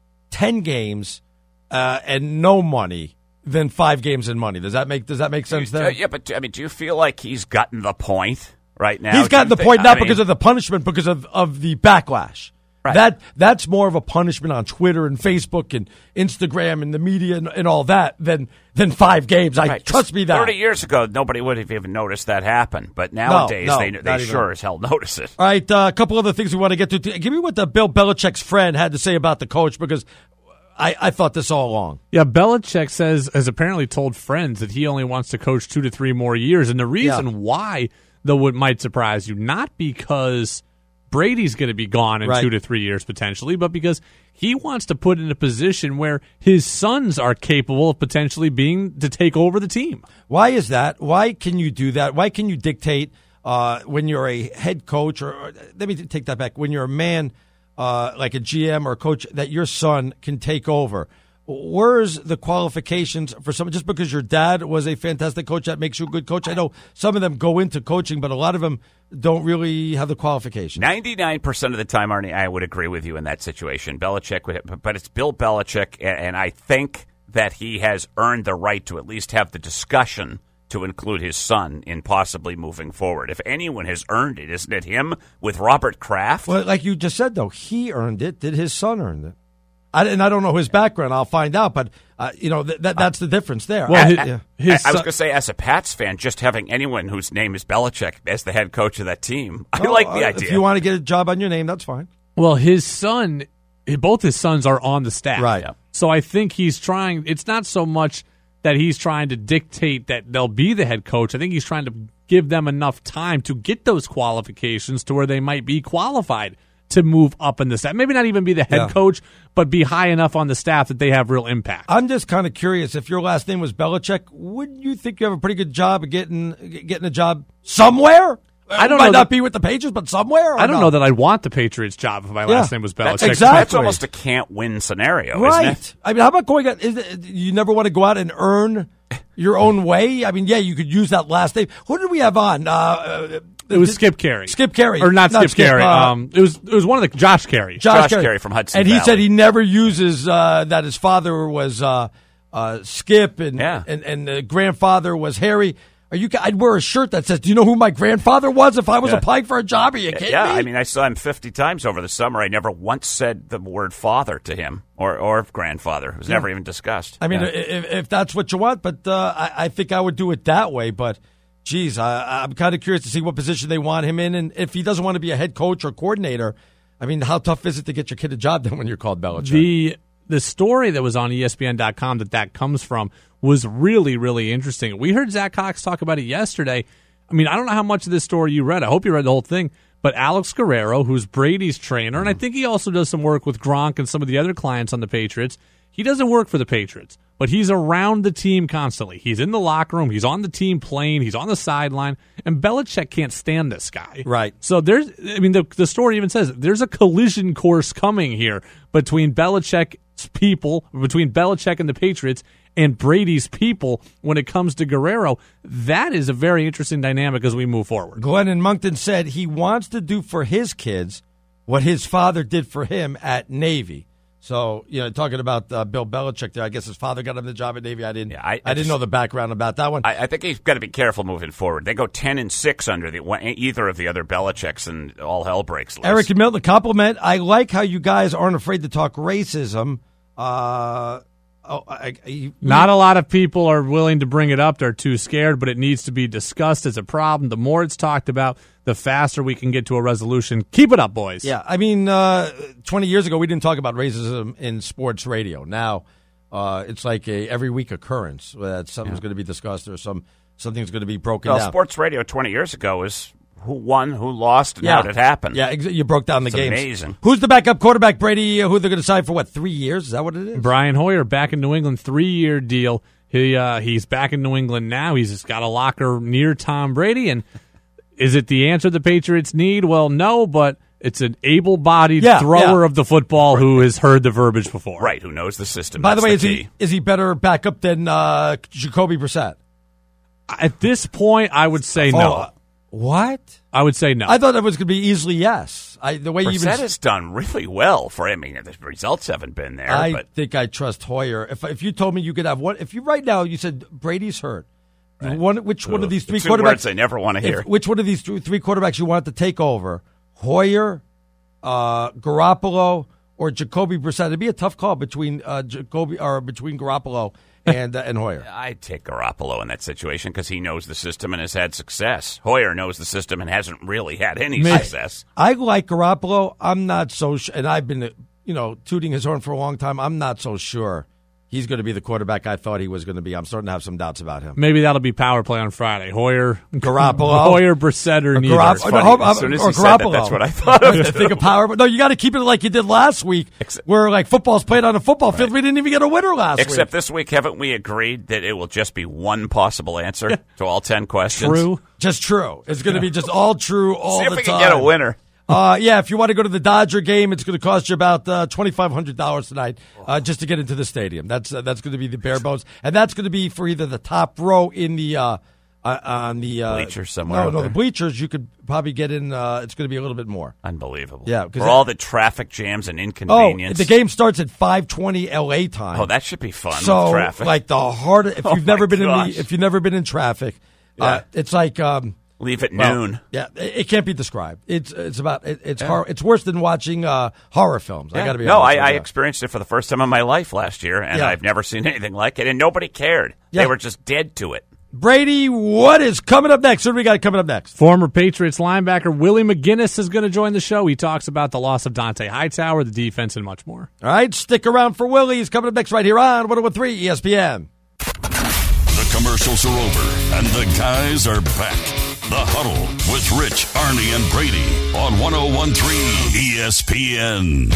Speaker 2: ten games uh, and no money than five games and money. Does that make Does that make sense there?
Speaker 3: Uh, yeah, but I mean, do you feel like he's gotten the point right now?
Speaker 2: He's
Speaker 3: Do
Speaker 2: gotten
Speaker 3: you
Speaker 2: the
Speaker 3: think-
Speaker 2: point
Speaker 3: I
Speaker 2: not
Speaker 3: mean-
Speaker 2: because of the punishment, because of, of the backlash.
Speaker 3: Right.
Speaker 2: That that's more of a punishment on Twitter and Facebook and Instagram and the media and, and all that than than five games. I
Speaker 3: Right.
Speaker 2: trust me that.
Speaker 3: Thirty years ago, nobody would have even noticed that happen. But nowadays,
Speaker 2: no,
Speaker 3: they
Speaker 2: not
Speaker 3: they
Speaker 2: even.
Speaker 3: sure as hell notice it.
Speaker 2: All right, uh, a couple other things we want to get to. Give me what the Bill Belichick's friend had to say about the coach, because I, I thought this all along.
Speaker 4: Yeah, Belichick says has apparently told friends that he only wants to coach two to three more years, and the reason
Speaker 2: Yeah.
Speaker 4: why, though, it might surprise you, not because Brady's going to be gone in
Speaker 2: Right.
Speaker 4: two to three years potentially, but because he wants to put in a position where his sons are capable of potentially being to take over the team.
Speaker 2: Why is that? Why can you do that? Why can you dictate uh, when you're a head coach, or, or let me take that back, when you're a man uh, like a G M or a coach, that your son can take over? Where's the qualifications for someone? Just because your dad was a fantastic coach, that makes you a good coach? I know some of them go into coaching, but a lot of them don't really have the qualifications.
Speaker 3: Ninety-nine percent of the time, Arnie, I would agree with you in that situation. Belichick would, but it's Bill Belichick, and I think that he has earned the right to at least have the discussion to include his son in possibly moving forward. If anyone has earned it, isn't it him with Robert Kraft?
Speaker 2: Well, like you just said, though, he earned it. Did his son earn it? I, and I don't know his background. I'll find out, but uh, you know th- that that's the difference there.
Speaker 4: Well,
Speaker 2: I,
Speaker 4: his,
Speaker 2: yeah.
Speaker 4: his
Speaker 3: I, I was
Speaker 4: son-
Speaker 3: going to say, as a Pats fan, just having anyone whose name is Belichick as the head coach of that team, I
Speaker 2: Oh,
Speaker 3: like the
Speaker 2: uh,
Speaker 3: idea.
Speaker 2: If you want to get a job on your name, that's fine.
Speaker 4: Well, his son, both his sons are on the staff.
Speaker 2: Right. Yeah.
Speaker 4: So I think he's trying, it's not so much that he's trying to dictate that they'll be the head coach. I think he's trying to give them enough time to get those qualifications to where they might be qualified to move up in the staff. Maybe not even be the head
Speaker 2: Yeah.
Speaker 4: coach, but be high enough on the staff that they have real impact.
Speaker 2: I'm just kind of curious. If your last name was Belichick, wouldn't you think you have a pretty good job of getting getting a job somewhere?
Speaker 4: I don't
Speaker 2: It might
Speaker 4: know
Speaker 2: not
Speaker 4: that-
Speaker 2: be with the Patriots, but somewhere. or
Speaker 4: I don't
Speaker 2: no?
Speaker 4: know that I'd want the Patriots job if my
Speaker 2: Yeah.
Speaker 4: last name was Belichick.
Speaker 3: That's,
Speaker 2: Exactly.
Speaker 3: that's almost a can't-win scenario,
Speaker 2: Right.
Speaker 3: isn't it?
Speaker 2: I mean, how about going out? Is it, you never want to go out and earn your own way? I mean, yeah, you could use that last name. Who did we have on? Uh, uh,
Speaker 4: It was Skip Carey.
Speaker 2: Skip Carey.
Speaker 4: Or not, Skip, Carey.
Speaker 2: uh,
Speaker 4: um, it was it was one of the Josh Carey.
Speaker 3: Josh Carey from Hudson
Speaker 2: And he
Speaker 3: Valley.
Speaker 2: said he never uses uh, that his father was uh, uh, Skip and,
Speaker 3: Yeah.
Speaker 2: and, and the grandfather was Harry. Are you? I'd wear a shirt that says, "Do you know who my grandfather was?" If I was
Speaker 3: Yeah.
Speaker 2: applying for a job, are you kidding
Speaker 3: Yeah,
Speaker 2: me?
Speaker 3: I mean, I saw him fifty times over the summer. I never once said the word father to him or, or grandfather. It was never even discussed.
Speaker 2: I mean,
Speaker 3: Yeah.
Speaker 2: if, if that's what you want, but uh, I, I think I would do it that way. But, geez, I, I'm kind of curious to see what position they want him in. And if he doesn't want to be a head coach or coordinator, I mean, how tough is it to get your kid a job then when you're called Belichick?
Speaker 4: The the story that was on E S P N dot com that that comes from was really, really interesting. We heard Zach Cox talk about it yesterday. I mean, I don't know how much of this story you read. I hope you read the whole thing. But Alex Guerrero, who's Brady's trainer, and I think he also does some work with Gronk and some of the other clients on the Patriots. He doesn't work for the Patriots, but he's around the team constantly. He's in the locker room. He's on the team plane. He's on the sideline. And Belichick can't stand this guy.
Speaker 2: Right.
Speaker 4: So there's, I mean, the, the story even says there's a collision course coming here between Belichick's people, between Belichick and the Patriots, and Brady's people when it comes to Guerrero. That is a very interesting dynamic as we move forward.
Speaker 2: Glenn in Moncton said he wants to do for his kids what his father did for him at Navy. So, you know, talking about uh, Bill Belichick there, I guess his father got him the job at Navy. I didn't.
Speaker 3: Yeah, I-
Speaker 2: I,
Speaker 3: I
Speaker 2: didn't
Speaker 3: just-
Speaker 2: know the background about that one.
Speaker 3: I, I think he's got to be careful moving forward. They go ten and six under the one- either of the other Belichicks, and all hell breaks loose.
Speaker 2: Eric and Milton, compliment. I like how you guys aren't afraid to talk racism. Uh, oh, I, I,
Speaker 4: Not a lot of people are willing to bring it up. They're too scared, but it needs to be discussed as a problem. The more it's talked about, the faster we can get to a resolution. Keep it up, boys.
Speaker 2: Yeah, I mean, uh, twenty years ago, we didn't talk about racism in sports radio. Now, uh, it's like a every week occurrence that something's going to be discussed or some something's going to be broken
Speaker 3: Well,
Speaker 2: down.
Speaker 3: sports radio twenty years ago was who won, who lost, and how did it happen.
Speaker 2: Yeah, ex- you broke down the
Speaker 3: It's
Speaker 2: games.
Speaker 3: amazing.
Speaker 2: Who's the backup quarterback, Brady? uh, Who they're going to sign for, what, three years? Is that what it is?
Speaker 4: Brian Hoyer back in New England, three-year deal. He uh, he's back in New England now. He's just got a locker near Tom Brady. And is it the answer the Patriots need? Well, no, but it's an able-bodied
Speaker 2: Yeah,
Speaker 4: thrower
Speaker 2: yeah.
Speaker 4: of the football who has heard the verbiage before.
Speaker 3: Right, who knows the system.
Speaker 2: By the
Speaker 3: That's
Speaker 2: way, is
Speaker 3: key.
Speaker 2: he is he better backup than uh, Jacoby Brissett?
Speaker 4: At this point, I would say
Speaker 2: Oh,
Speaker 4: no.
Speaker 2: uh, what?
Speaker 4: I would say no.
Speaker 2: I thought that was going to be easily yes. I, the way you even
Speaker 3: Brissett has done really well for him. I mean, the results haven't been there,
Speaker 2: I
Speaker 3: but
Speaker 2: think I trust Hoyer. If if you told me you could have one, if you right now you said Brady's hurt,
Speaker 3: Right.
Speaker 2: one which one
Speaker 3: Ugh,
Speaker 2: of these
Speaker 3: the
Speaker 2: three
Speaker 3: two
Speaker 2: quarterbacks
Speaker 3: words I never want to
Speaker 2: if-
Speaker 3: hear.
Speaker 2: which one of these th- three quarterbacks you want to take over? Hoyer, uh, Garoppolo, or Jacoby Brissett? It'd be a tough call between uh, Jacoby or between Garoppolo and uh, and Hoyer.
Speaker 3: I'd take Garoppolo in that situation because he knows the system and has had success. Hoyer knows the system and hasn't really had any
Speaker 4: Maybe.
Speaker 3: success.
Speaker 2: I like Garoppolo. I'm not so sh- and I've been uh, you know tooting his horn for a long time. I'm not so sure he's going to be the quarterback I thought he was going to be. I'm starting to have some doubts about him.
Speaker 4: Maybe that'll be power play on Friday. Hoyer,
Speaker 2: Garoppolo.
Speaker 4: Hoyer, Brissett, or,
Speaker 2: Or
Speaker 4: neither.
Speaker 2: Garoppolo.
Speaker 3: It's funny.
Speaker 2: No, hope-
Speaker 3: As soon as
Speaker 2: or
Speaker 3: he said that,
Speaker 2: Garoppolo.
Speaker 3: that's what I thought of,
Speaker 2: I think of power. No, you got to keep it like you did last week,
Speaker 3: Except-
Speaker 2: where like football's played on a football field. We didn't even get a winner last
Speaker 3: Except
Speaker 2: week.
Speaker 3: this week, haven't we agreed that it will just be one possible answer to all ten questions?
Speaker 4: True.
Speaker 2: Just true. It's going to be just all true all
Speaker 3: See if
Speaker 2: the
Speaker 3: we
Speaker 2: time.
Speaker 3: can get a winner.
Speaker 2: Uh, yeah, if you want to go to the Dodger game, it's going to cost you about uh, twenty-five hundred dollars tonight uh, just to get into the stadium. That's uh, that's going to be the bare bones, and that's going to be for either the top row in the uh, uh, on the uh,
Speaker 3: Bleachers somewhere
Speaker 2: No,
Speaker 3: out
Speaker 2: no,
Speaker 3: there.
Speaker 2: the bleachers. You could probably get in. Uh, it's going to be a little bit more.
Speaker 3: Unbelievable.
Speaker 2: Yeah, 'cause
Speaker 3: for
Speaker 2: that-
Speaker 3: all the traffic jams and
Speaker 2: Oh,
Speaker 3: inconvenience.
Speaker 2: the game starts at five twenty L A time.
Speaker 3: Oh, that should be fun.
Speaker 2: So,
Speaker 3: with traffic.
Speaker 2: like the hardest. If
Speaker 3: Oh
Speaker 2: you've never
Speaker 3: my
Speaker 2: been in
Speaker 3: gosh.
Speaker 2: the, if you've never been in traffic, uh,
Speaker 3: Yeah.
Speaker 2: it's like um,
Speaker 3: Leave at
Speaker 2: well,
Speaker 3: noon.
Speaker 2: Yeah, it, it can't be described. It's it's about it, it's yeah. hor- it's worse than watching uh, horror films.
Speaker 3: Yeah.
Speaker 2: I got to be
Speaker 3: no.
Speaker 2: honest.
Speaker 3: I, I experienced it for the first time in my life last year, and yeah. I've never seen anything like it. And nobody cared. Yeah. They were just dead to it.
Speaker 2: Brady, what is coming up next? What do we got coming up next?
Speaker 4: Former Patriots linebacker Willie McGinnis is going to join the show. He talks about the loss of Dante Hightower, the defense, and much more.
Speaker 2: All right, stick around for Willie. He's coming up next right here on one oh one three E S P N.
Speaker 1: The commercials are over, and the guys are back. The Huddle with Rich, Arnie, and Brady on one oh one three E S P N.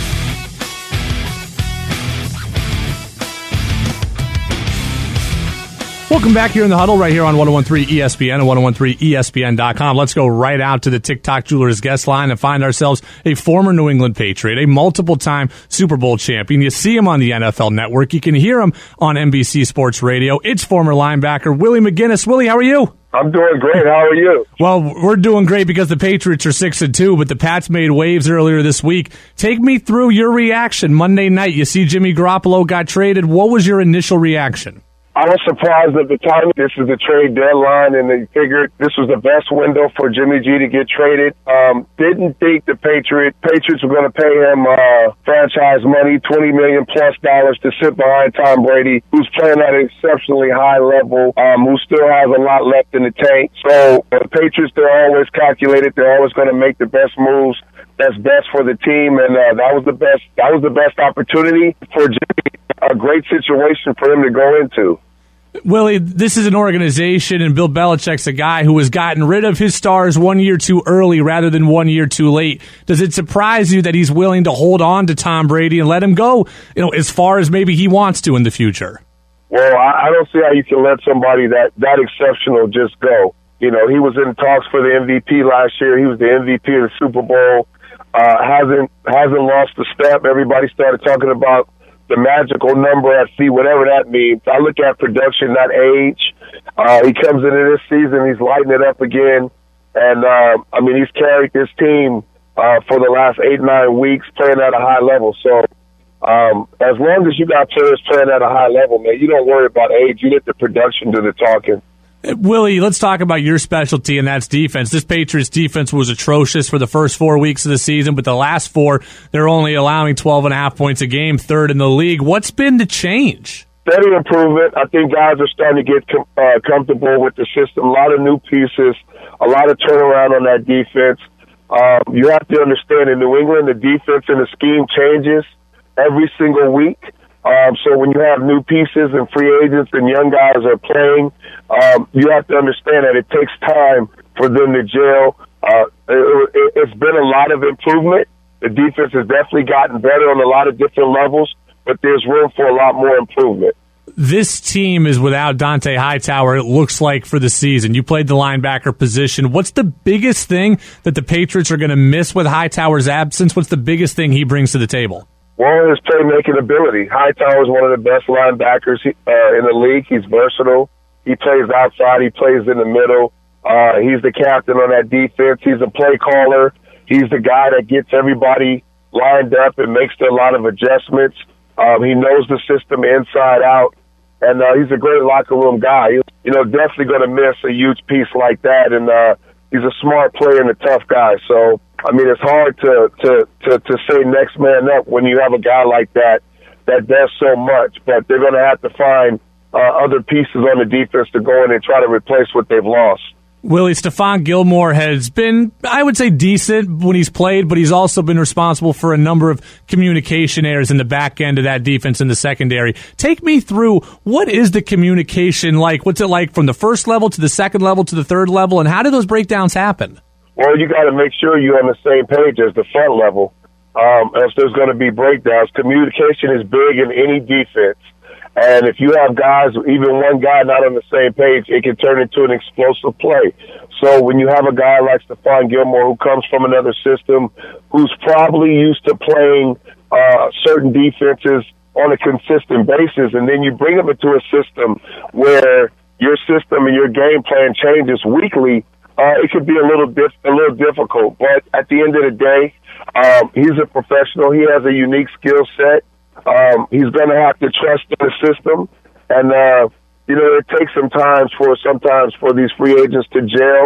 Speaker 4: Welcome back here in the Huddle right here on one oh one three E S P N and one oh one three E S P N dot com. Let's go right out to the TikTok Jewelers guest line and find ourselves a former New England Patriot, a multiple-time Super Bowl champion. You see him on the N F L Network. You can hear him on N B C Sports Radio. It's former linebacker Willie McGinnis. Willie, how are you?
Speaker 12: I'm doing great. How are you?
Speaker 4: Well, we're doing great because the Patriots are six and two, but the Pats made waves earlier this week. Take me through your reaction Monday night. You see Jimmy Garoppolo got traded. What was your initial reaction?
Speaker 12: I was surprised at the time. This is the trade deadline, and they figured this was the best window for Jimmy G to get traded. Um, didn't think the Patriot, Patriots were going to pay him uh, franchise money, twenty million dollars plus dollars to sit behind Tom Brady, who's playing at an exceptionally high level, um, who still has a lot left in the tank. So the Patriots, they're always calculated. They're always going to make the best moves that's best for the team, and uh, that was the best. That was the best opportunity for Jimmy. A great situation for him to go into.
Speaker 4: Willie, this is an organization, and Bill Belichick's a guy who has gotten rid of his stars one year too early rather than one year too late. Does it surprise you that he's willing to hold on to Tom Brady and let him go, you know, as far as maybe he wants to in the future?
Speaker 12: Well, I, I don't see how you can let somebody that, that exceptional just go. You know, he was in talks for the M V P last year. He was the M V P of the Super Bowl. Uh, hasn't hasn't lost a step. Everybody started talking about the magical number at C, whatever that means. I look at production, not age. Uh, he comes into this season, he's lighting it up again. And, uh, I mean, he's carried this team uh, for the last eight, nine weeks playing at a high level. So um, as long as you got players playing at a high level, man, you don't worry about age. You let the production do the talking.
Speaker 4: Willie, let's talk about your specialty, and that's defense. This Patriots defense was atrocious for the first four weeks of the season, but the last four, they're only allowing twelve and a half points a game, third in the league. What's been the change?
Speaker 12: Steady improvement. I think guys are starting to get com- uh, comfortable with the system. A lot of new pieces, a lot of turnaround on that defense. Um, you have to understand, in New England, the defense and the scheme changes every single week. Um, so when you have new pieces and free agents and young guys are playing, um, you have to understand that it takes time for them to gel. Uh, it, it, it's been a lot of improvement. The defense has definitely gotten better on a lot of different levels, but there's room for a lot more improvement.
Speaker 4: This team is without Dante Hightower, it looks like, for the season. You played the linebacker position. What's the biggest thing that the Patriots are going to miss with Hightower's absence? What's the biggest thing he brings to the table?
Speaker 12: Well, his playmaking ability. Hightower is one of the best linebackers uh, in the league. He's versatile. He plays outside. He plays in the middle. Uh, he's the captain on that defense. He's a play caller. He's the guy that gets everybody lined up and makes a lot of adjustments. Um, he knows the system inside out, and uh, he's a great locker room guy. He's, you know, definitely going to miss a huge piece like that, and uh, he's a smart player and a tough guy. So, I mean, it's hard to, to, to, to say next man up when you have a guy like that that does so much. But they're going to have to find uh, other pieces on the defense to go in and try to replace what they've lost.
Speaker 4: Willie, Stephon Gilmore has been, I would say, decent when he's played, but he's also been responsible for a number of communication errors in the back end of that defense in the secondary. Take me through, what is the communication like? What's it like from the first level to the second level to the third level, and how do those breakdowns happen?
Speaker 12: Well, you got to make sure you're on the same page as the front level, um, else there's going to be breakdowns. Communication is big in any defense. And if you have guys, even one guy not on the same page, it can turn into an explosive play. So when you have a guy like Stephon Gilmore who comes from another system, who's probably used to playing uh, certain defenses on a consistent basis, and then you bring him into a system where your system and your game plan changes weekly, uh, it could be a little dif- a little difficult. But at the end of the day, um, he's a professional. He has a unique skill set. Um, he's going to have to trust in the system, and uh, you know, it takes some time for sometimes for these free agents to gel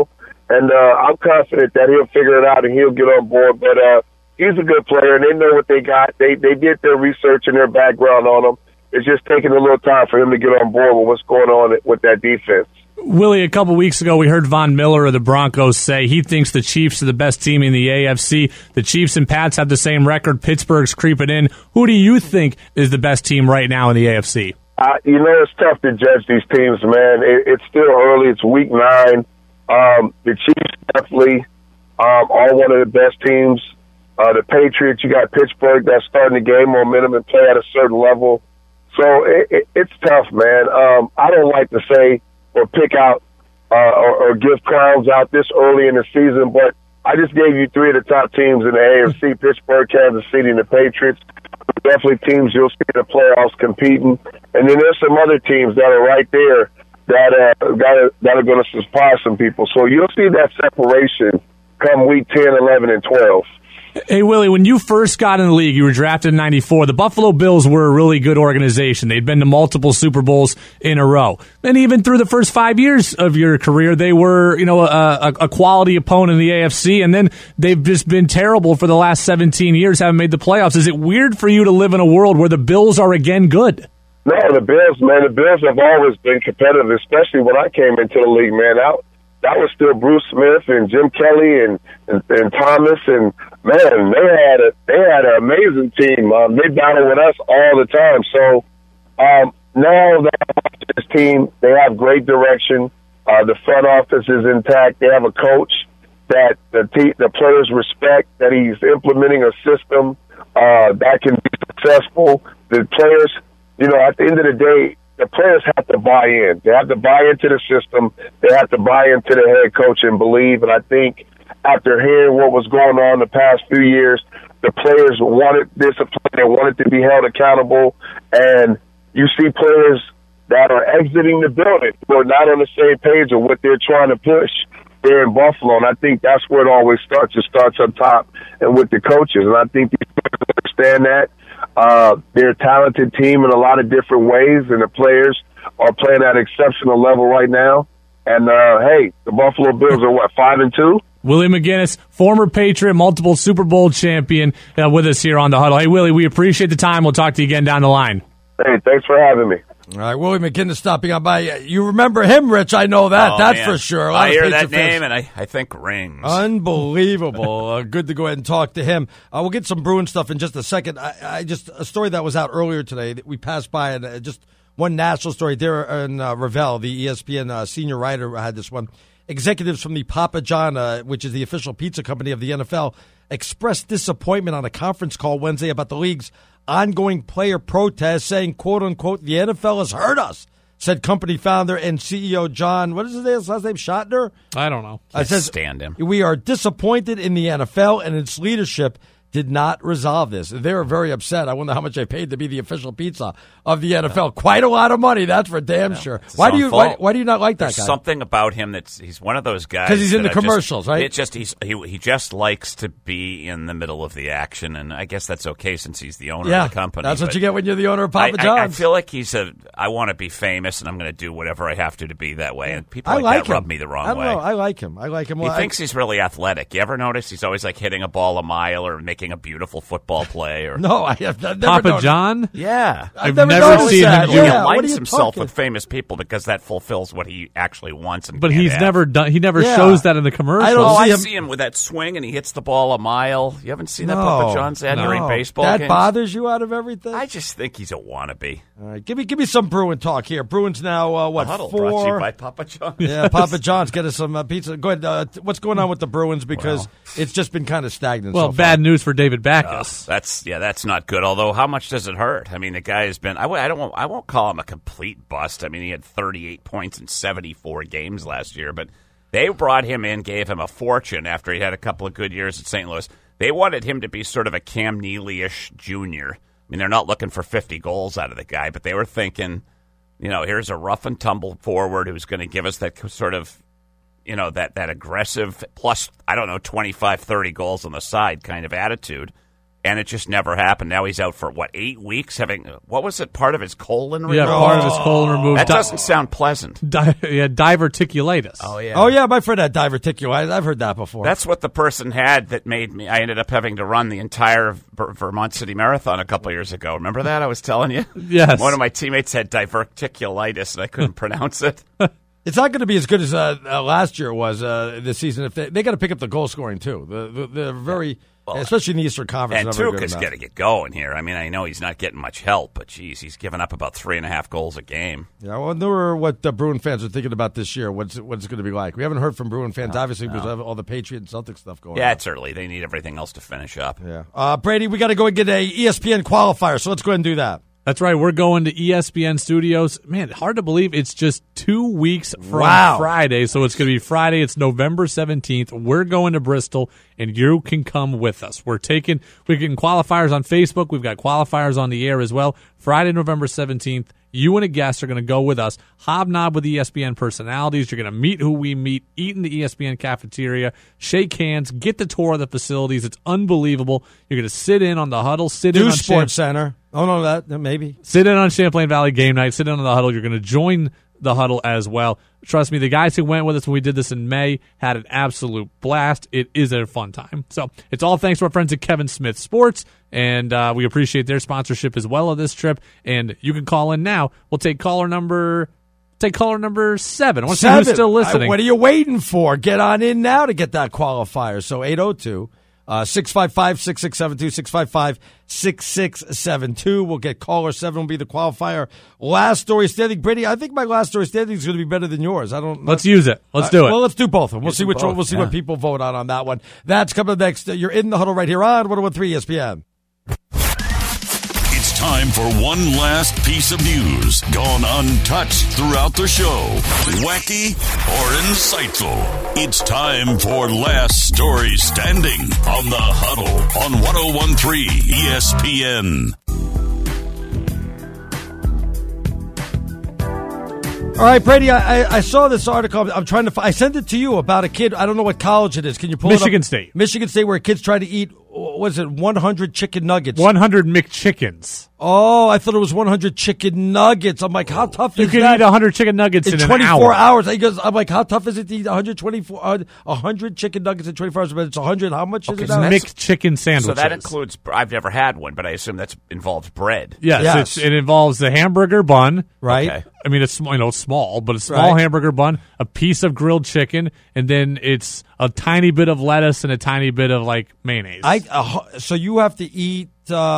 Speaker 12: and uh, I'm confident that he'll figure it out and he'll get on board. But uh, he's a good player, and they know what they got. They they did their research and their background on him. It's just taking a little time for him to get on board with what's going on with that defense.
Speaker 4: Willie, a couple weeks ago, we heard Von Miller of the Broncos say he thinks the Chiefs are the best team in the A F C. The Chiefs and Pats have the same record. Pittsburgh's creeping in. Who do you think is the best team right now in the A F C?
Speaker 12: Uh, you know, it's tough to judge these teams, man. It, it's still early. It's week nine. Um, the Chiefs definitely um, are one of the best teams. Uh, the Patriots, you got Pittsburgh that's starting to gain momentum and play at a certain level. So it, it, it's tough, man. Um, I don't like to say or pick out uh, or, or give crowns out this early in the season, but I just gave you three of the top teams in the A F C, Pittsburgh, Kansas City, and the Patriots. Definitely teams you'll see in the playoffs competing. And then there's some other teams that are right there that, uh, that are, that are going to surprise some people. So you'll see that separation come week ten, eleven, and twelve.
Speaker 4: Hey, Willie, when you first got in the league, you were drafted in ninety-four. The Buffalo Bills were a really good organization. They'd been to multiple Super Bowls in a row. And even through the first five years of your career, they were, you know, a, a quality opponent in the A F C. And then they've just been terrible for the last seventeen years, haven't made the playoffs. Is it weird for you to live in a world where the Bills are again good?
Speaker 12: No, the Bills, man, the Bills have always been competitive, especially when I came into the league, man. That, that was still Bruce Smith and Jim Kelly and, and, and Thomas, and man, they had a they had an amazing team. Um, they battled with us all the time. So um, now that this team, they have great direction. Uh, the front office is intact. They have a coach that the te- the players respect. That he's implementing a system uh, that can be successful. The players, you know, at the end of the day, the players have to buy in. They have to buy into the system. They have to buy into the head coach and believe. And I think after hearing what was going on the past few years, the players wanted discipline. They wanted to be held accountable. And you see players that are exiting the building who are not on the same page of what they're trying to push there in Buffalo. And I think that's where it always starts. It starts up top and with the coaches. And I think these players understand that. Uh, they're a talented team in a lot of different ways, and the players are playing at an exceptional level right now. And, uh, hey, the Buffalo Bills are, what, five and two?
Speaker 4: Willie McGinnis, former Patriot, multiple Super Bowl champion, uh, with us here on The Huddle. Hey, Willie, we appreciate the time. We'll talk to you again down the line.
Speaker 12: Hey, thanks for having me.
Speaker 2: All right, Willie McGinnis stopping on by. You remember him, Rich? I know that.
Speaker 3: Oh,
Speaker 2: That's
Speaker 3: man.
Speaker 2: for sure. A lot
Speaker 3: I
Speaker 2: of
Speaker 3: hear
Speaker 2: Patriot
Speaker 3: that
Speaker 2: fans.
Speaker 3: name, and I, I think rings.
Speaker 2: Unbelievable. uh, good to go ahead and talk to him. Uh, we'll get some Bruin stuff in just a second. I, I just a story that was out earlier today that we passed by, and uh, just one national story. There in uh, Ravel, the E S P N uh, senior writer, had this one. Executives from the Papa John, uh, which is the official pizza company of the N F L, expressed disappointment on a conference call Wednesday about the league's ongoing player protests, saying, quote unquote, the N F L has hurt us, said company founder and C E O John, what is his name, last name, Schottner?
Speaker 4: I don't know.
Speaker 2: I says,
Speaker 3: stand him.
Speaker 2: We are disappointed in the N F L and its leadership did not resolve this. They were very upset. I wonder how much they paid to be the official pizza of the N F L. Quite a lot of money, that's for damn
Speaker 3: Yeah,
Speaker 2: sure.
Speaker 3: it's
Speaker 2: Why
Speaker 3: his
Speaker 2: do
Speaker 3: own
Speaker 2: you why,
Speaker 3: fault.
Speaker 2: why do you not like that
Speaker 3: There's
Speaker 2: guy?
Speaker 3: something about him that's he's one of those guys
Speaker 2: 'Cause he's in
Speaker 3: that
Speaker 2: the
Speaker 3: I just-
Speaker 2: commercials, right?
Speaker 3: It just he's he he just likes to be in the middle of the action, and I guess that's okay since he's the owner
Speaker 2: Yeah,
Speaker 3: of the company.
Speaker 2: that's what
Speaker 3: but
Speaker 2: you get when you're the owner of Papa
Speaker 3: I,
Speaker 2: John's.
Speaker 3: I, I feel like he's a. I want to be famous, and I'm going to do whatever I have to to be that way. And people
Speaker 2: I
Speaker 3: like,
Speaker 2: like
Speaker 3: that
Speaker 2: him.
Speaker 3: rub me the wrong
Speaker 2: I don't
Speaker 3: way.
Speaker 2: know. I like him. I like him.
Speaker 3: He
Speaker 2: Well, I-
Speaker 3: thinks he's really athletic. You ever notice he's always like hitting a ball a mile or making a beautiful football play? Or
Speaker 2: no, I have I've never
Speaker 4: Papa
Speaker 2: noticed.
Speaker 4: John?
Speaker 3: Yeah,
Speaker 2: I've,
Speaker 4: I've
Speaker 2: never,
Speaker 4: never
Speaker 2: noticed
Speaker 4: seen
Speaker 2: that.
Speaker 4: him
Speaker 3: He
Speaker 4: do
Speaker 2: Yeah, what are
Speaker 3: aligns
Speaker 2: you
Speaker 3: himself
Speaker 2: talking?
Speaker 3: with famous people because that fulfills what he actually wants. And
Speaker 4: But
Speaker 3: can't
Speaker 4: he's
Speaker 3: have.
Speaker 4: never done. He never
Speaker 2: Yeah.
Speaker 4: shows that in the commercials.
Speaker 2: I don't
Speaker 3: Oh,
Speaker 2: see
Speaker 3: I
Speaker 2: him-
Speaker 3: see him with that swing, and he hits the ball a mile. You haven't seen that
Speaker 2: No,
Speaker 3: Papa John's ad
Speaker 2: no.
Speaker 3: during baseball
Speaker 2: That
Speaker 3: games?
Speaker 2: bothers you out of everything?
Speaker 3: I just think he's a wannabe.
Speaker 2: All right, give me give me some Bruin talk here. Bruins now uh, what
Speaker 3: The Huddle
Speaker 2: four?
Speaker 3: brought to you by Papa John's.
Speaker 2: Yeah, Papa John's, get us some uh, pizza. Go ahead. Uh, t- what's going on with the Bruins? Because it's just been kind of stagnant.
Speaker 4: Well,
Speaker 2: so far.
Speaker 4: bad news for David Backus.
Speaker 3: Oh, that's yeah, that's not good. Although, how much does it hurt? I mean, the guy has been. I, w- I don't. I won't call him a complete bust. I mean, he had thirty-eight points in seventy-four games last year, but they brought him in, gave him a fortune after he had a couple of good years at Saint Louis. They wanted him to be sort of a Cam Neely-ish junior. I mean, they're not looking for fifty goals out of the guy, but they were thinking, you know, here's a rough and tumble forward who's going to give us that sort of, you know, that, that aggressive plus, I don't know, twenty-five, thirty goals on the side kind of attitude. and it just never happened. Now he's out for, what, eight weeks? Having, what was it, part of his colon removed?
Speaker 4: Yeah, part of his colon removed.
Speaker 3: That
Speaker 4: Di-
Speaker 3: doesn't sound pleasant.
Speaker 4: Di- yeah, diverticulitis.
Speaker 3: Oh, yeah.
Speaker 2: Oh, yeah, my friend had diverticulitis. I've heard that before.
Speaker 3: That's what the person had that made me, I ended up having to run the entire Ver- Vermont City Marathon a couple years ago. Remember that? I was telling you?
Speaker 4: Yes.
Speaker 3: One of my teammates had diverticulitis, and I couldn't pronounce it.
Speaker 2: It's not going to be as good as uh, uh, last year was uh, this season. If they, they got to pick up the goal scoring too. The, the, they're very, well, especially in the Eastern Conference.
Speaker 3: And Tuukka's got to get going here. I mean, I know he's not getting much help, but geez, he's giving up about three and a half goals a game.
Speaker 2: Yeah, I wonder what the Bruin fans are thinking about this year. What's it, what's it going to be like? We haven't heard from Bruin fans,
Speaker 3: no,
Speaker 2: obviously,
Speaker 3: no.
Speaker 2: because of all the Patriot and Celtic stuff going
Speaker 3: yeah,
Speaker 2: on.
Speaker 3: Yeah, it's early. They need everything else to finish up.
Speaker 2: Yeah, uh, Brady, we got to go and get a E S P N qualifier. So let's go ahead and do that.
Speaker 4: That's right. We're going to E S P N Studios. Man, hard to believe it's just two weeks from
Speaker 2: wow.
Speaker 4: Friday. So it's going to be Friday. It's November seventeenth. We're going to Bristol, and you can come with us. We're taking, we're getting qualifiers on Facebook. We've got qualifiers on the air as well. Friday, November seventeenth. You and a guest are going to go with us, hobnob with E S P N personalities. You're going to meet who we meet, eat in the E S P N cafeteria, shake hands, get the tour of the facilities. It's unbelievable. You're going to sit in on the huddle, sit
Speaker 2: New
Speaker 4: in on
Speaker 2: Sports Champ- Center. Oh, no, that maybe.
Speaker 4: Sit in on Champlain Valley game night, sit in on the huddle. You're going to join the huddle as well. Trust me, the guys who went with us when we did this in May had an absolute blast. It is a fun time. So it's all thanks to our friends at Kevin Smith Sports, and uh, we appreciate their sponsorship as well of this trip. And you can call in now. We'll take caller number take caller number seven. I want to see who's still listening.
Speaker 2: I, what are you waiting for? Get on in now to get that qualifier. So eight oh two Uh, six five five, six six seven two, six five five, six six seven two. We'll get caller seven will be the qualifier. Last story standing. Brady, I think my last story standing is going to be better than yours. I don't.
Speaker 4: Let's use it. Let's
Speaker 2: uh,
Speaker 4: do it.
Speaker 2: Well, let's do both of them. We'll
Speaker 3: Let's
Speaker 2: see which
Speaker 3: both,
Speaker 2: one. We'll see
Speaker 3: yeah.
Speaker 2: what people vote on on that one. That's coming up next. You're in the huddle right here on one oh one three E S P N.
Speaker 1: It's time for one last piece of news gone untouched throughout the show. Wacky or insightful? It's time for Last Story Standing on the Huddle on one oh one three E S P N.
Speaker 2: All right, Brady, I, I, I saw this article. I'm trying to find, I sent it to you about a kid. I don't know what college it is. Can you pull
Speaker 4: Michigan
Speaker 2: it up?
Speaker 4: State.
Speaker 2: Michigan State, where kids try to eat, what is it, one hundred chicken nuggets.
Speaker 4: one hundred McChickens.
Speaker 2: Oh, I thought it was one hundred chicken nuggets. I'm like, how tough
Speaker 4: You
Speaker 2: is
Speaker 4: can
Speaker 2: that?
Speaker 4: eat one hundred chicken nuggets in,
Speaker 2: in
Speaker 4: an
Speaker 2: twenty-four
Speaker 4: hour.
Speaker 2: hours. He goes, I'm like, how tough is it to eat one hundred twenty-four, uh, one hundred chicken nuggets in twenty-four hours? But it's one hundred. How much
Speaker 3: Okay,
Speaker 2: is it
Speaker 3: so
Speaker 2: now?
Speaker 3: that's-
Speaker 4: McChicken sandwiches.
Speaker 3: So that includes, I've never had one, but I assume that's involves bread.
Speaker 4: Yes,
Speaker 2: Yes.
Speaker 4: It's, it involves the hamburger bun.
Speaker 2: Right.
Speaker 3: Okay.
Speaker 4: I mean, it's small, you know, it's small, but a small
Speaker 2: Right.
Speaker 4: hamburger bun, a piece of grilled chicken, and then it's a tiny bit of lettuce and a tiny bit of like mayonnaise.
Speaker 2: I uh, So you have to eat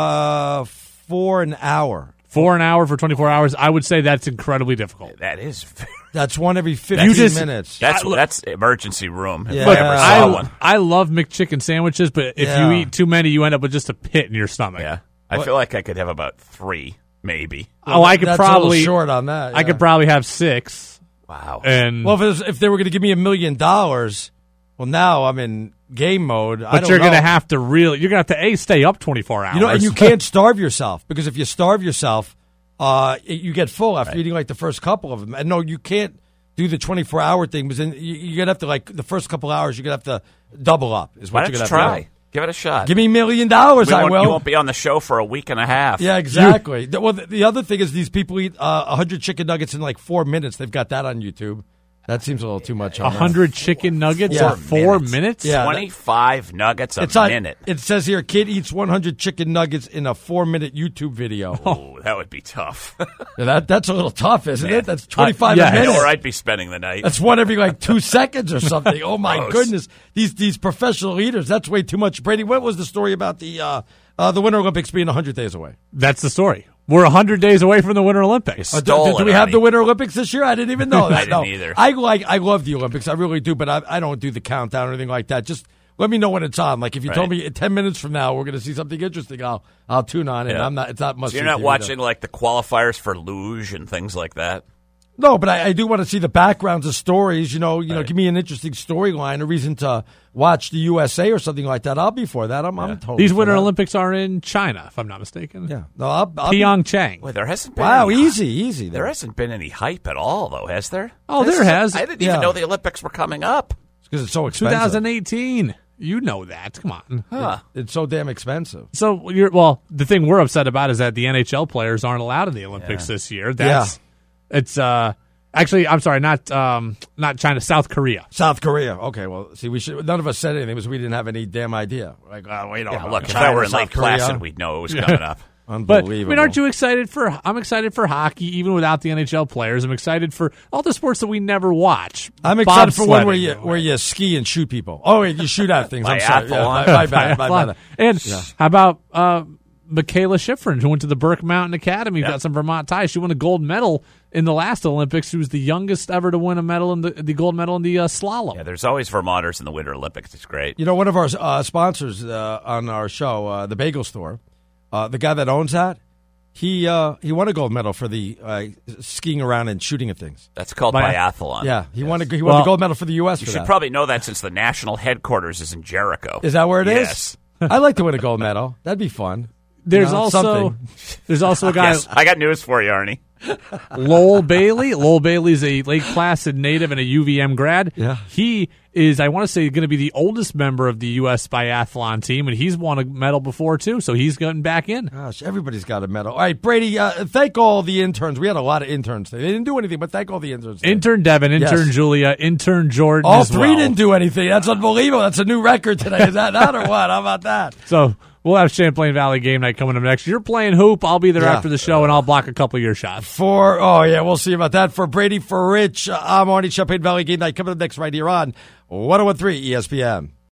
Speaker 2: uh, for an hour.
Speaker 4: For an hour for twenty-four hours, I would say that's incredibly difficult.
Speaker 3: That is,
Speaker 2: That's one every fifteen
Speaker 4: You just-
Speaker 2: minutes.
Speaker 3: that's
Speaker 4: I-
Speaker 3: that's emergency room. If
Speaker 2: Yeah.
Speaker 3: I
Speaker 4: Look,
Speaker 3: ever
Speaker 4: I,
Speaker 3: saw one.
Speaker 4: I love McChicken sandwiches, but if
Speaker 2: Yeah.
Speaker 4: you eat too many, you end up with just a pit in your stomach.
Speaker 3: Yeah, I feel like I could have about three, maybe.
Speaker 4: Oh, I could
Speaker 2: That's
Speaker 4: probably
Speaker 2: a little short on that.
Speaker 4: I
Speaker 2: yeah.
Speaker 4: could probably have six.
Speaker 3: Wow.
Speaker 4: And
Speaker 2: Well, if, it was, if they were going to give me a million dollars, well, now I'm in game mode. I
Speaker 4: but
Speaker 2: don't
Speaker 4: you're
Speaker 2: know.
Speaker 4: gonna have to really, you're gonna have to a stay up twenty-four hours.
Speaker 2: You know, and you can't starve yourself because if you starve yourself, uh, you get full after
Speaker 3: Right.
Speaker 2: eating like the first couple of them. And no, you can't do the twenty-four hour thing because then you, you're gonna have to like the first couple hours. You're gonna have to double up. Is
Speaker 3: Why
Speaker 2: what
Speaker 3: don't
Speaker 2: you're
Speaker 3: you
Speaker 2: gonna have
Speaker 3: try?
Speaker 2: to do.
Speaker 3: Give it a shot.
Speaker 2: Give me a million dollars,
Speaker 3: We
Speaker 2: I
Speaker 3: won't-
Speaker 2: will.
Speaker 3: You won't be on the show for a week and a half.
Speaker 2: Yeah, exactly. The- well, the, the other thing is these people eat uh, one hundred chicken nuggets in like four minutes. They've got that on YouTube. That seems a little too much.
Speaker 4: A
Speaker 2: on that.
Speaker 4: hundred chicken nuggets
Speaker 2: Yeah.
Speaker 4: in four minutes.
Speaker 2: Yeah.
Speaker 3: twenty-five nuggets a
Speaker 2: It's on,
Speaker 3: minute.
Speaker 2: It says here, kid eats one hundred chicken nuggets in a four-minute YouTube video.
Speaker 3: Oh, that would be tough.
Speaker 2: Yeah, that that's a little tough, isn't
Speaker 3: Man.
Speaker 2: it? That's twenty-five
Speaker 4: Uh, yeah.
Speaker 2: a minute.
Speaker 3: Or I'd be spending the night.
Speaker 2: That's one every like two seconds or something. Oh my
Speaker 3: Gross.
Speaker 2: goodness, these these professional eaters. That's way too much. Brady, what was the story about the uh, uh, the Winter Olympics being one hundred days away?
Speaker 4: That's the story. We're a hundred days away from the Winter Olympics.
Speaker 2: Uh, do,
Speaker 3: Stole
Speaker 2: do- do
Speaker 3: it,
Speaker 2: we have
Speaker 3: Arnie.
Speaker 2: the Winter Olympics this year? I didn't even know that.
Speaker 3: I didn't
Speaker 2: no.
Speaker 3: either.
Speaker 2: I like I love the Olympics. I really do, but I, I don't do the countdown or anything like that. Just let me know when it's on. Like if you told
Speaker 3: Right.
Speaker 2: me ten minutes from now we're going to see something interesting, I'll I'll tune on in.
Speaker 3: Yeah.
Speaker 2: I'm not. It's not much.
Speaker 3: So you're not watching like the qualifiers for luge and things like that.
Speaker 2: No, but I, I do want to see the backgrounds of stories. You know, you know,
Speaker 3: Right.
Speaker 2: give me an interesting storyline, a reason to watch the U S A or something like that. I'll be for that. I'm, I'm totally
Speaker 4: These
Speaker 2: for
Speaker 4: Winter
Speaker 2: that.
Speaker 4: Olympics are in China, if I'm not mistaken.
Speaker 2: Yeah, no, I'll, I'll be-
Speaker 4: Pyeongchang.
Speaker 3: Well, there hasn't been
Speaker 2: Wow,
Speaker 3: any,
Speaker 2: easy, easy.
Speaker 3: There hasn't been any hype at all, though, has there?
Speaker 4: Oh,
Speaker 3: This
Speaker 4: there
Speaker 3: is-
Speaker 4: has.
Speaker 3: I didn't
Speaker 2: Yeah.
Speaker 3: even know the Olympics were coming up.
Speaker 2: because it's so expensive.
Speaker 4: twenty eighteen. You know that. Come on.
Speaker 3: Huh.
Speaker 2: It's so damn expensive.
Speaker 4: So you're well. The thing we're upset about is that the N H L players aren't allowed in the Olympics
Speaker 3: Yeah.
Speaker 4: this year. That's it's uh actually I'm sorry, not um not China, South Korea.
Speaker 2: South Korea. Okay, well, see, we should. None of us said anything because we didn't have any damn idea. Like, oh, wait,
Speaker 3: Yeah,
Speaker 2: on.
Speaker 3: look, if
Speaker 2: China,
Speaker 3: that were in
Speaker 2: South
Speaker 3: Lake
Speaker 2: Korea?
Speaker 3: Placid, we'd know it was coming up.
Speaker 4: But I
Speaker 2: Unbelievable.
Speaker 4: mean, aren't you excited for? I'm excited for hockey, even without the N H L players. I'm excited for all the sports that we never watch.
Speaker 2: I'm excited for one where
Speaker 4: Bobsledding.
Speaker 2: you where you ski and shoot people. Oh, wait, you shoot at things. I'm sorry. Yeah,
Speaker 3: Biathlon.
Speaker 2: my, my bad. My bad.
Speaker 4: And
Speaker 2: Yeah.
Speaker 4: how about uh, Michaela Schifrin, who went to the Burke Mountain Academy,
Speaker 3: Yeah.
Speaker 4: got some Vermont ties. She won a gold medal in the last Olympics. She was the youngest ever to win a medal in the the gold medal in the uh, slalom.
Speaker 3: Yeah, there's always Vermonters in the Winter Olympics. It's great.
Speaker 2: You know, one of our uh, sponsors uh, on our show, uh, the Bagel Store, uh, the guy that owns that, he uh, he won a gold medal for the uh, skiing around and shooting at things.
Speaker 3: That's called
Speaker 4: Bi-
Speaker 3: biathlon.
Speaker 2: Yeah, he won a, he won
Speaker 4: Well,
Speaker 2: the gold medal for the U S
Speaker 3: You
Speaker 2: for
Speaker 3: should
Speaker 2: that.
Speaker 3: probably know that since the national headquarters is in Jericho.
Speaker 2: Is that where it is?
Speaker 3: Yes.
Speaker 2: I'd like to win a gold medal. That'd be fun.
Speaker 4: There's
Speaker 2: You know,
Speaker 4: also
Speaker 2: something.
Speaker 4: there's also a guy
Speaker 3: Yes, I got news for you, Arnie.
Speaker 4: Lowell Bailey. Lowell Bailey's a Lake Placid native and a U V M grad.
Speaker 2: Yeah.
Speaker 4: He is, I want to say, going to be the oldest member of the U S biathlon team, and he's won a medal before, too, so he's getting back in.
Speaker 2: Gosh, everybody's got a medal. All right, Brady, uh, thank all the interns. We had a lot of interns today. They didn't do anything, but thank all the interns. today.
Speaker 4: Intern Devin, intern
Speaker 2: Yes.
Speaker 4: Julia, intern Jordan
Speaker 2: All
Speaker 4: as
Speaker 2: three
Speaker 4: well.
Speaker 2: didn't do anything. That's unbelievable. That's a new record today. Is that not or what? How about that?
Speaker 4: So we'll have Champlain Valley game night coming up next. You're playing hoop. I'll be there
Speaker 2: Yeah.
Speaker 4: after the show, and I'll block a couple of your shots.
Speaker 2: For, oh, yeah, we'll see about that. For Brady, for Rich, uh, I'm Arnie. Champaign Valley Game Night coming up next right here on one oh one three E S P N.